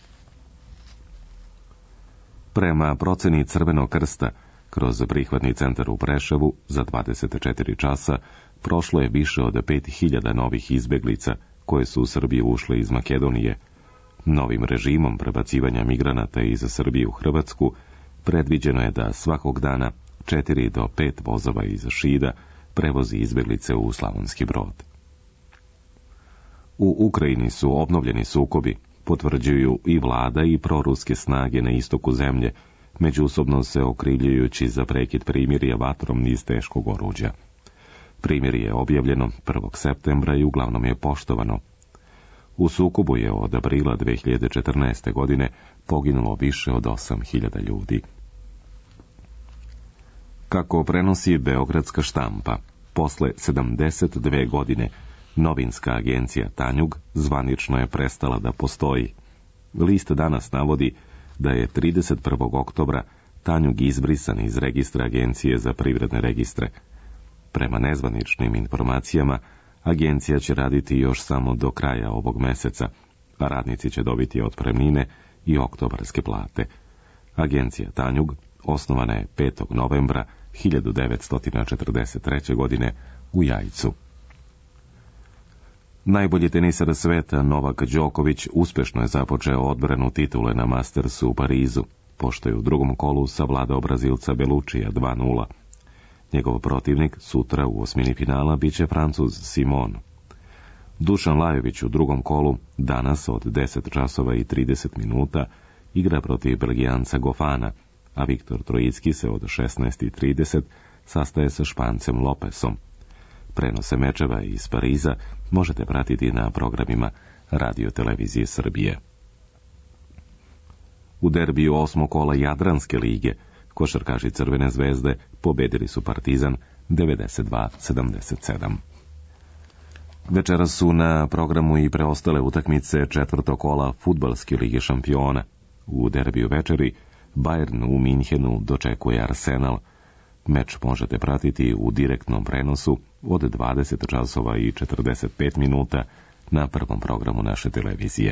Speaker 3: Prema proceni Crvenog krsta, kroz prihvatni centar u Preševu za dvadeset četiri časa prošlo je više od pet hiljada novih izbeglica koje su u Srbiju ušle iz Makedonije. Novim režimom prebacivanja migranata iz Srbije u Hrvatsku predviđeno je da svakog dana četiri do pet vozova iz Šida prevozi izbeglice u Slavonski Brod. U Ukrajini su obnovljeni sukobi, potvrđuju i vlada i proruske snage na istoku zemlje, međusobno se okrivljujući za prekid primirja vatrom iz teškog oruđa. Primirje je objavljeno prvog septembra i uglavnom je poštovano. U sukobu je od aprila dve hiljade četrnaeste. godine poginulo više od osam hiljada ljudi. Kako prenosi Beogradska štampa, posle sedamdeset dve godine novinska agencija Tanjug zvanično je prestala da postoji. List danas navodi da je trideset prvog oktobra Tanjug izbrisan iz registra Agencije za privredne registre. Prema nezvaničnim informacijama, agencija će raditi još samo do kraja ovog meseca, a radnici će dobiti otpremnine i oktobarske plate. Agencija Tanjug osnovana je petog novembra hiljadu devetsto četrdeset treće. godine u Jajcu. Najbolji tenisar sveta Novak Đoković uspešno je započeo odbranu titule na Mastersu u Parizu, pošto je u drugom kolu savladao Brazilca Belučija dva nula. Njegov protivnik sutra u osmini finala biće Francuz Simon. Dušan Lajović u drugom kolu danas od deset časova i trideset minuta igra protiv Belgijanca Gofana, a Viktor Trojicki se od šesnaest i trideset sastaje sa Špancem Lopesom. Prenose mečeva iz Pariza možete pratiti na programima Radio Televizije Srbije. U derbiju osmog kola Jadranske lige košarkaši Crvene zvezde pobedili su Partizan devedeset dva sedamdeset sedam. Večeras su na programu i preostale utakmice četvrtog kola Fudbalske lige šampiona. U derbiju večeri Bayern u Minhenu dočekuje Arsenal. Meč možete pratiti u direktnom prenosu od dvadeset časova i četrdeset pet minuta na prvom programu naše televizije.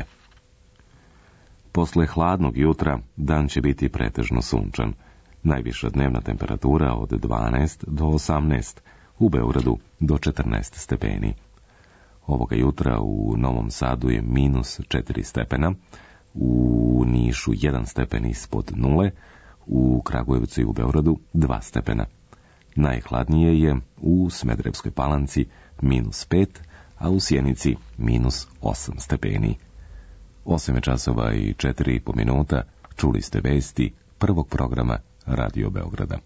Speaker 3: Posle hladnog jutra dan će biti pretežno sunčan. Najviša dnevna temperatura od dvanaest do osamnaest, u Beogradu do četrnaest stepeni. Ovoga jutra u Novom Sadu je minus četiri stepena, u Nišu jedan stepen ispod nule, u Kragujevcu i u Beogradu dva stepena. Najhladnije je u Smederevskoj Palanci minus pet, a u Sjenici minus osam stepeni. Osam časova i četiri i po minuta čuli ste vesti prvog programa Radio Beograda.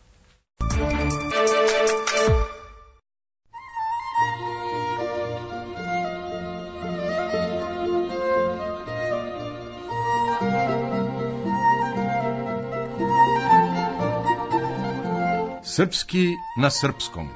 Speaker 7: Srpski na srpskom.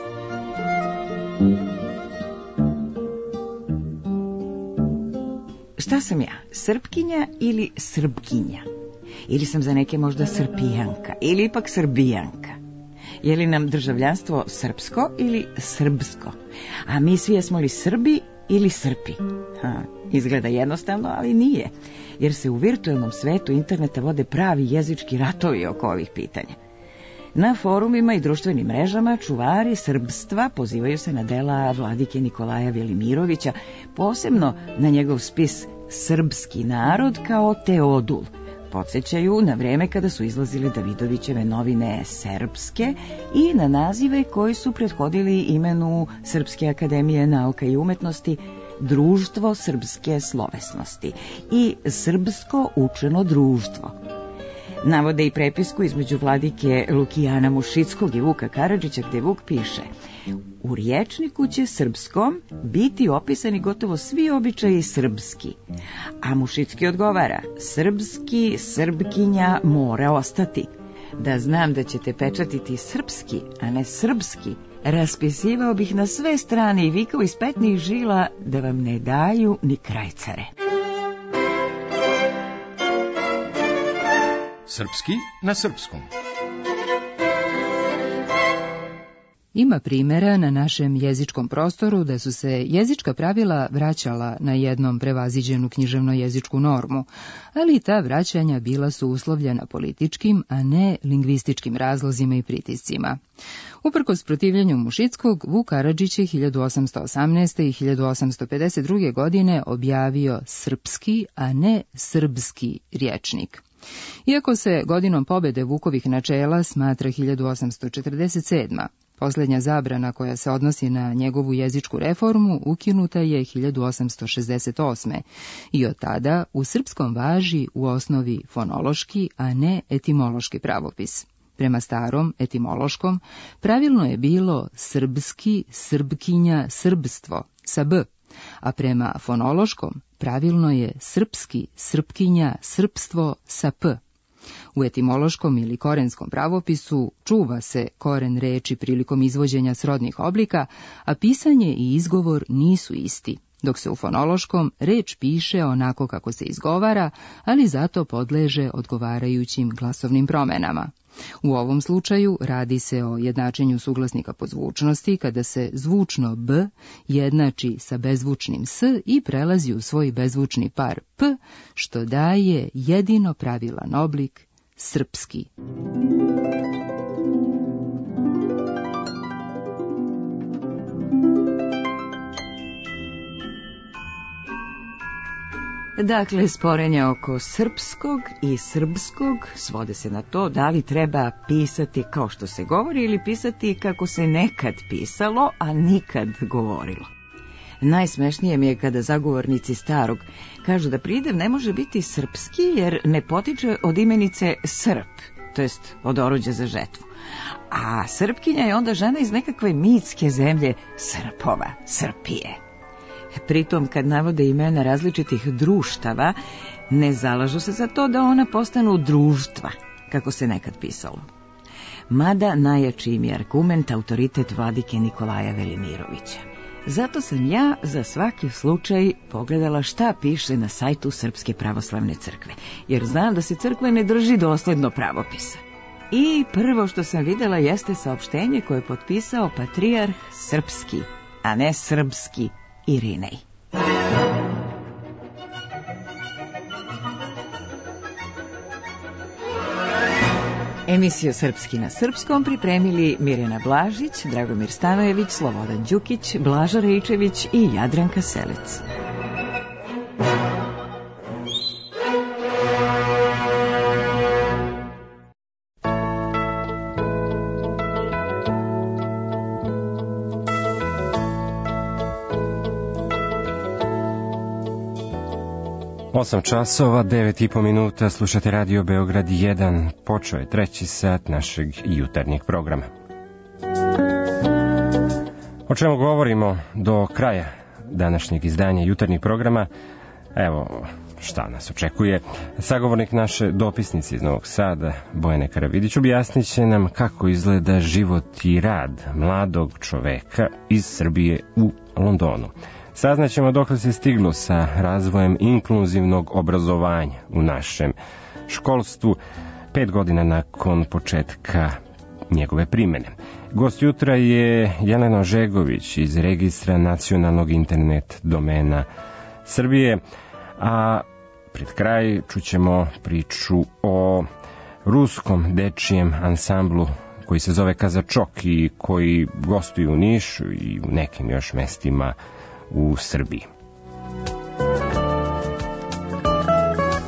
Speaker 19: Šta sam ja, Srpkinja ili Srbkinja? Ili sam za neke možda Srpijanka, ili ipak Srbijanka? Je li nam državljanstvo srpsko ili srbsko? A mi svi jesmo li Srbi ili Srpi? Ha, izgleda jednostavno, ali nije, jer se u virtualnom svetu interneta vode pravi jezički ratovi oko ovih pitanja. Na forumima i društvenim mrežama čuvari srbstva pozivaju se na dela vladike Nikolaja Velimirovića, posebno na njegov spis Srpski narod kao Teodul, podsjećaju na vreme kada su izlazili Davidovićeve novine Srpske i na nazive koji su prethodili imenu Srpske akademije nauka i umetnosti, Društvo srpske slovesnosti i Srbsko učeno društvo. Navode i prepisku između vladike Lukijana Mušickog i Vuka Karadžića, gde Vuk piše: u rječniku će srpskom biti opisani gotovo svi običaji srpski, a Mušicki odgovara: srpski, srpkinja mora ostati. Da znam da ćete pečatiti srpski, a ne srpski, raspisivao bih na sve strane i vikao iz petnih žila da vam ne daju ni krajcare.
Speaker 7: Srpski na srpskom.
Speaker 8: Ima primjera na našem jezičkom prostoru da su se jezička pravila vraćala na jednom prevaziđenu književno-jezičku normu, ali ta vraćanja bila su uslovljena političkim, a ne lingvističkim razlozima i pritiscima. Uprkos protivljenju Mušickog, Vuk Karadžić je hiljadu osamsto osamnaeste. i hiljadu osamsto pedeset druge. godine objavio srpski, a ne srbski rječnik. Iako se godinom pobede Vukovih načela smatra hiljadu osamsto četrdeset sedma. Posljednja zabrana koja se odnosi na njegovu jezičku reformu ukinuta je hiljadu osamsto šezdeset osme. i od tada u srpskom važi u osnovi fonološki, a ne etimološki pravopis. Prema starom etimološkom pravilno je bilo srbski, srbkinja, srbstvo sa b, a prema fonološkom pravilno je srpski, srpkinja, srpstvo sa p. U etimološkom ili korenskom pravopisu čuva se koren reči prilikom izvođenja srodnih oblika, a pisanje i izgovor nisu isti, dok se u fonološkom reč piše onako kako se izgovara, ali zato podleže odgovarajućim glasovnim promenama. U ovom slučaju radi se o jednačenju suglasnika po zvučnosti, kada se zvučno b jednači sa bezvučnim s i prelazi u svoj bezvučni par p, što daje jedino pravilan oblik srpski.
Speaker 19: Dakle, sporenja oko srpskog i srbskog svode se na to da li treba pisati kao što se govori ili pisati kako se nekad pisalo, a nikad govorilo. Najsmešnije mi je kada zagovornici starog kažu da pridev ne može biti srpski jer ne potiče od imenice srp, to jest od oruđa za žetvu. A srpkinja je onda žena iz nekakve mitske zemlje Srpova, Srpije. Pritom, kad navode imena različitih društava, ne zalažu se za to da ona postanu društva, kako se nekad pisalo. Mada najjači im je argument autoritet vladike Nikolaja Velimirovića. Zato sam ja za svaki slučaj pogledala šta piše na sajtu Srpske pravoslavne crkve, jer znam da se crkva ne drži dosledno pravopisa. I prvo što sam vidjela jeste saopštenje koje je potpisao patrijarh srpski, a ne srbski, Irinej. Emisiju Srpski na srpskom pripremili Mirjana Blažić, Dragomir Stanojević, Slobodan Đukić, Blaža Rejčević i Jadranka Selec.
Speaker 2: Osam časova, devet i po minuta, slušate Radio Beograd jedan, počeo je treći sat našeg jutarnjeg programa. O čemu govorimo do kraja današnjeg izdanja jutarnjeg programa? Evo šta nas očekuje. Sagovornik naše dopisnice iz Novog Sada, Bojane Karavidić, objasnit će nam kako izgleda život i rad mladog čoveka iz Srbije u Londonu. Saznaćemo dokle se stiglo sa razvojem inkluzivnog obrazovanja u našem školstvu pet godina nakon početka njegove primjene. Gost jutra je Jelena Žegović iz Registra nacionalnog internet domena Srbije, a pred kraj čućemo priču o ruskom dečijem ansamblu koji se zove Kazačok i koji gostuju u Nišu i u nekim još mestima u Srbiji.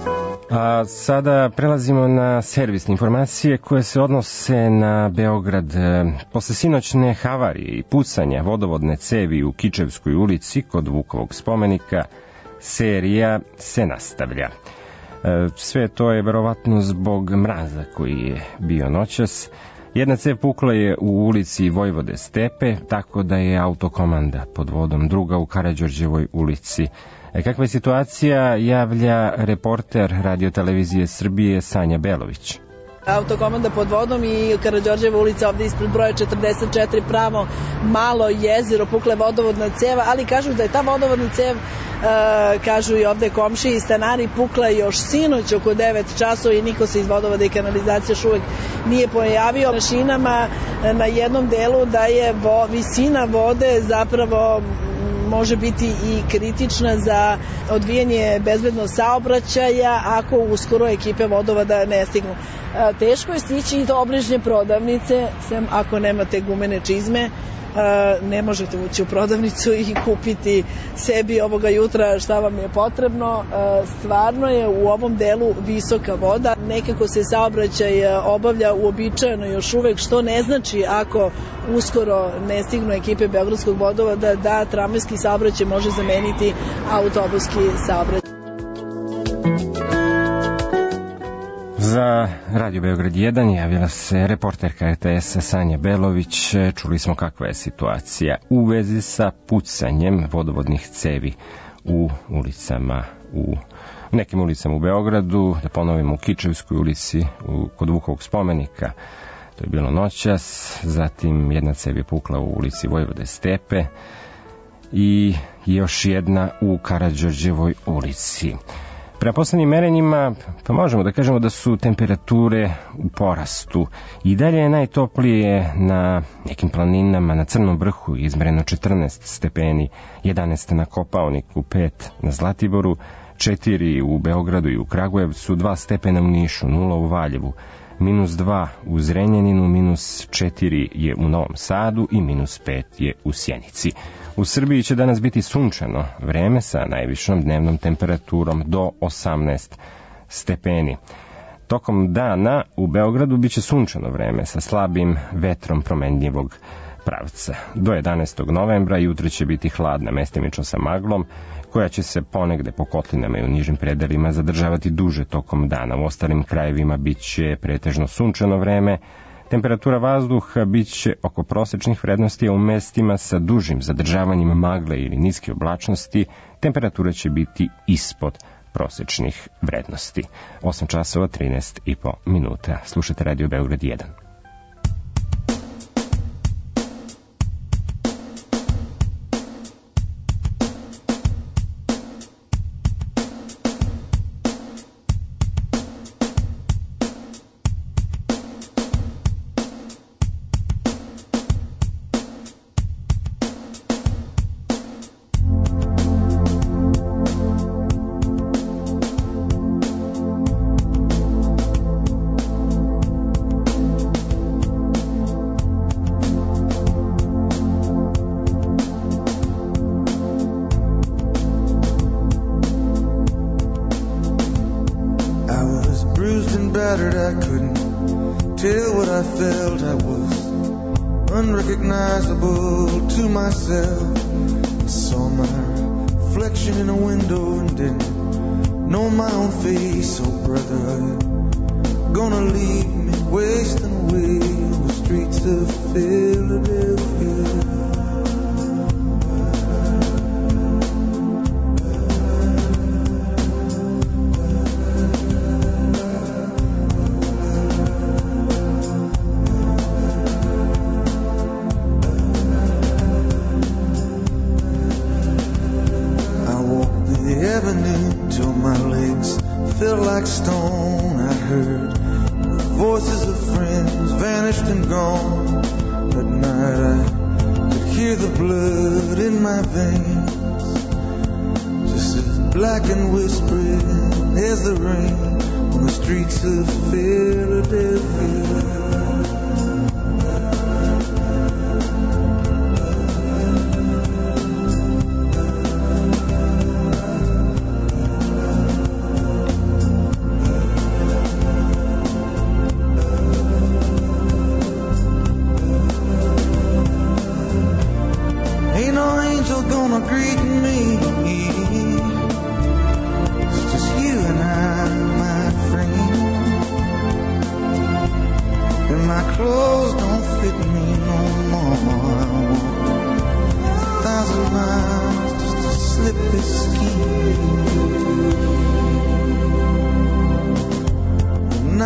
Speaker 2: A sada prelazimo na servisne informacije koje se odnose na Beograd. Posle sinoćne havarije i pucanja vodovodne cevi u Kičevskoj ulici kod Vukovog spomenika, serija se nastavlja. Sve to je verovatno zbog mraza koji je bio noćas. Jedna cev pukla je u ulici Vojvode Stepe, tako da je autokomanda pod vodom, druga u Karađorđevoj ulici. Kakva je situacija, javlja reporter Radio-televizije Srbije Sanja Belović.
Speaker 14: Autokomanda pod vodom i Karađorđeva ulica ovde ispred broja četrdeset četiri, pravo malo jezero, pukla vodovodna ceva, ali kažu da je ta vodovodna cev, e, kažu i ovde komšiji i stanari, pukla još sinoć oko devet časova i niko se iz vodovoda i kanalizacije još uvek nije pojavio. Mašinama na jednom delu da je vo, visina vode zapravo može biti i kritična za odvijanje bezbednog saobraćaja ako uskoro ekipe vodovoda ne stignu. Teško je stići i do obližnje prodavnice, sem ako nemate gumene čizme, ne možete ući u prodavnicu i kupiti sebi ovoga jutra šta vam je potrebno. Stvarno je u ovom delu visoka voda, nekako se saobraćaj obavlja uobičajeno još uvek, što ne znači ako uskoro ne stignu ekipe Beogradskog vodovoda da tramvajski saobraćaj može zameniti autobuski saobraćaj.
Speaker 2: Za Radio Beograd jedan javila se reporterka R T S Sanja Belović. Čuli smo kakva je situacija u vezi sa pucanjem vodovodnih cevi u ulicama, u nekim ulicama u Beogradu, da ponovimo u Kičevskoj ulici u, kod Vukovog spomenika. To je bilo noćas, zatim jedna cev je pukla u ulici Vojvode Stepe i još jedna u Karađorđevoj ulici. Prema poslednjim merenjima, pa možemo da kažemo da su temperature u porastu. I dalje je najtoplije na nekim planinama, na Crnom vrhu izmereno četrnaest stepeni, jedanaest na Kopaoniku, pet na Zlatiboru, četiri u Beogradu i u Kragujevcu, dva stepena u Nišu, nula u Valjevu, minus dva u Zrenjaninu, minus četiri je u Novom Sadu i minus pet je u Sjenici. U Srbiji će danas biti sunčano vreme sa najvišom dnevnom temperaturom do osamnaest stepeni. Tokom dana u Beogradu biće sunčano vreme sa slabim vetrom promenljivog pravca. Do jedanaestog novembra jutra će biti hladna, mestimično sa maglom, koja će se ponegde po kotlinama i u nižim predelima zadržavati duže tokom dana. U ostalim krajevima biće pretežno sunčano vreme. Temperatura vazduha biće oko prosečnih vrednosti, a u mestima sa dužim zadržavanjem magle ili niske oblačnosti temperatura će biti ispod prosečnih vrednosti. osam časova trinaest i po minuta. Slušate Radio Beograd jedan.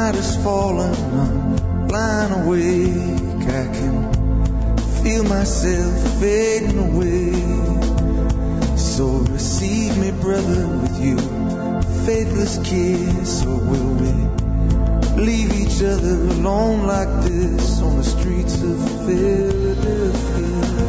Speaker 15: night is falling, I'm blind awake. I can feel myself fading away. So receive me, brother, with you faithless kiss, or will we leave each other alone like this on the streets of Philadelphia?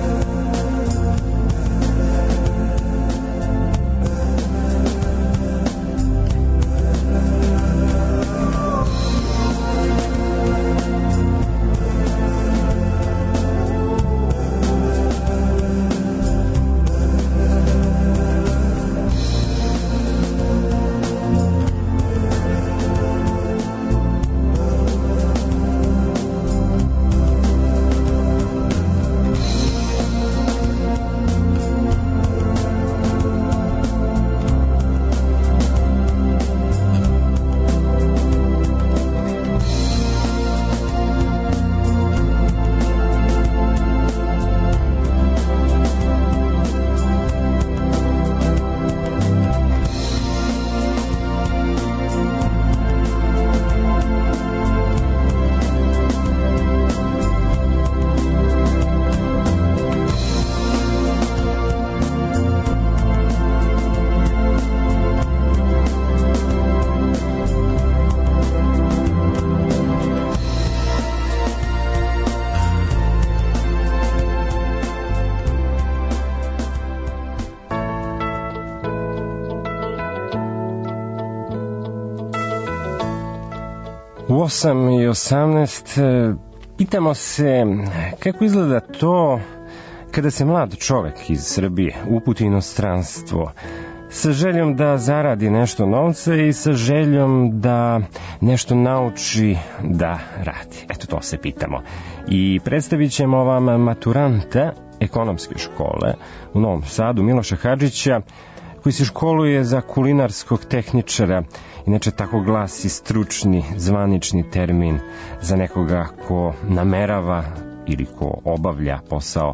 Speaker 2: U osam i osamnaest pitamo se kako izgleda to kada se mlad čovek iz Srbije uputi u inostranstvo sa željom da zaradi nešto novca i sa željom da nešto nauči da radi. Eto, to se pitamo. I predstavit ćemo vam maturanta ekonomske škole u Novom Sadu, Miloša Hadžića, koji se školuje za kulinarskog tehničara. Inače, tako glasi stručni, zvanični termin za nekoga ko namerava ili ko obavlja posao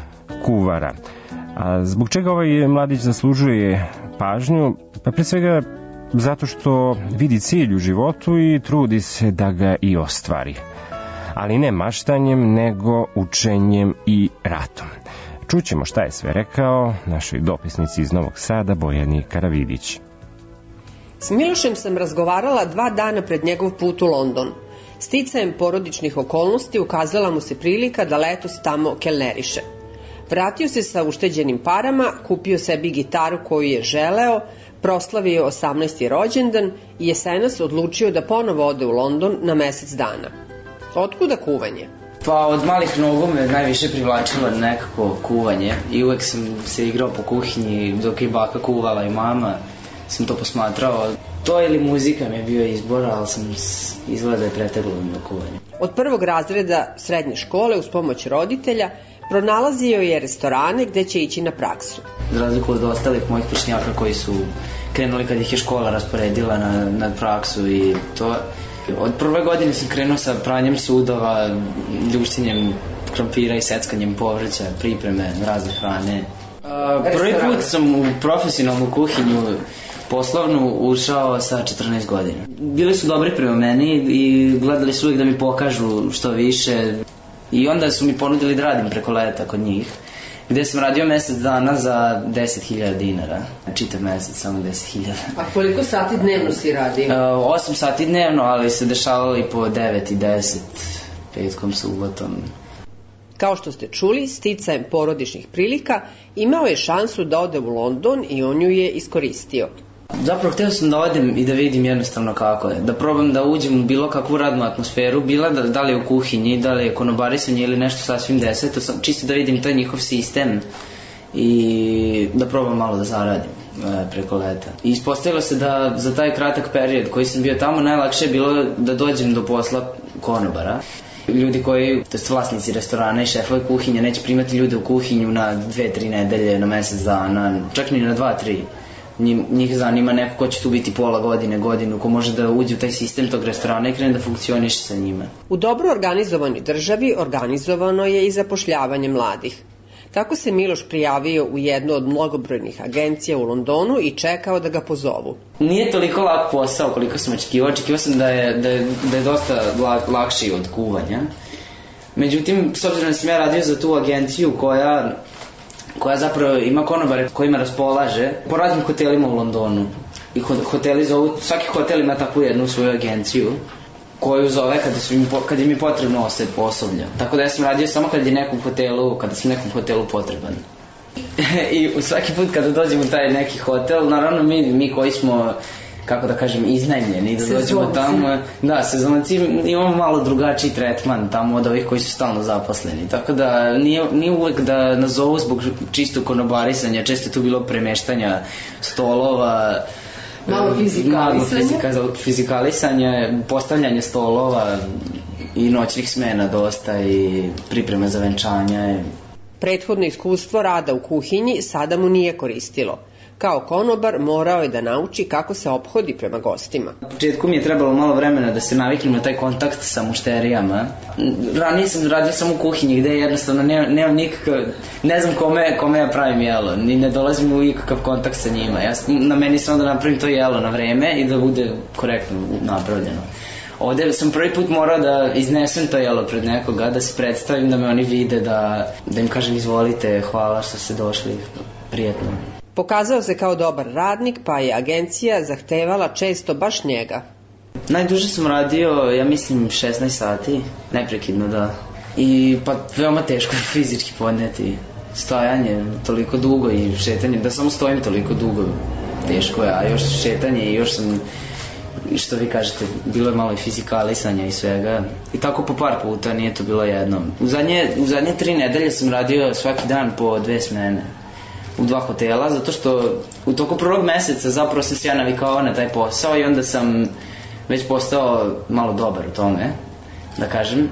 Speaker 2: kuvara. A zbog čega ovaj mladić zaslužuje pažnju? Pa pre svega zato što vidi cilj u životu i trudi se da ga i ostvari. Ali ne maštanjem, nego učenjem i ratom. Čućemo šta je sve rekao našoj dopisnici iz Novog Sada, Bojani Karavidić.
Speaker 16: S Milošem sam razgovarala dva dana pred njegov put u London. Sticajem porodičnih okolnosti ukazala mu se prilika da letos tamo kelneriše. Vratio se sa ušteđenim parama, kupio sebi gitaru koju je želeo, proslavio osamnaesti rođendan i jesenas odlučio da ponovo ode u London na mesec dana. Otkuda kuvanje?
Speaker 20: Pa od malih nogu me najviše privlačilo nekako kuvanje i uvek sam se igrao po kuhinji dok je baka kuvala i mama, sam to posmatrao. To ili muzika mi je bio izbor, ali sam izgleda da je preteglo na kuvanje.
Speaker 16: Od prvog razreda srednje škole uz pomoć roditelja pronalazio je restorane gde će ići na praksu.
Speaker 20: Za razliku od ostalih mojih vršnjaka koji su krenuli kad ih je škola rasporedila na, na praksu i to. Od prve godine sam krenuo sa pranjem sudova, ljuštenjem krompira i seckanjem povrća, pripreme razne hrane. A, prvi put sam u profesionalnu kuhinju poslovnu ušao sa četrnaest godina. Bili su dobri prema meni i gledali su uvijek da mi pokažu što više. I onda su mi ponudili da radim preko leta kod njih, gde sam radio mesec dana za deset hiljada dinara. Čitav mesec, samo deset hiljada.
Speaker 16: A koliko sati dnevno si radio?
Speaker 20: osam sati dnevno, ali se dešavalo i po devet i deset, petkom, subotom.
Speaker 16: Kao što ste čuli, sticajem porodičnih prilika, imao je šansu da ode u London i on ju je iskoristio.
Speaker 20: Zapravo hteo sam da odem i da vidim jednostavno kako je, da probam da uđem u bilo kakvu radnu atmosferu, bila da, da li je u kuhinji, da li je konobarisanje ili nešto sasvim deseto, čisto da vidim taj njihov sistem i da probam malo da zaradim e, preko leta. I ispostavilo se da za taj kratak period koji sam bio tamo najlakše je bilo da dođem do posla konobara. Ljudi koji, to jest vlasnici restorana i šefovi kuhinje, neće primati ljude u kuhinju na dve, tri nedelje, na mesec dana, čak ni na dva, tri. Njih zanima neko ko će tu biti pola godine, godinu, ko može da uđe u taj sistem tog restorana i krene da funkcioniše sa njima.
Speaker 16: U dobro organizovanoj državi organizovano je i zapošljavanje mladih. Tako se Miloš prijavio u jednu od mnogobrojnih agencija u Londonu i čekao da ga pozovu.
Speaker 20: Nije toliko lak posao koliko sam očekivao. Očekivao sam da je, da je, da je dosta lak, lakši od kuvanja. Međutim, s obzirom da sam ja radio za tu agenciju koja, koja zapravo ima konobare kojima raspolaže po raznim hotelima u Londonu. I hoteli zovu, svaki hotel ima takvu jednu svoju agenciju koju zove kada, su im, kada im je potrebno osoblje. Tako da ja sam radio samo kada je nekom hotelu, kada sam nekom hotelu potreban. I svaki put kada dođem u taj neki hotel, naravno mi, mi koji smo, kako da kažem, iznajmljeni, da dođemo tamo, da, sezonci, imamo malo drugačiji tretman tamo od ovih koji su stalno zaposleni. Tako da nije, nije uvek da nazovu zbog čistog konobarisanja, često je tu bilo premeštanja stolova,
Speaker 16: malo fizikalisanja,
Speaker 20: malo fizikalisanja, postavljanje stolova i noćnih smena dosta i priprema za venčanja.
Speaker 16: Prethodno iskustvo rada u kuhinji sada mu nije koristilo. Kao konobar morao je da nauči kako se ophodi prema gostima.
Speaker 20: Na početku mi je trebalo malo vremena da se naviknem na taj kontakt sa mušterijama. Ranije sam radio samo u kuhinji gde jednostavno nemam, nemam nikakav, ne znam kome, kome ja pravim jelo, ni ne dolazim u ikakav kontakt sa njima. Ja, na meni samo da napravim to jelo na vreme i da bude korektno napravljeno. Ovde sam prvi put morao da iznesem to jelo pred nekoga, da se predstavim, da me oni vide, da, da im kažem izvolite, hvala što ste došli, prijetno.
Speaker 16: Pokazao se kao dobar radnik, pa je agencija zahtevala često baš njega.
Speaker 20: Najduže sam radio, ja mislim, šesnaest sati, neprekidno, da. I pa veoma teško fizički podneti. Stojanje toliko dugo i šetanje, da samo stojim toliko dugo, teško je, a još šetanje i još sam, što vi kažete, bilo je malo i fizikalisanja i svega. I tako po par puta, nije to bilo jedno. U zadnje, u zadnje tri nedelje sam radio svaki dan po dve smene u dva hotela, zato što u toku prvog meseca zapravo sam se ja navikao na taj posao i onda sam već postao malo dobar u tome, da kažem.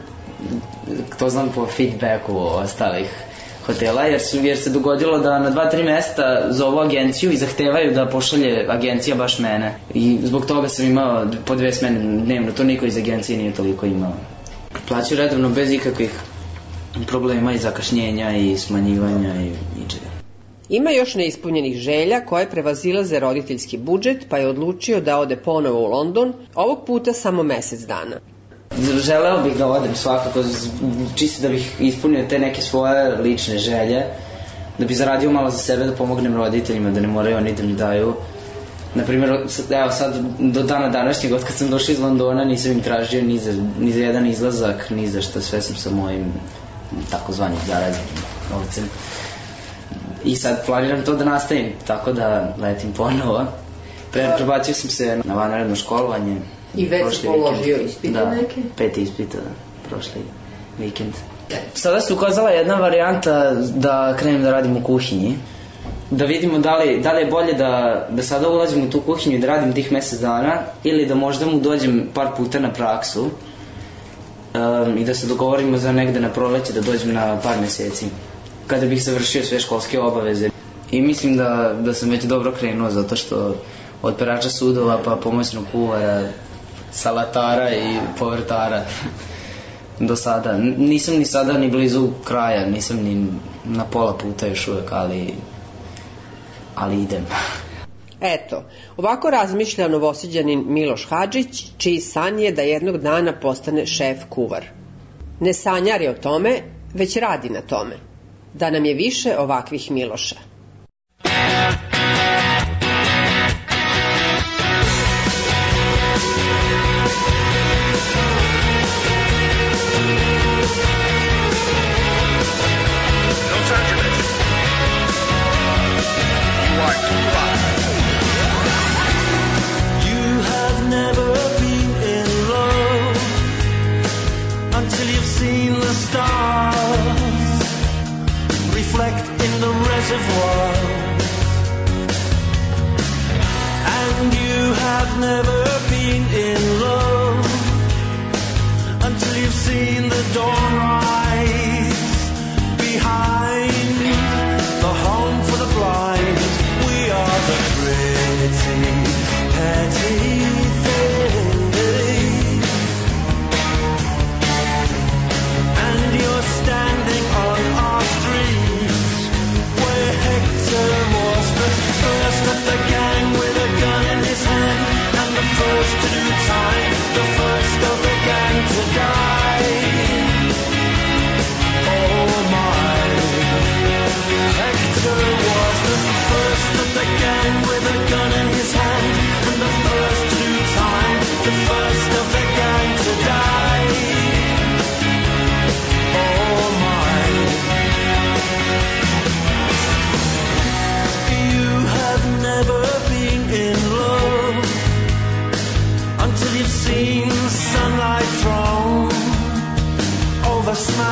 Speaker 20: To znam po feedbacku ostalih hotela, jer, su, jer se dogodilo da na dva, tri mesta zovu agenciju i zahtevaju da pošalje agencija baš mene. I zbog toga sam imao po dve smene dnevno, to niko iz agencije nije toliko imao. Plaćaju redovno bez ikakvih problema i zakašnjenja i smanjivanja i ničega.
Speaker 16: Ima još neispunjenih želja koje prevazilaze roditeljski budžet, pa je odlučio da ode ponovo u London, ovog puta samo mesec dana.
Speaker 20: Želeo bih da odem svakako, čisto da bih ispunio te neke svoje lične želje, da bih zaradio malo za sebe, da pomognem roditeljima, da ne moraju oni da mi daju. Naprimjer, evo sad, do dana današnjeg, od kad sam došao iz Londona, nisam im tražio ni za, ni za jedan izlazak, ni za što, sve sam sa mojim takozvanim zarađenim novcem. I sad planiram to da nastavim, tako da letim ponovo. Pre, prebacio sam se na vanredno školovanje.
Speaker 16: I već si položio ispite
Speaker 20: da,
Speaker 16: neke?
Speaker 20: Pet ispita, prošli vikend. Sada se ukazala jedna varijanta da krenem da radim u kuhinji. Da vidimo da li, da li je bolje da, da sada ulazim u tu kuhinju i da radim tih mesec dana, ili da možda mu dođem par puta na praksu um, i da se dogovorimo za negde na proleće da dođem na par meseci, kada bih završio sve školske obaveze. I mislim da, da sam već dobro krenuo, zato što od perača sudova pa pomoćnog kuvara, salatara i povrtara do sada. Nisam ni sada ni blizu kraja, nisam ni na pola puta još uvek, ali, ali idem.
Speaker 16: Eto, ovako razmišlja Novosiđanin Miloš Hadžić, čiji san je da jednog dana postane šef kuvar. Ne sanjari o tome, već radi na tome. Da nam je više ovakvih Miloša.
Speaker 11: And you have never been in love until you've seen the dawn rise behind the home for the blind. We are the pretty, petty thing, and you're standing on our street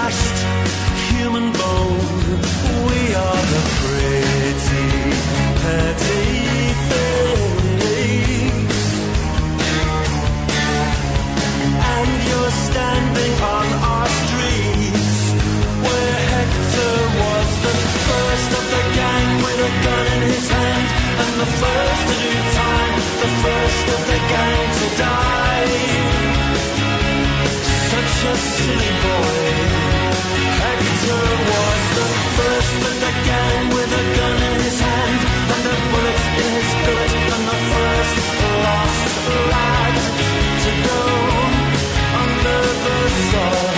Speaker 11: crushed human bone. We are the pretty, petty things. And you're standing on our streets, where Hector was the first of the gang with a gun in his hand, and the first to do time, the first of the gang to die. Such a silly boy. Hector was the first of the gang with a gun in his hand, and a bullet in his billet, and the first lost lad to go under the sun.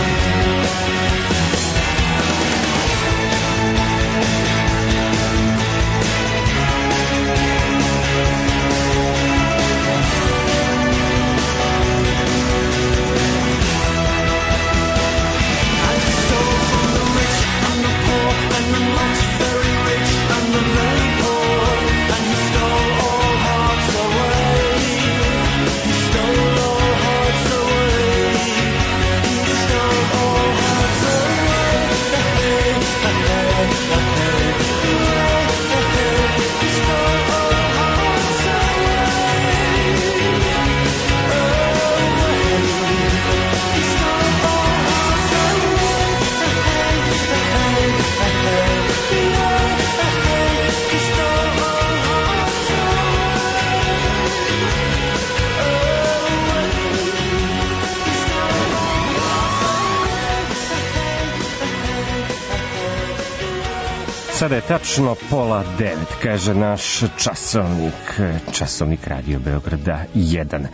Speaker 2: Sada je tačno pola devet, kaže naš časovnik, časovnik Radio Beograda jedan.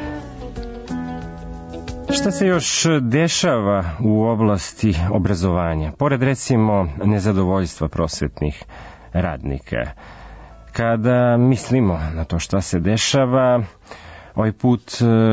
Speaker 2: Šta se još dešava u oblasti obrazovanja? Pored recimo nezadovoljstva prosvetnih radnika. Kada mislimo na to šta se dešava, ovaj put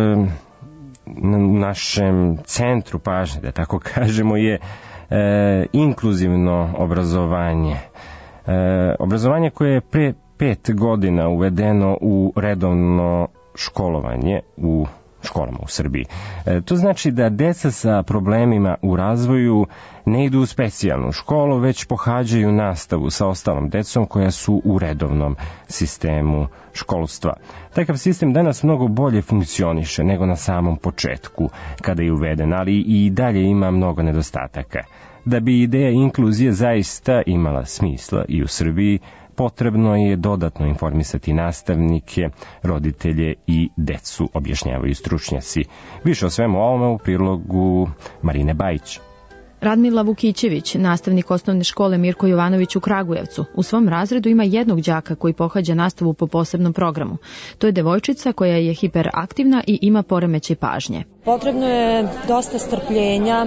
Speaker 2: na našem centru pažnje, da tako kažemo, je E, inkluzivno obrazovanje. E, obrazovanje koje je pre pet godina uvedeno u redovno školovanje u školama u Srbiji. E, to znači da deca sa problemima u razvoju ne idu u specijalnu školu, već pohađaju nastavu sa ostalom decom koja su u redovnom sistemu školstva. Takav sistem danas mnogo bolje funkcioniše nego na samom početku kada je uveden, ali i dalje ima mnogo nedostataka. Da bi ideja inkluzije zaista imala smisla i u Srbiji, potrebno je dodatno informisati nastavnike, roditelje i decu, objašnjavaju stručnjaci. Više o svemu ovome u prilogu Marine Bajić.
Speaker 5: Radmila Vukićević, nastavnik osnovne škole Mirko Jovanović u Kragujevcu, u svom razredu ima jednog đaka koji pohađa nastavu po posebnom programu. To je devojčica koja je hiperaktivna i ima poremećaj pažnje.
Speaker 6: Potrebno je dosta strpljenja,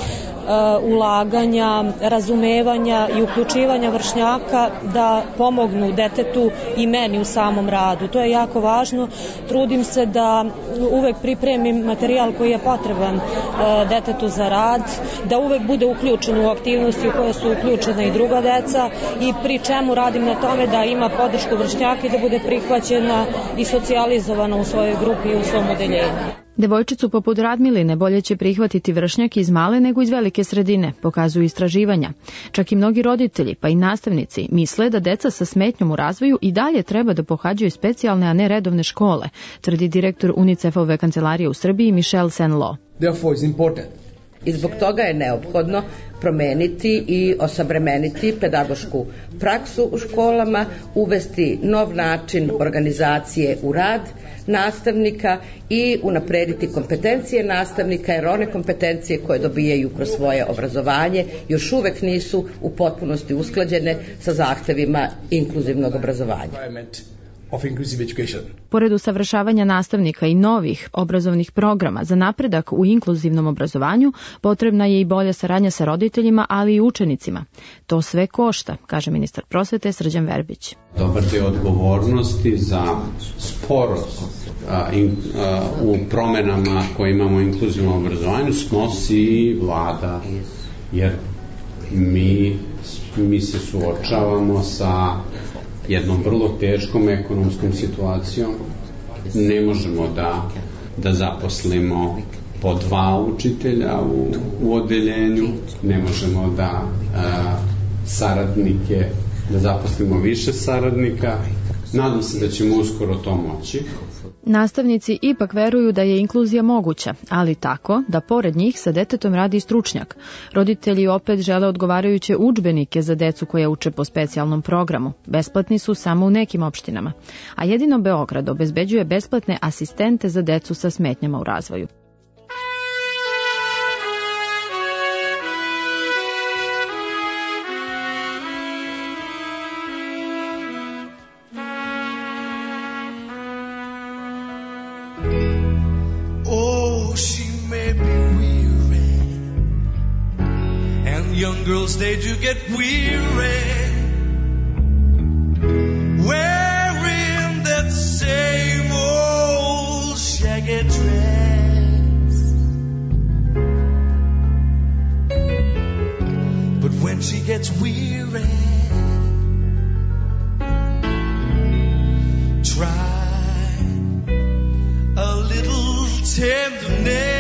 Speaker 6: ulaganja, razumevanja i uključivanja vršnjaka da pomognu detetu i meni u samom radu. To je jako važno. Trudim se da uvek pripremim materijal koji je potreban detetu za rad, da uvek bude uključen u aktivnosti u koje su uključena i druga deca i pri čemu radim na tome da ima podršku vršnjaka i da bude prihvaćena i socijalizovana u svojoj grupi i u svom odeljenju.
Speaker 5: Devojčicu poput Radmiline bolje će prihvatiti vršnjak iz male nego iz velike sredine, pokazuju istraživanja. Čak i mnogi roditelji, pa i nastavnici, misle da deca sa smetnjom u razvoju i dalje treba da pohađaju specijalne, a ne redovne škole, tvrdi direktor UNICEF-ove kancelarije u Srbiji Michel Senlo.
Speaker 21: Therefore is important. I zbog toga je neophodno promeniti i osavremeniti pedagošku praksu u školama, uvesti nov način organizacije u rad nastavnika i unaprediti kompetencije nastavnika, jer one kompetencije koje dobijaju kroz svoje obrazovanje još uvek nisu u potpunosti usklađene sa zahtevima inkluzivnog obrazovanja.
Speaker 5: Pored usavršavanja nastavnika i novih obrazovnih programa za napredak u inkluzivnom obrazovanju, potrebna je i bolja saradnja sa roditeljima, ali i učenicima. To sve košta, kaže ministar prosvete Srđan Verbić.
Speaker 24: Dobar deo odgovornosti za sporost a, in, a, u promenama koje imamo u inkluzivnom obrazovanju snosi i vlada, jer mi, mi se suočavamo sa jednom vrlo teškom ekonomskom situacijom. Ne možemo da, da zaposlimo po dva učitelja u, u odeljenju, ne možemo da a, saradnike, da zaposlimo više saradnika. Nadam se da ćemo uskoro to moći.
Speaker 5: Nastavnici ipak veruju da je inkluzija moguća, ali tako da pored njih sa detetom radi stručnjak. Roditelji opet žele odgovarajuće udžbenike za decu koja uče po specijalnom programu. Besplatni su samo u nekim opštinama, a jedino Beograd obezbeđuje besplatne asistente za decu sa smetnjama u razvoju.
Speaker 11: Young girls, they do get weary wearing that same old shaggy dress. But when she gets weary, try a little tenderness.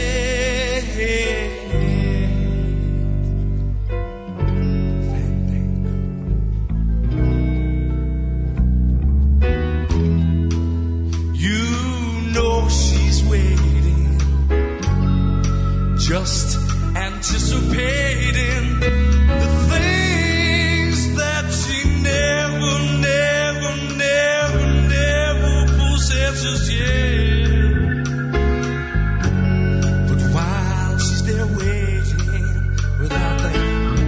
Speaker 11: Just anticipating the things that she never, never, never, never possesses yet. But while she's there waiting without that,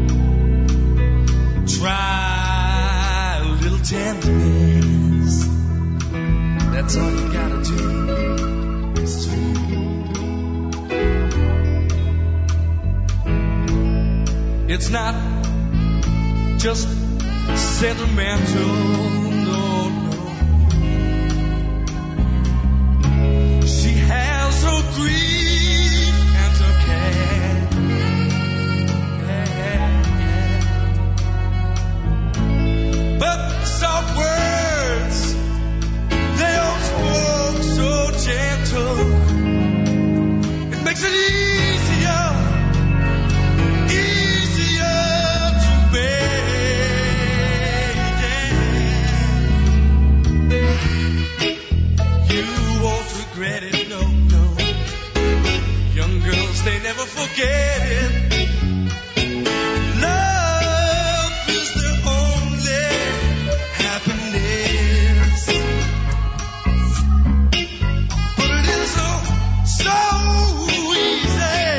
Speaker 11: try a little tenderness. That's all you gotta do. It's not just sentimental, no, no. She has her grief and her care. But soft words, they all spoke so gentle. It makes it easier. They never forget it. Love is the only happiness. But it is so, so easy.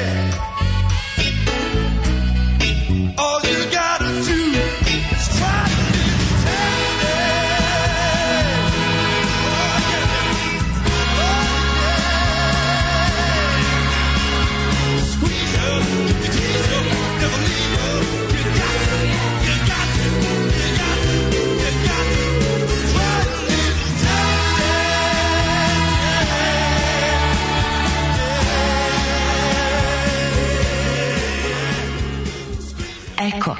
Speaker 11: All you gotta do is try to tell it. Oh, yeah.
Speaker 4: Eko.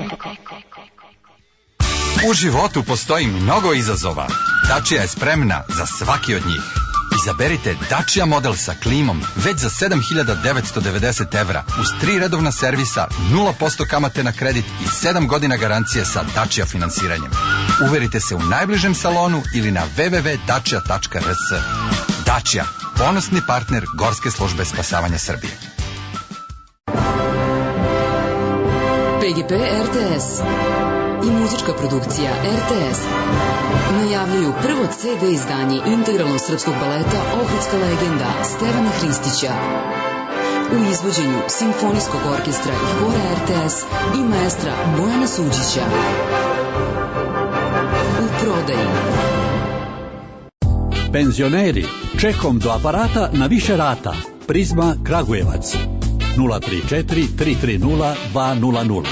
Speaker 4: U životu postoji mnogo izazova. Dacia je spremna za svaki od njih. Izaberite Dacia model sa klimom već za sedam hiljada devetsto devedeset evra uz tri redovna servisa, nula posto kamate na kredit i sedam godina garancije sa Dacia finansiranjem. Uverite se u najbližem salonu ili na w w w tačka dacia tačka r s. Dacia, ponosni partner Gorske službe spasavanja Srbije.
Speaker 17: P G P R T S i muzička produkcija R T S najavljuju prvo C D izdanje integralnog srpskog baleta Ohridska legenda Stevana Hristića u izvođenju Simfonijskog orkestra i hora R T S i maestra Bojana Suđića. U prodaji.
Speaker 18: Penzioneri, čekom do aparata na više rata. Prizma Kragujevac. nula tri četiri tri tri nula dva nula nula.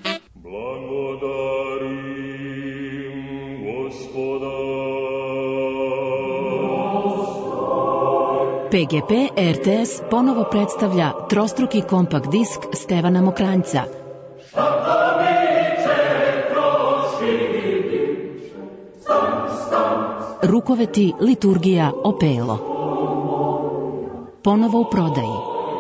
Speaker 22: P G P R T S ponovo predstavlja trostruki kompakt disk Stevana Mokranjca. Rukoveti, liturgija, opelo. ponovo u prodaji.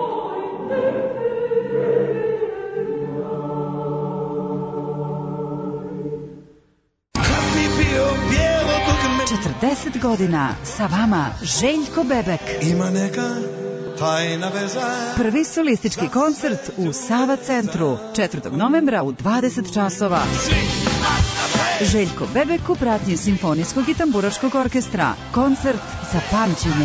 Speaker 1: četrdeset godina sa vama Željko Bebek.
Speaker 11: Ima neka tajna veza.
Speaker 1: Prvi solistički koncert u Sava centru četvrtog novembra u dvadeset časova. Željko Bebek u pratnji Simfonijskog i tamburaškog orkestra. Koncert za pamćenje.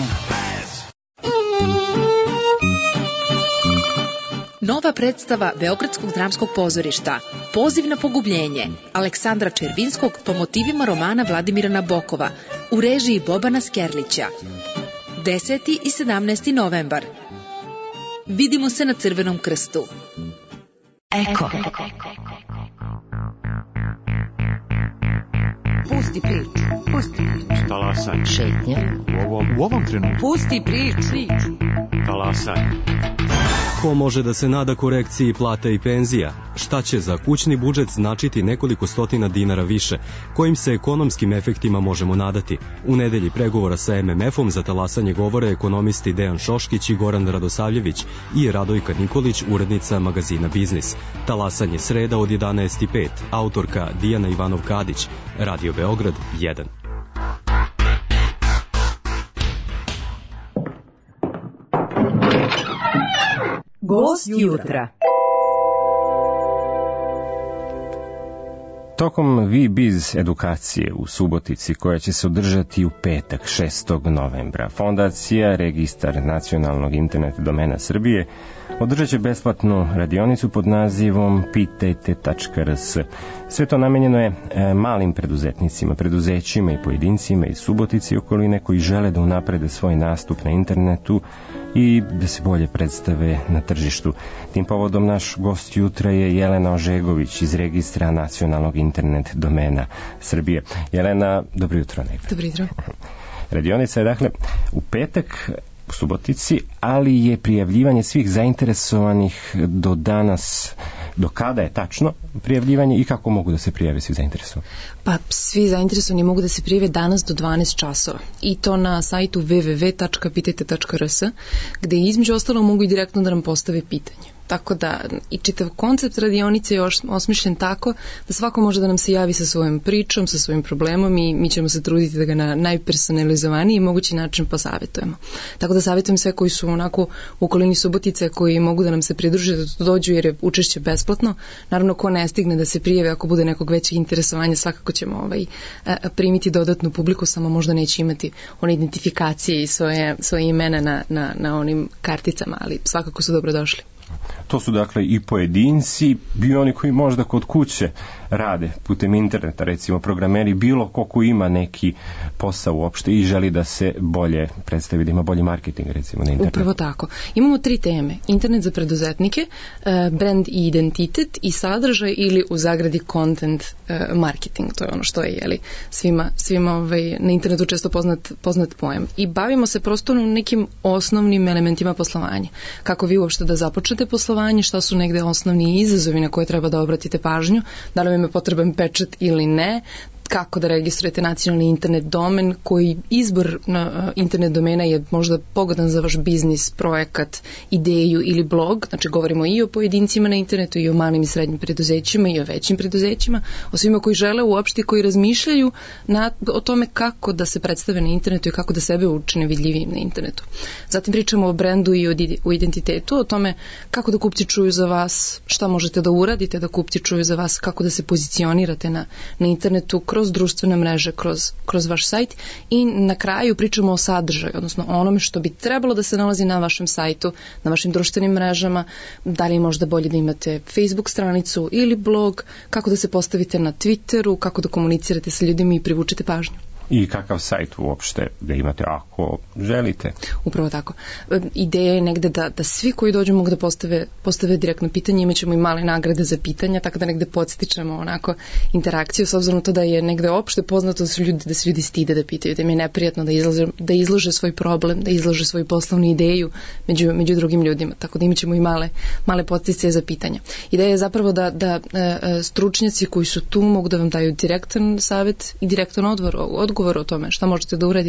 Speaker 9: Nova predstava Beogradskog dramskog pozorišta Poziv na pogubljenje Aleksandra Červinskog po motivima romana Vladimira Nabokova u režiji Bobana Skerlića. deseti i sedamnaesti novembar. Vidimo se na Crvenom krstu.
Speaker 1: Eko. Pusti priču. Pusti priču.
Speaker 10: Talasaj.
Speaker 1: Šetnja.
Speaker 10: U ovom, u ovom trenutku.
Speaker 1: Pusti priču.
Speaker 10: Talasaj.
Speaker 13: Ko može da se nada korekciji plata i penzija? Šta će za kućni budžet značiti nekoliko stotina dinara više? Kojim se ekonomskim efektima možemo nadati? U nedelji pregovora sa em em efom za talasanje govore ekonomisti Dejan Šoškić i Goran Radosavljević i Radojka Nikolić, urednica magazina Biznis. Talasanje sreda od jedanaest i pet. Autorka Dijana Ivanov-Kadić. Radio Beograd jedan.
Speaker 1: Gost jutra.
Speaker 2: Tokom V-Biz edukacije u Subotici, koja će se održati u petak šestog novembra, Fondacija Registar nacionalnog internet domena Srbije održat će besplatnu radionicu pod nazivom pitajte tačka er es. Sve to namenjeno je malim preduzetnicima, preduzećima i pojedincima iz Subotice i okoline koji žele da unaprede svoj nastup na internetu i da se bolje predstave na tržištu. Tim povodom naš gost jutra je Jelena Ožegović iz Registra nacionalnog internet domena Srbije. Jelena, dobro jutro. Najprej.
Speaker 25: Dobro jutro.
Speaker 2: Radionica je dakle u petak u Subotici, ali je prijavljivanje svih zainteresovanih do danas, do kada je tačno prijavljivanje i kako mogu da se prijave svi zainteresovani?
Speaker 25: Pa svi zainteresovani mogu da se prijave danas do dvanaest časova i to na sajtu w w w tačka pitajte tačka er es, gde između ostalog mogu i direktno da nam postave pitanje. Tako da i čitav koncept radionice je osmišljen tako da svako može da nam se javi sa svojom pričom, sa svojim problemom i mi ćemo se truditi da ga na najpersonalizovaniji i mogući način posavetujemo. Tako da savjetujem sve koji su onako u okolini Subotice, koji mogu da nam se pridruže, da dođu jer je učešće besplatno. Naravno, ko ne stigne da se prijave, ako bude nekog većeg interesovanja, svakako ćemo ovaj, primiti dodatnu publiku, samo možda neće imati one identifikacije i svoje, svoje imena na, na, na onim karticama, ali svakako su dobrodošli.
Speaker 2: To su dakle i pojedinci, i oni koji možda kod kuće rade putem interneta, recimo programeri, bilo ko ko ima neki posao uopšte i želi da se bolje predstavi, da ima bolji marketing recimo na internetu.
Speaker 25: Upravo tako. Imamo tri teme. Internet za preduzetnike, brand i identitet i sadržaj ili u zagradi content marketing. To je ono što je jeli, svima, svima ovaj, na internetu često poznat, poznat pojam. I bavimo se prosto nekim osnovnim elementima poslovanja. Kako vi uopšte da započete poslovanje, šta su negde osnovni izazovi na koje treba da obratite pažnju, da li vam je potreban pečat ili ne, kako da registrujete nacionalni internet domen, koji izbor na internet domena je možda pogodan za vaš biznis, projekat, ideju ili blog. Znači govorimo i o pojedincima na internetu i o malim i srednjim preduzećima i o većim preduzećima, o svima koji žele uopšte, koji razmišljaju na, o tome kako da se predstave na internetu i kako da sebe učine vidljivijim na internetu. Zatim pričamo o brendu i o identitetu, o tome kako da kupci čuju za vas, šta možete da uradite da kupci čuju za vas, kako da se pozicionirate na, na internetu, kroz društvene mreže, kroz, kroz vaš sajt i na kraju pričamo o sadržaju, odnosno o onome što bi trebalo da se nalazi na vašem sajtu, na vašim društvenim mrežama, da li je možda bolje da imate Facebook stranicu ili blog, kako da se postavite na Twitteru, kako da komunicirate sa ljudima i privučete pažnju.
Speaker 2: I kakav sajt uopšte da imate ako želite.
Speaker 25: Upravo tako. Ideja je negde da, da svi koji dođu mogu da postave, postave direktno pitanje, imat ćemo i male nagrade za pitanja, tako da negde podstičemo onako interakciju, s obzirom to da je negde opšte poznato da, su ljudi, da se ljudi stide da pitaju, da im je neprijatno da izlože, da izlože svoj problem, da izlože svoju poslovnu ideju među, među drugim ljudima, tako da imat ćemo i male, male podsticaje za pitanja. Ideja je zapravo da, da e, stručnjaci koji su tu mogu da vam daju direktan savjet i direktan odgovor, odgovor o tome šta možete da uradite.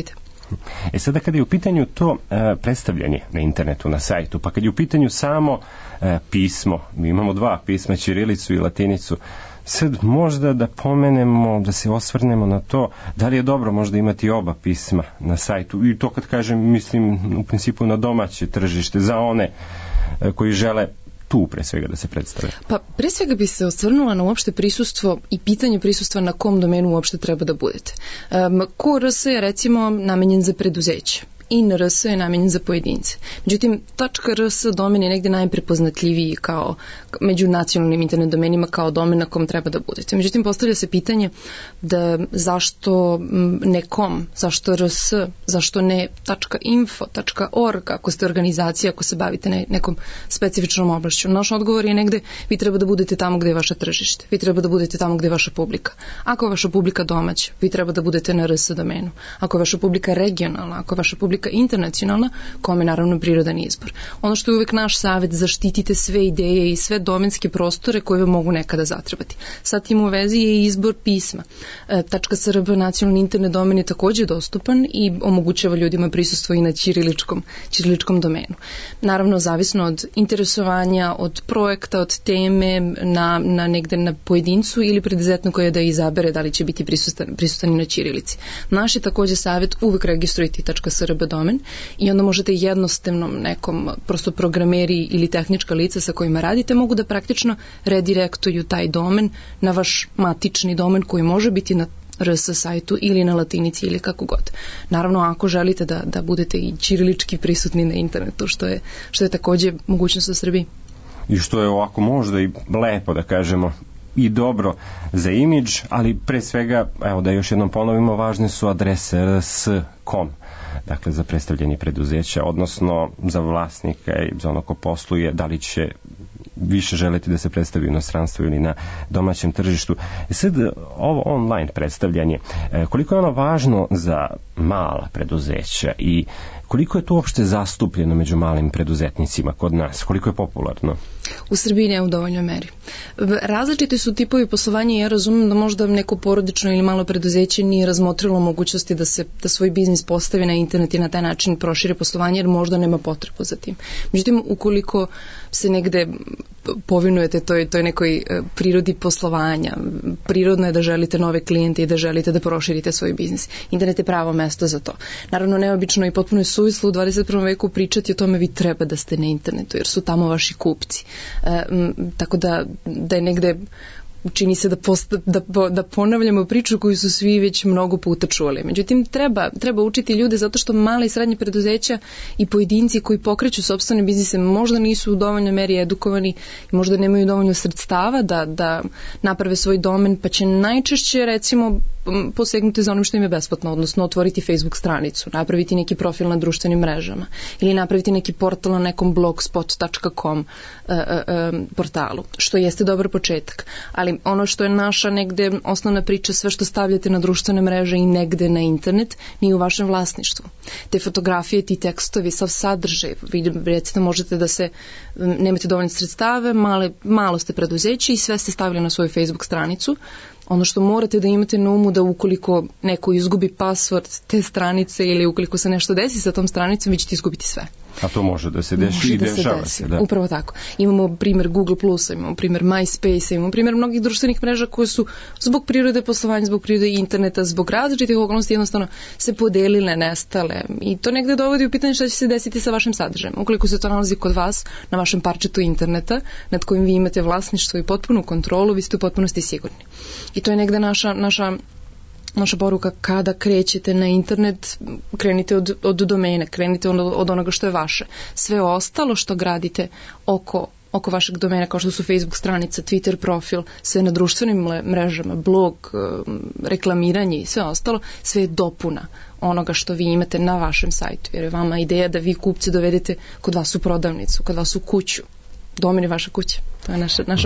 Speaker 2: E sada kada je u pitanju to e, predstavljanje na internetu, na sajtu, pa kad je u pitanju samo e, pismo, mi imamo dva pisma, ćirilicu i latinicu, sad možda da pomenemo, da se osvrnemo na to, da li je dobro možda imati oba pisma na sajtu, i to kad kažem, mislim u principu na domaće tržište, za one e, koji žele tu pre svega da se predstave.
Speaker 25: Pa pre svega bi se osvrnula na uopšte prisustvo i pitanje prisustva na kom domenu uopšte treba da budete. Um, K R S je recimo namenjen za preduzeće. I N R S je namenjen za pojedince. Međutim, .rs domen je negde najprepoznatljiviji kao među nacionalnim internet domenima kao domen na kom treba da budete. Međutim, postavlja se pitanje da zašto ne .com, zašto .rs, zašto ne .info, .org, ako ste organizacija, ako se bavite ne, nekom specifičnom oblašću. Naš odgovor je negde, vi treba da budete tamo gde je vaše tržište, vi treba da budete tamo gde je vaša publika. Ako je vaša publika domaća, vi treba da budete na R S domenu. Ako je vaša publika regionalna, ako je vaša publika internacionalna, kome naravno prirodan izbor. Ono što je uvek naš savet, zaštitite sve ideje i sve domenske prostore koje vam mogu nekada zatrebati. Sa tim u vezi je izbor pisma. E, .srb nacionalni internet domen je takođe dostupan i omogućava ljudima prisustvo i na ćiriličkom, ćiriličkom domenu. Naravno, zavisno od interesovanja, od projekta, od teme, na, na negde na pojedincu ili preduzetno koje da izabere da li će biti prisutan, prisutan i na ćirilici. Naš je takođe savet uvek registrujte .srb domen i onda možete jednostavnom nekom prosto programeri ili tehnička lica sa kojima radite mogu da praktično redirektuju taj domen na vaš matični domen koji može biti na R S sajtu ili na latinici ili kako god. Naravno, ako želite da, da budete i ćirilički prisutni na internetu, što je, što je takođe mogućnost u Srbiji.
Speaker 2: I što je ovako možda i lepo da kažemo i dobro za imidž, ali pre svega, evo da još jednom ponovimo, važne su adrese r s tačka com, dakle za predstavljanje preduzeća, odnosno za vlasnika i za ono ko posluje, da li će više želeti da se predstavi u inostranstvu ili na domaćem tržištu. E sad, ovo online predstavljanje, koliko je ono važno za mala preduzeća i koliko je to uopšte zastupljeno među malim preduzetnicima kod nas? Koliko je popularno?
Speaker 25: U Srbiji ne u dovoljnoj meri. Različiti su tipovi poslovanja i ja razumem da možda neko porodično ili malo preduzeće nije razmotrilo mogućnosti da se da svoj biznis postavi na internet i na taj način prošire poslovanje jer možda nema potrebu za tim. Međutim, ukoliko se negde povinujete toj, toj nekoj prirodi poslovanja, prirodno je da želite nove klijente i da želite da proširite svoj biznis. Internet je pravo mesto za to. Naravno, neobično i potpuno je suvislo u dvadeset prvom veku pričati o tome vi treba da ste na internetu jer su tamo vaši kupci. E, m, tako da, da je negde čini se da, posta, da, da ponavljamo priču koju su svi već mnogo puta čuli. Međutim, treba, treba učiti ljude zato što male i srednje preduzeća i pojedinci koji pokreću sopstvene biznise možda nisu u dovoljnoj meri edukovani i možda nemaju dovoljno sredstava da, da naprave svoj domen, pa će najčešće recimo posegnuti za onim što im je besplatno, odnosno otvoriti Facebook stranicu, napraviti neki profil na društvenim mrežama ili napraviti neki portal na nekom blogspot tačka com uh, uh, portalu, što jeste dobar početak. Ali ono što je naša negde osnovna priča, sve što stavljate na društvene mreže i negde na internet, nije u vašem vlasništvu. Te fotografije, ti tekstovi, sav sadržaj, vi recimo možete da se, nemate dovoljno sredstave, male, malo ste preduzeći i sve ste stavili na svoju Facebook stranicu. Ono što morate da imate na umu da ukoliko neko izgubi password te stranice ili ukoliko se nešto desi sa tom stranicom, vi ćete izgubiti sve.
Speaker 2: A to može da se desi i dešava se. Da.
Speaker 25: Upravo tako. Imamo primjer Google Plusa, imamo primjer MySpace, imamo primjer mnogih društvenih mreža koje su zbog prirode poslovanja, zbog prirode interneta, zbog različitih okolnosti jednostavno se podelile, nestale. I to negde dovodi u pitanje šta će se desiti sa vašim sadržajem. Ukoliko se to nalazi kod vas na vašem parčetu interneta, nad kojim vi imate vlasništvo i potpunu kontrolu, vi ste u potpunosti sigurni. I to je negde naša, naša naša poruka kada krećete na internet, krenite od, od domena, krenite od, od onoga što je vaše. Sve ostalo što gradite oko, oko vašeg domena, kao što su Facebook stranica, Twitter profil, sve na društvenim mrežama, blog, reklamiranje i sve ostalo, sve je dopuna onoga što vi imate na vašem sajtu. Jer je vama ideja da vi kupce dovedete kod vas u prodavnicu, kod vas u kuću. Domen je vaša kuća. To je naša, naša poruka.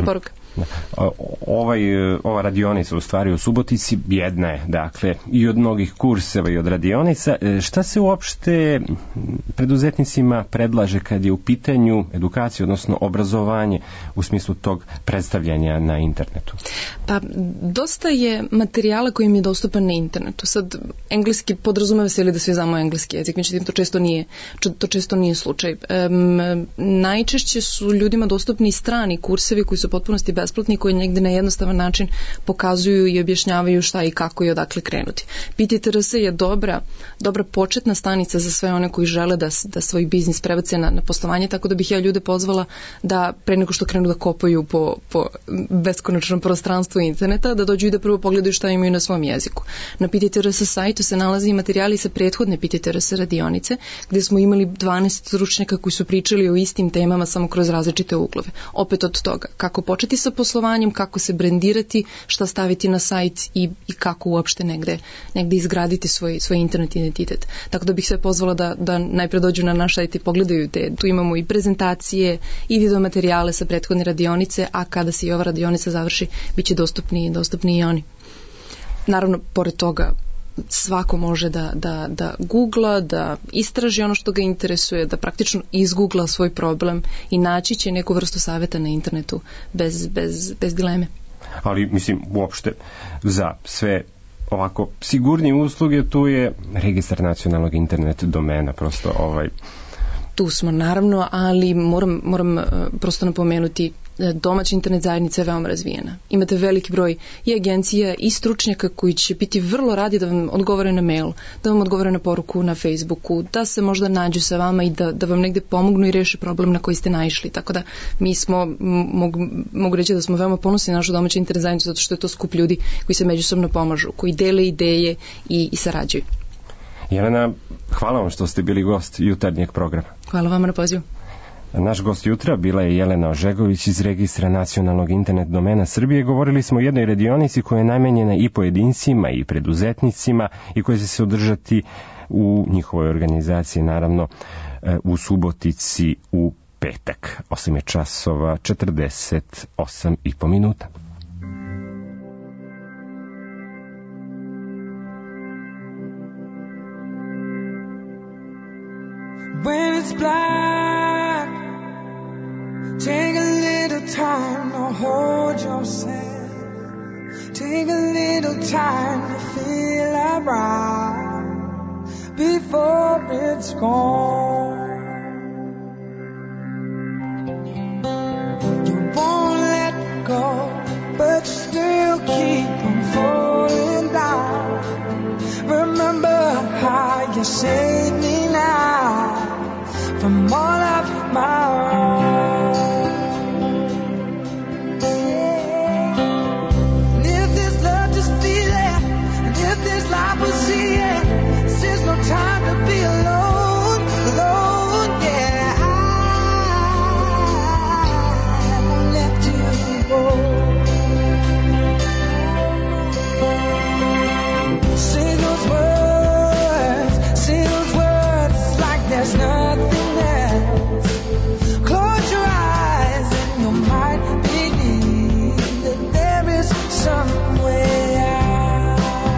Speaker 2: Ovaj, ova radionica u stvari u Subotici jedna je, dakle, i od mnogih kurseva i od radionica. Šta se uopšte preduzetnicima predlaže kad je u pitanju edukacija, odnosno obrazovanje u smislu tog predstavljanja na internetu?
Speaker 25: Pa, dosta je materijala koji im je dostupan na internetu. Sad, engleski podrazumeva se ili da svi znamo engleski jezik, međutim to često nije, to često nije slučaj. Um, najčešće su ljudima dostupni strani kursevi koji su potpunosti besplatni, koji negde na jednostavan način pokazuju i objašnjavaju šta i kako i odakle krenuti. P T T R S je dobra, dobra početna stanica za sve one koji žele da, da svoj biznis prebace na, na poslovanje, tako da bih ja ljude pozvala da pre nego što krenu da kopaju po, po beskonačnom prostranstvu interneta, da dođu i da prvo pogledaju šta imaju na svom jeziku. Na P T T R S sajtu se nalazi i materijali sa prethodne P T T R S radionice, gde smo imali dvanaest stručnjaka koji su pričali o istim temama samo kroz različite uglove. Opet od toga, kako početi sa poslovanjem, kako se brendirati, šta staviti na sajt i, i kako uopšte negde, negde izgraditi svoj, svoj internet identitet. Tako da bih sve pozvala da, da najpre dođu na naš sajt i pogledaju te. Tu imamo i prezentacije i videomaterijale sa prethodne radionice, a kada se i ova radionica završi, bit će dostupni, dostupni i oni. Naravno, pored toga, svako može da, da, da googla, da istraži ono što ga interesuje, da praktično izgoogla svoj problem i naći će neku vrstu savjeta na internetu bez, bez, bez dileme.
Speaker 2: Ali, mislim, uopšte za sve ovako sigurnije usluge tu je registar nacionalnog internet domena, prosto ovaj...
Speaker 25: Tu smo naravno, ali moram, moram uh, prosto napomenuti, domaća internet zajednica je veoma razvijena. Imate veliki broj i agencija i stručnjaka koji će biti vrlo radi da vam odgovore na mail, da vam odgovore na poruku na Facebooku, da se možda nađu sa vama i da, da vam negde pomognu i reše problem na koji ste naišli. Tako da mi smo, mogu, mogu reći da smo veoma ponosni na našu domaću internet zajednicu zato što je to skup ljudi koji se međusobno pomažu, koji dele ideje i, i sarađuju.
Speaker 2: Jelena, hvala vam što ste bili gost jutarnjeg programa.
Speaker 25: Hvala vam na pozivu.
Speaker 2: Naš gost jutra bila je Jelena Ožegović iz registra nacionalnog internet domena Srbije. Govorili smo o jednoj radionici koja je namenjena i pojedincima i preduzetnicima i koja će se održati u njihovoj organizaciji, naravno u Subotici u petak. osam je časova četrdeset osam i po minuta.
Speaker 11: When it's black, take a little time to hold yourself. Take a little time to feel alright before it's gone. You won't let go, but still keep on falling down. Remember how you saved me now from all of my own. And if this love just feel it, and if this life will see it, there's no time to be alone, alone, yeah. I won't let you go. Say those words, say those words like there's nothing else. Close your eyes and you might believe that there is some way out.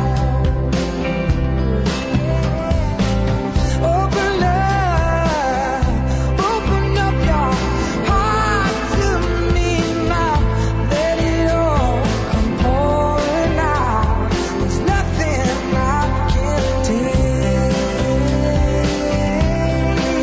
Speaker 11: Open up, open up your heart to me now. Let it all come pouring out. There's nothing I can't take.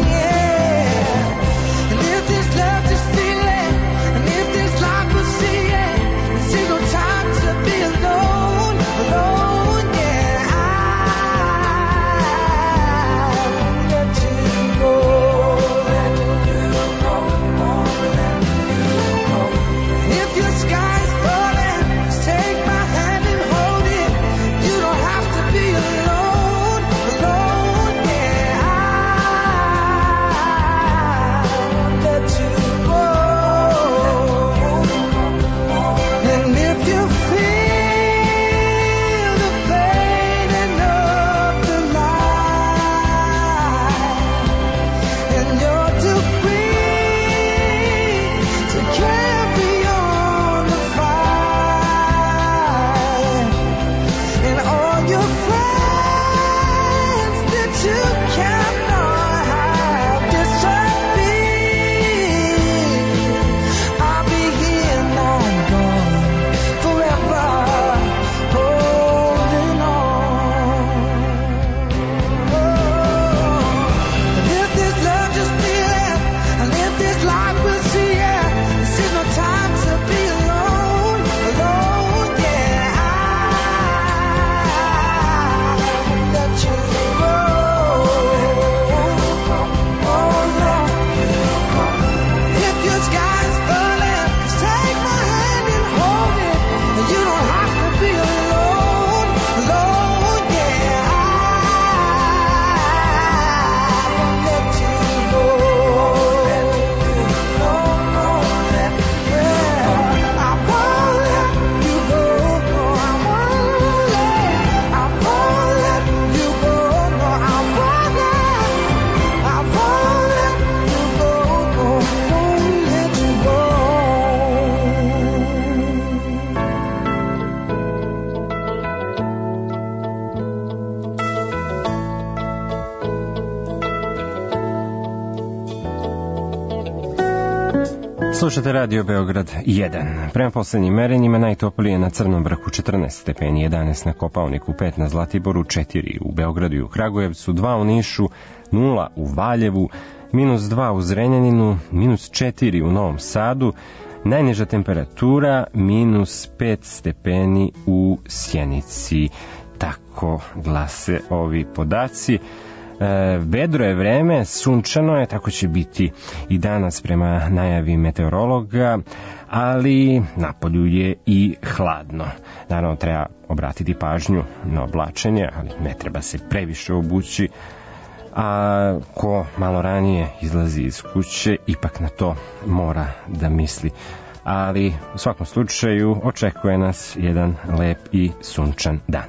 Speaker 2: Slušate Radio Beograd jedan. Prema poslednjim merenjima najtoplije na Crnom vrhu četrnaest stepeni, jedanaest na Kopaoniku, pet na Zlatiboru, četiri u Beogradu i u Kragujevcu, dva u Nišu, nula u Valjevu, minus dva u Zrenjaninu, minus četiri u Novom Sadu, najniža temperatura minus pet stepeni u Sjenici. Tako glase ovi podaci. E, vedro je vreme, sunčano je, tako će biti i danas prema najavi meteorologa, ali napolju je i hladno. Naravno, treba obratiti pažnju na oblačenje, ali ne treba se previše obući, a ko malo ranije izlazi iz kuće, ipak na to mora da misli. Ali u svakom slučaju očekuje nas jedan lep i sunčan dan.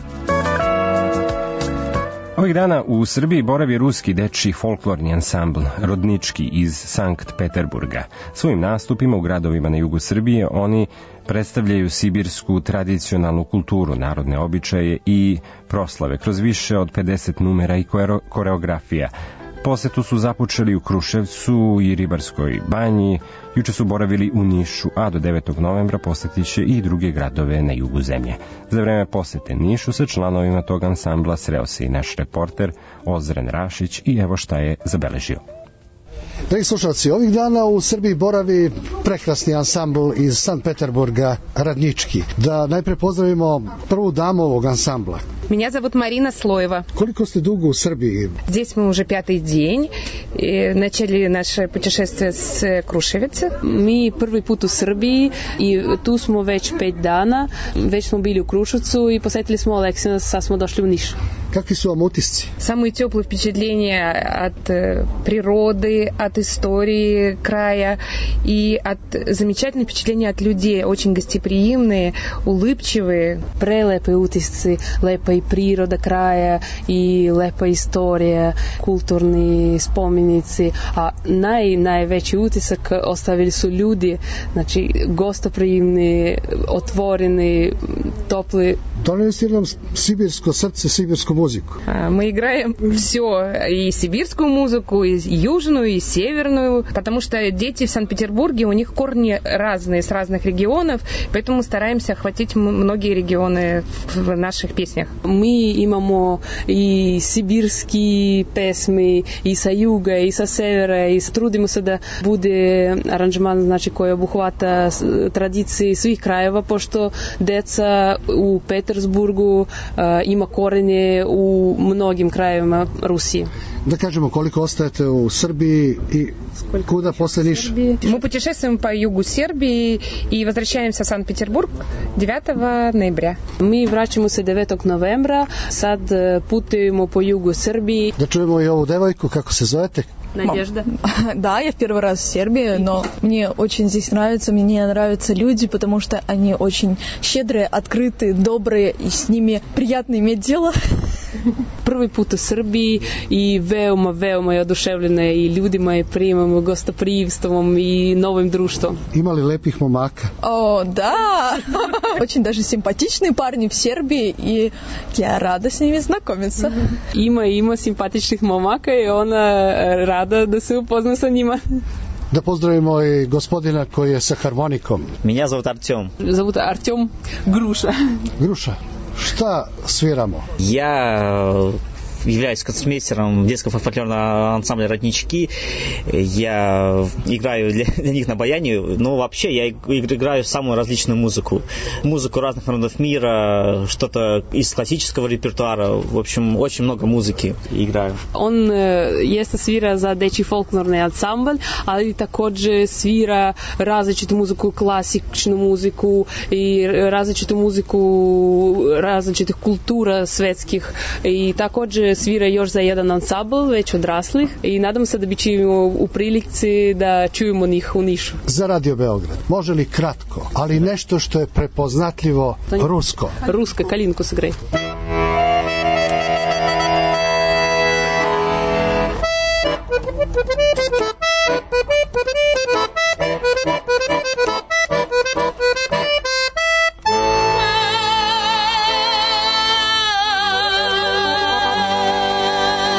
Speaker 2: Ovih dana u Srbiji boravi ruski dečiji folklorni ansambl Rodnički iz Sankt Peterburga. Svojim nastupima u gradovima na jugu Srbije oni predstavljaju sibirsku tradicionalnu kulturu, narodne običaje i proslave kroz više od pedeset numera i koreografija. Posetu su započeli u Kruševcu i Ribarskoj banji, juče su boravili u Nišu, a do devetog novembra posetiće i druge gradove na jugu zemlje. Za vreme posete Nišu sa članovima tog ansambla sreo se i naš reporter Ozren Rašić i evo šta je zabeležio.
Speaker 3: Dragi slušalci, ovih dana u Srbiji boravi prekrasni ansambl iz Sankt Peterburga Radnički. Da najpre pozdravimo prvu damu ovog ansambla.
Speaker 7: Меня зовут Марина Слоева.
Speaker 3: Koliko ste dugo u Srbiji?
Speaker 7: Здесь мы уже пятый день. Начали наше путешествие с Крушевиce. Mi prvi put u Srbiji i tu smo već pet dana. Već smo bili u Kruševcu i posetili smo Aleksinac, sad smo došli u Niš.
Speaker 3: Какви su vam utisci?
Speaker 7: Самые теплые впечатления от природы, от истории края и от замечательных впечатлений от людей. Очень гостеприимные, улыбчивые, прелепи utisci, lepa i priroda kraja i lepa istorija, kulturni spomenici, a naj, najveći utisak ostavili su ljudi, znači gostoprimni, otvoreni, topli.
Speaker 3: Doneli ste nam sibirsko srce, sibirsku muziku.
Speaker 7: Мы играем все, и сибирскую музыку, и южную, и северную, потому что дети в Санкт-Петербурге, у них корни разные, с разных регионов, поэтому стараемся охватить многие регионы в наших песнях. Mi imamo i sibirski pesmi i sa juga i sa severa i trudimo se da bude aranžman, znači, koji obuhvata tradicije svih krajeva, pošto deca u Petersburgu a, ima korenje u mnogim krajevima Rusije.
Speaker 3: Da kažemo koliko ostajete u Srbiji i kuda posle Niša?
Speaker 7: Мы путешествуем по югу Сербии и возвращаемся в Санкт-Петербург девятого ноября. Mi vraćamo se devetog novembra, sad putujemo po jugu Srbiji.
Speaker 3: Da čujemo i ovu devojku, kako se zovete?
Speaker 7: Надежда.
Speaker 8: Да, я в первый раз в Сербии, но мне очень здесь нравится, мне нравятся люди, потому что они очень щедрые, открытые, добрые, и с ними приятно иметь дело.
Speaker 7: Prvi put u Srbiji i veoma, veoma je oduševljena i ljudima je primamo, gostoprimstvom i novim društvom.
Speaker 3: Ima li lepih momaka?
Speaker 8: О, да! Очень даже симпатичные парни в Сербии, и я рада с ними знакомиться.
Speaker 7: Има, има симпатичnih momaka i ona rada da se upozna sa njima.
Speaker 3: Da pozdravimo i gospodina koji je sa harmonikom.
Speaker 12: Меня зовут Артем.
Speaker 7: Зовут Артем Груша.
Speaker 3: Груша. Šta sviramo?
Speaker 12: Я являюсь концертмейстером детского фольклорного ансамбля «Роднички». Я играю для, для них на баяне, но вообще я играю самую различную музыку. Музыку разных народов мира, что-то из классического репертуара. В общем, очень много музыки играю.
Speaker 7: On jeste svira za dečji folklorni ansambl, ali takođe svira različitu muziku, klasičnu muziku i različitu muziku različitih kultura svetskih i takođe svira još za jedan ansambl već odraslih i nadam se da bi ćemo u prilici da čujemo njih u Nišu.
Speaker 3: Za Radio Beograd, može li kratko, ali nešto što je prepoznatljivo rusko?
Speaker 7: Ruska, Kalinku se gre.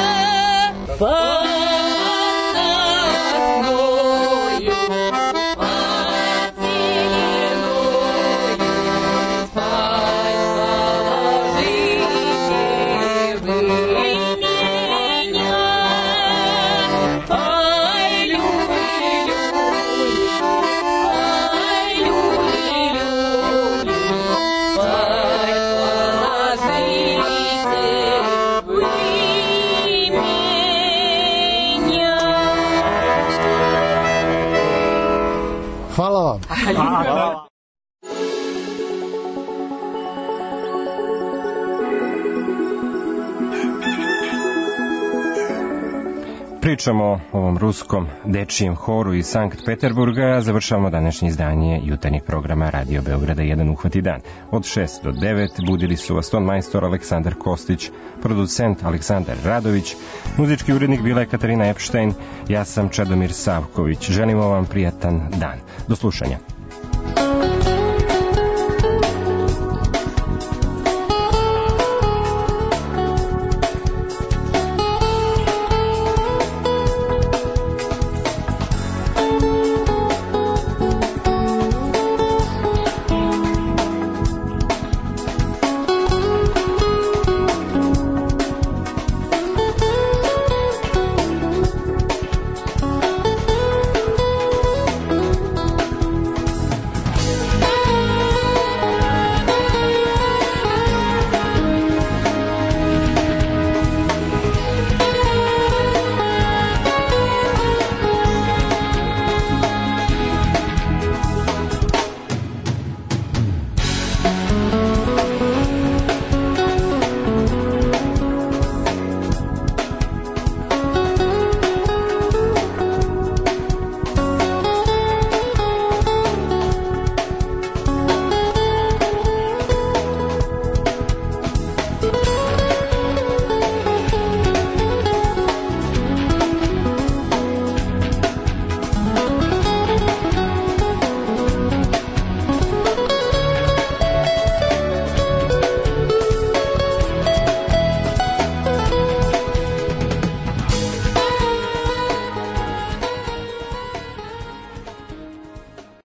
Speaker 11: Паною,
Speaker 3: Hvala.
Speaker 12: Hvala.
Speaker 2: Pričamo o ovom ruskom dečijem horu iz Sankt Peterburga, završavamo današnje izdanje jutarnjeg programa Radio Beograda jedan uhvati dan. Od šest do devet budili su vas ton majstor Aleksandar Kostić, producent Aleksandar Radović, muzički urednik bila je Katarina Epštajn, ja sam Čedomir Savković. Želimo vam prijatan dan. Do slušanja.